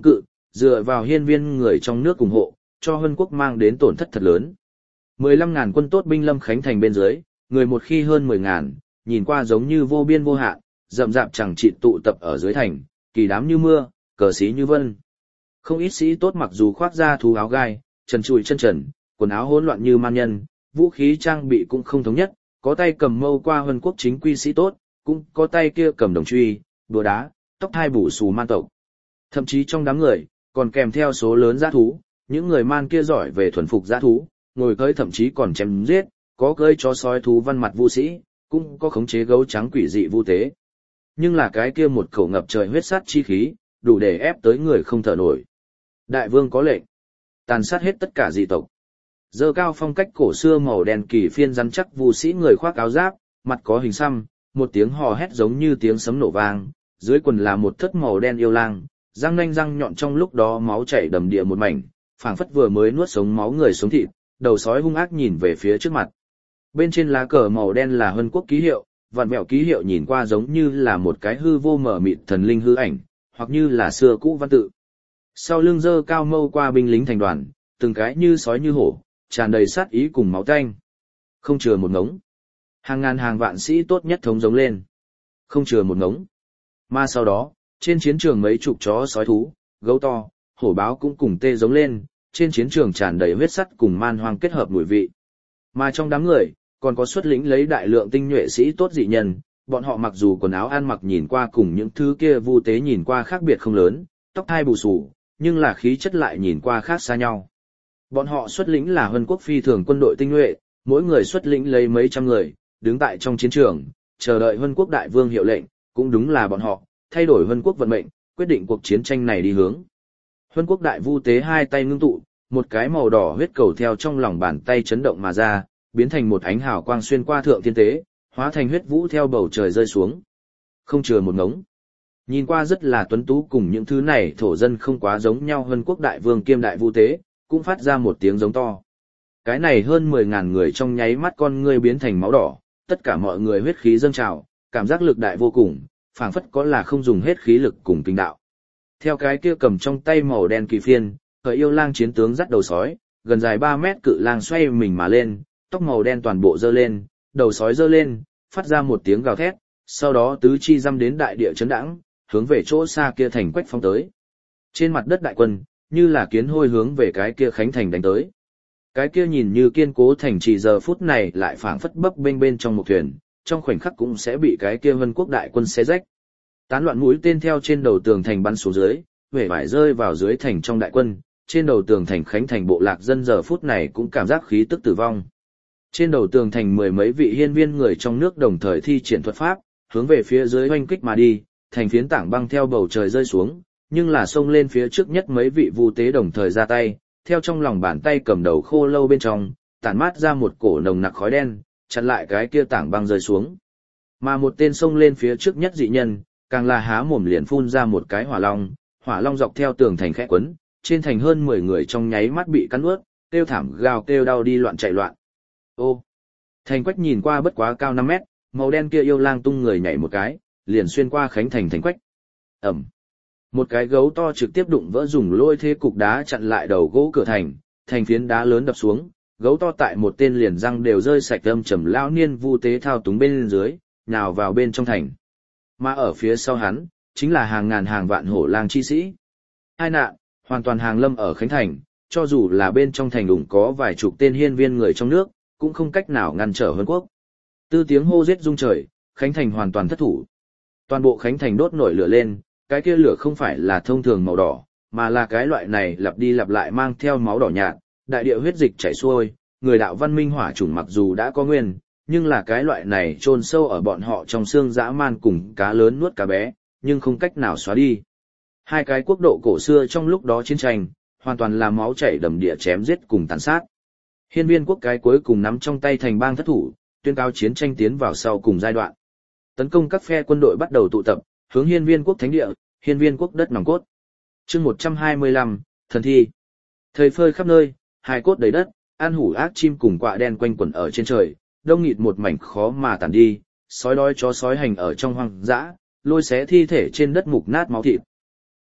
Speaker 1: dựa vào hiên viên người trong nước ủng hộ, cho Hân quốc mang đến tổn thất thật lớn. mười lăm ngàn quân tốt binh lâm Khánh Thành bên dưới, người một khi hơn mười ngàn, nhìn qua giống như vô biên vô hạn, rậm rạp chẳng chịt tụ tập ở dưới thành, kỳ đám như mưa, cờ xí như vân. Không ít sĩ tốt mặc dù khoác da thú áo gai, trần trụi chân trần, quần áo hỗn loạn như man nhân, vũ khí trang bị cũng không thống nhất, có tay cầm mâu qua Hân quốc chính quy sĩ tốt, cũng có tay kia cầm đồng truy, đùa đá, tóc hai bù xù man tộc. Thậm chí trong đám người, còn kèm theo số lớn dã thú, những người man kia giỏi về thuần phục dã thú, ngồi cưỡi thậm chí còn chém giết, có cưỡi chó sói thú văn mặt vũ sĩ, cũng có khống chế gấu trắng quỷ dị vu tế. Nhưng là cái kia một khẩu ngập trời huyết sát chi khí, đủ để ép tới người không thở nổi. Đại vương có lệnh, tàn sát hết tất cả dị tộc. Dơ cao phong cách cổ xưa màu đen kỳ phiên rắn chắc vu sĩ người khoác áo giáp, mặt có hình xăm, một tiếng hò hét giống như tiếng sấm nổ vang, dưới quần là một thất màu đen yêu lang, răng nanh răng nhọn trong lúc đó máu chảy đầm địa một mảnh, phảng phất vừa mới nuốt sống máu người sống thịt, đầu sói hung ác nhìn về phía trước mặt. Bên trên lá cờ màu đen là Hân quốc ký hiệu, vạn mẹo ký hiệu nhìn qua giống như là một cái hư vô mở mịt thần linh hư ảnh, hoặc như là xưa cũ văn tự. Sau lưng dơ cao mâu qua binh lính thành đoàn, từng cái như sói như hổ, tràn đầy sát ý cùng máu tanh. Không chừa một ngống. Hàng ngàn hàng vạn sĩ tốt nhất thống giống lên. Không chừa một ngống. Mà sau đó, trên chiến trường mấy chục chó sói thú, gấu to, hổ báo cũng cùng tê giống lên, trên chiến trường tràn đầy huyết sắt cùng man hoang kết hợp mùi vị. Mà trong đám người, còn có xuất lĩnh lấy đại lượng tinh nhuệ sĩ tốt dị nhân, bọn họ mặc dù quần áo ăn mặc nhìn qua cùng những thứ kia vu tế nhìn qua khác biệt không lớn, tóc hai bù xù, nhưng là khí chất lại nhìn qua khác xa nhau. Bọn họ xuất lĩnh là Hân quốc phi thường quân đội tinh nhuệ, mỗi người xuất lĩnh lấy mấy trăm người, đứng tại trong chiến trường, chờ đợi Hân quốc đại vương hiệu lệnh, cũng đúng là bọn họ, thay đổi Hân quốc vận mệnh, quyết định cuộc chiến tranh này đi hướng. Hân quốc đại vu tế hai tay ngưng tụ, một cái màu đỏ huyết cầu theo trong lòng bàn tay chấn động mà ra, biến thành một ánh hào quang xuyên qua thượng thiên tế, hóa thành huyết vũ theo bầu trời rơi xuống. Không chừa một ngống. Nhìn qua rất là tuấn tú cùng những thứ này thổ dân không quá giống nhau. Hân quốc đại vương kiêm đại vu tế, cũng phát ra một tiếng giống to. Cái này hơn mười ngàn người trong nháy mắt con ngươi biến thành máu đỏ, tất cả mọi người huyết khí dâng trào, cảm giác lực đại vô cùng, phảng phất có là không dùng hết khí lực cùng kinh đạo. Theo cái kia cầm trong tay màu đen kỳ phiên, khởi yêu lang chiến tướng dắt đầu sói, gần dài ba mét cự lang xoay mình mà lên, tóc màu đen toàn bộ dơ lên, đầu sói dơ lên, phát ra một tiếng gào thét, sau đó tứ chi dăm đến đại địa chấn đãng, hướng về chỗ xa kia thành quách phong tới. Trên mặt đất đại quân, như là kiến hôi hướng về cái kia khánh thành đánh tới. Cái kia nhìn như kiên cố thành trì giờ phút này lại phảng phất bấp bênh bên trong một thuyền, trong khoảnh khắc cũng sẽ bị cái kia Hân quốc đại quân xé rách. Tán loạn mũi tên theo trên đầu tường thành bắn xuống dưới, huệ vải rơi vào dưới thành trong đại quân, trên đầu tường thành khánh thành bộ lạc dân giờ phút này cũng cảm giác khí tức tử vong. Trên đầu tường thành mười mấy vị hiên viên người trong nước đồng thời thi triển thuật pháp, hướng về phía dưới hoanh kích mà đi, thành phiến tảng băng theo bầu trời rơi xuống, nhưng là xông lên phía trước nhất mấy vị vu tế đồng thời ra tay, theo trong lòng bàn tay cầm đầu khô lâu bên trong, tản mát ra một cổ nồng nặc khói đen, chặn lại cái kia tảng băng rơi xuống. Mà một tên xông lên phía trước nhất dị nhân, càng là há mồm liền phun ra một cái hỏa long, hỏa long dọc theo tường thành khẽ quấn, trên thành hơn mười người trong nháy mắt bị cắn nuốt, kêu thảm gào kêu đau đi loạn chạy loạn. Ô, thành quách nhìn qua bất quá cao năm mét, màu đen kia yêu lang tung người nhảy một cái, liền xuyên qua khánh thành thành quách. Ẩm. Một cái gấu to trực tiếp đụng vỡ dùng lôi thế cục đá chặn lại đầu gỗ cửa thành, thành phiến đá lớn đập xuống, gấu to tại một tên liền răng đều rơi sạch âm trầm lão niên vu tế thao túng bên dưới, nhào vào bên trong thành. Mà ở phía sau hắn, chính là hàng ngàn hàng vạn hổ lang chi sĩ. Hai nạn, hoàn toàn hàng lâm ở khánh thành, cho dù là bên trong thành đủng có vài chục tên hiên viên người trong nước, cũng không cách nào ngăn trở Hân quốc. Tư tiếng hô giết rung trời, khánh thành hoàn toàn thất thủ. Toàn bộ khánh thành đốt nổi lửa lên, cái kia lửa không phải là thông thường màu đỏ, mà là cái loại này lặp đi lặp lại mang theo máu đỏ nhạt, đại địa huyết dịch chảy xuôi, người đạo văn minh hỏa chủng mặc dù đã có nguyên, nhưng là cái loại này chôn sâu ở bọn họ trong xương dã man cùng cá lớn nuốt cá bé, nhưng không cách nào xóa đi. Hai cái quốc độ cổ xưa trong lúc đó chiến tranh, hoàn toàn là máu chảy đầm địa chém giết cùng tàn sát. Hiên viên quốc cái cuối cùng nắm trong tay thành bang thất thủ, tuyên cáo chiến tranh tiến vào sau cùng giai đoạn. Tấn công các phe quân đội bắt đầu tụ tập, hướng hiên viên quốc thánh địa, hiên viên quốc đất nòng cốt. Chương một trăm hai mươi lăm, thần thi. Thời phơi khắp nơi, hài cốt đầy đất, an hủ ác chim cùng quạ đen quanh quẩn ở trên trời, đông nghịt một mảnh khó mà tản đi, sói đói chó sói hành ở trong hoang dã, lôi xé thi thể trên đất mục nát máu thịt.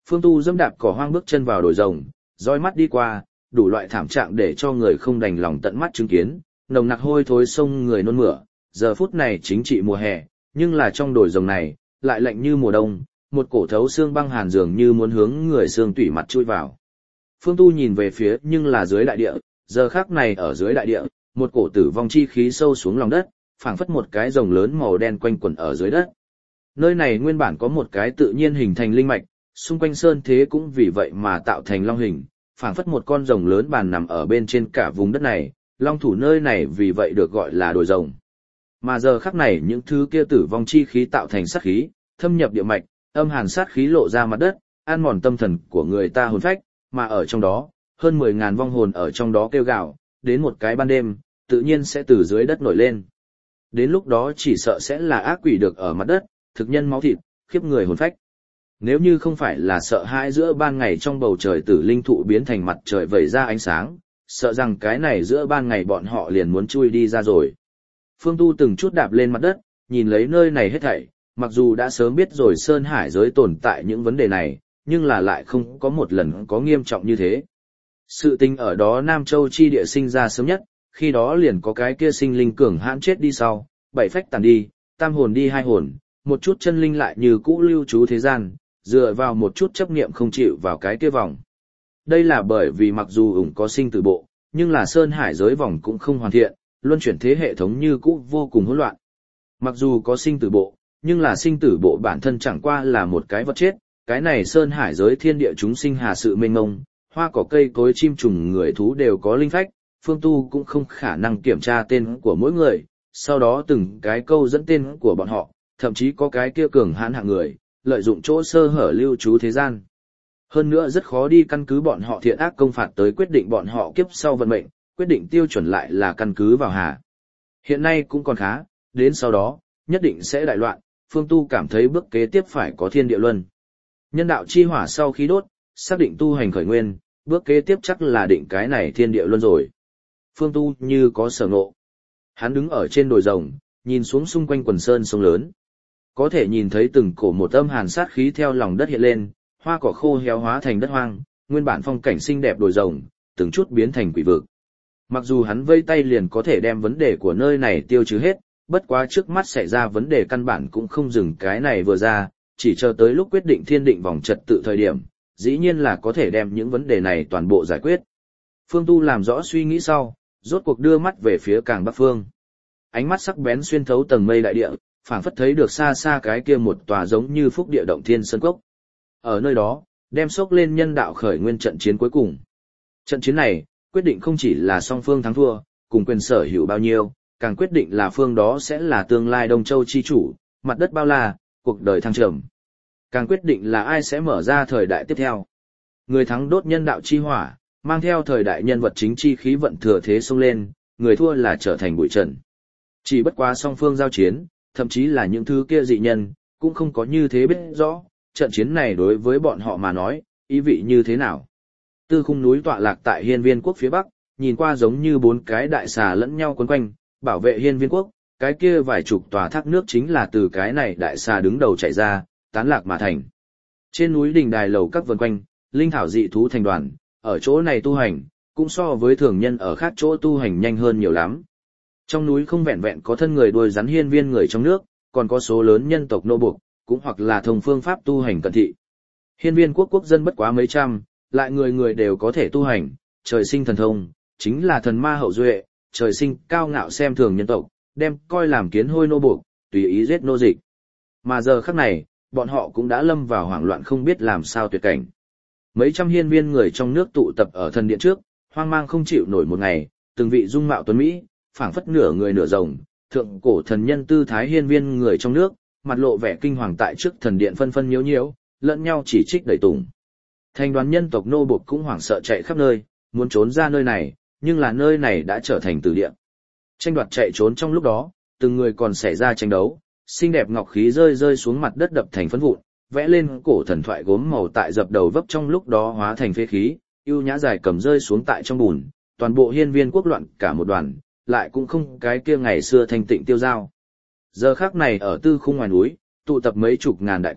Speaker 1: Phương Tu dẫm đạp cỏ hoang bước chân vào đồi rồng, dõi mắt đi qua, đủ loại thảm trạng để cho người không đành lòng tận mắt chứng kiến, nồng nặc hôi thối sông người nôn mửa, giờ phút này chính trị mùa hè, nhưng là trong đồi rồng này, lại lạnh như mùa đông, một cổ thấu xương băng hàn dường như muốn hướng người xương tủy mặt chui vào. Phương Tu nhìn về phía nhưng là dưới đại địa, giờ khắc này ở dưới đại địa, một cổ tử vong chi khí sâu xuống lòng đất, phảng phất một cái rồng lớn màu đen quanh quẩn ở dưới đất. Nơi này nguyên bản có một cái tự nhiên hình thành linh mạch, xung quanh sơn thế cũng vì vậy mà tạo thành long hình, phảng phất một con rồng lớn bàn nằm ở bên trên cả vùng đất này, long thủ nơi này vì vậy được gọi là đồi rồng. Mà giờ khắc này những thứ kia tử vong chi khí tạo thành sát khí, thâm nhập địa mạch, âm hàn sát khí lộ ra mặt đất, ăn mòn tâm thần của người ta hồn phách, mà ở trong đó, hơn mười ngàn vong hồn ở trong đó kêu gào, đến một cái ban đêm, tự nhiên sẽ từ dưới đất nổi lên. Đến lúc đó chỉ sợ sẽ là ác quỷ được ở mặt đất, thực nhân máu thịt, khiếp người hồn phách. Nếu như không phải là sợ hãi giữa ban ngày trong bầu trời tử linh thụ biến thành mặt trời vẩy ra ánh sáng, sợ rằng cái này giữa ban ngày bọn họ liền muốn chui đi ra rồi. Phương Tu từng chút đạp lên mặt đất, nhìn lấy nơi này hết thảy, mặc dù đã sớm biết rồi Sơn Hải giới tồn tại những vấn đề này, nhưng là lại không có một lần có nghiêm trọng như thế. Sự tình ở đó Nam Châu chi địa sinh ra sớm nhất, khi đó liền có cái kia sinh linh cường hãn chết đi sau, bảy phách tàn đi, tam hồn đi hai hồn, một chút chân linh lại như cũ lưu trú thế gian, dựa vào một chút chấp niệm không chịu vào cái kia vòng. Đây là bởi vì mặc dù ủng có sinh tử bộ, nhưng là Sơn Hải giới vòng cũng không hoàn thiện, luân chuyển thế hệ thống như cũ vô cùng hỗn loạn. Mặc dù có sinh tử bộ, nhưng là sinh tử bộ bản thân chẳng qua là một cái vật chết, cái này Sơn Hải giới thiên địa chúng sinh hà sự mênh mông, hoa cỏ cây cối chim trùng người thú đều có linh phách, Phương Tu cũng không khả năng kiểm tra tên của mỗi người, sau đó từng cái câu dẫn tên của bọn họ, thậm chí có cái kia cường hãn hạng người, lợi dụng chỗ sơ hở lưu trú thế gian. Hơn nữa rất khó đi căn cứ bọn họ thiện ác công phạt tới quyết định bọn họ kiếp sau vận mệnh, quyết định tiêu chuẩn lại là căn cứ vào hà. Hiện nay cũng còn khá, đến sau đó, nhất định sẽ đại loạn, Phương Tu cảm thấy bước kế tiếp phải có thiên địa luân. Nhân đạo chi hỏa sau khi đốt, xác định tu hành khởi nguyên, bước kế tiếp chắc là định cái này thiên địa luân rồi. Phương Tu như có sở ngộ. Hắn đứng ở trên đồi rồng, nhìn xuống xung quanh quần sơn sông lớn. Có thể nhìn thấy từng cổ một âm hàn sát khí theo lòng đất hiện lên, hoa cỏ khô héo hóa thành đất hoang, nguyên bản phong cảnh xinh đẹp đồi rồng, từng chút biến thành quỷ vực. Mặc dù hắn vây tay liền có thể đem vấn đề của nơi này tiêu trừ hết, bất quá trước mắt xảy ra vấn đề căn bản cũng không dừng cái này vừa ra, chỉ chờ tới lúc quyết định thiên định vòng trật tự thời điểm, dĩ nhiên là có thể đem những vấn đề này toàn bộ giải quyết. Phương Tu làm rõ suy nghĩ sau, rốt cuộc đưa mắt về phía càng bắc phương. Ánh mắt sắc bén xuyên thấu tầng mây đại địa, phảng phất thấy được xa xa cái kia một tòa giống như phúc địa động thiên sơn cốc. Ở nơi đó, đem sốc lên nhân đạo khởi nguyên trận chiến cuối cùng. Trận chiến này, quyết định không chỉ là song phương thắng thua, cùng quyền sở hữu bao nhiêu, càng quyết định là phương đó sẽ là tương lai Đông Châu chi chủ, mặt đất bao la, cuộc đời thăng trầm. Càng quyết định là ai sẽ mở ra thời đại tiếp theo. Người thắng đốt nhân đạo chi hỏa, mang theo thời đại nhân vật chính chi khí vận thừa thế xông lên, người thua là trở thành bụi trần. Chỉ bất quá song phương giao chiến, thậm chí là những thứ kia dị nhân, cũng không có như thế biết rõ, trận chiến này đối với bọn họ mà nói, ý vị như thế nào. Tư khung núi tọa lạc tại Hiên Viên quốc phía bắc, nhìn qua giống như bốn cái đại xà lẫn nhau quấn quanh, bảo vệ Hiên Viên quốc, cái kia vài chục tòa thác nước chính là từ cái này đại xà đứng đầu chạy ra, tán lạc mà thành. Trên núi đình đài lầu các vần quanh, linh thảo dị thú thành đoàn, ở chỗ này tu hành, cũng so với thường nhân ở khác chỗ tu hành nhanh hơn nhiều lắm. Trong núi không vẹn vẹn có thân người đuôi rắn hiên viên người trong nước, còn có số lớn nhân tộc nô buộc, cũng hoặc là thông phương pháp tu hành cận thị. Hiên viên quốc quốc dân bất quá mấy trăm, lại người người đều có thể tu hành, trời sinh thần thông, chính là thần ma hậu duệ, trời sinh cao ngạo xem thường nhân tộc, đem coi làm kiến hôi nô buộc, tùy ý giết nô dịch. Mà giờ khắc này, bọn họ cũng đã lâm vào hoảng loạn không biết làm sao tuyệt cảnh. Mấy trăm hiên viên người trong nước tụ tập ở thần điện trước, hoang mang không chịu nổi một ngày, từng vị dung mạo tuấn mỹ, phảng phất nửa người nửa rồng, thượng cổ thần nhân tư thái hiên viên người trong nước, mặt lộ vẻ kinh hoàng tại trước thần điện phân phân nhiễu nhiễu, lẫn nhau chỉ trích đẩy tùng. Thành đoàn nhân tộc nô buộc cũng hoảng sợ chạy khắp nơi, muốn trốn ra nơi này, nhưng là nơi này đã trở thành tử địa. Tranh đoạt chạy trốn trong lúc đó, từng người còn xảy ra tranh đấu, xinh đẹp ngọc khí rơi rơi xuống mặt đất đập thành phấn vụn, vẽ lên cổ thần thoại gốm màu tại dập đầu vấp trong lúc đó hóa thành phế khí, ưu nhã dài cầm rơi xuống tại trong bùn, toàn bộ hiên viên quốc loạn cả một đoàn, lại cũng không cái kia ngày xưa thanh tịnh tiêu dao. Giờ khắc này ở tư khung ngoài núi, tụ tập mấy chục ngàn đại quân,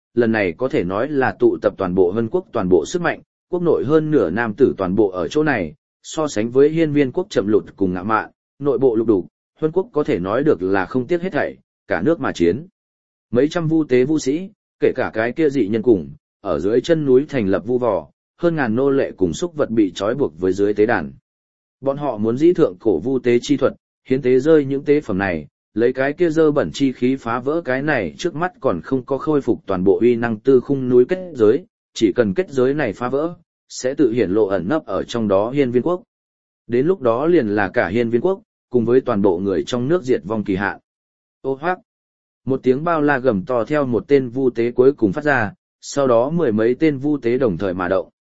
Speaker 1: lần này có thể nói là tụ tập toàn bộ Vân quốc toàn bộ sức mạnh, quốc nội hơn nửa nam tử toàn bộ ở chỗ này, so sánh với hiên viên quốc chậm lụt cùng ngạ mạn, nội bộ lục đục, Vân quốc có thể nói được là không tiếc hết thảy, cả nước mà chiến. Mấy trăm vu tế vu sĩ, kể cả cái kia dị nhân cùng, ở dưới chân núi thành lập vu vò, hơn ngàn nô lệ cùng xúc vật bị trói buộc với dưới tế đàn. Bọn họ muốn dĩ thượng cổ vu tế chi thuật, hiến tế rơi những tế phẩm này, lấy cái kia dơ bẩn chi khí phá vỡ cái này trước mắt còn không có khôi phục toàn bộ uy năng tư khung núi kết giới, chỉ cần kết giới này phá vỡ, sẽ tự hiển lộ ẩn nấp ở trong đó hiên viên quốc. Đến lúc đó liền là cả hiên viên quốc, cùng với toàn bộ người trong nước diệt vong kỳ hạn. Ô hoác! Một tiếng bao la gầm to theo một tên vu tế cuối cùng phát ra, sau đó mười mấy tên vu tế đồng thời mà động.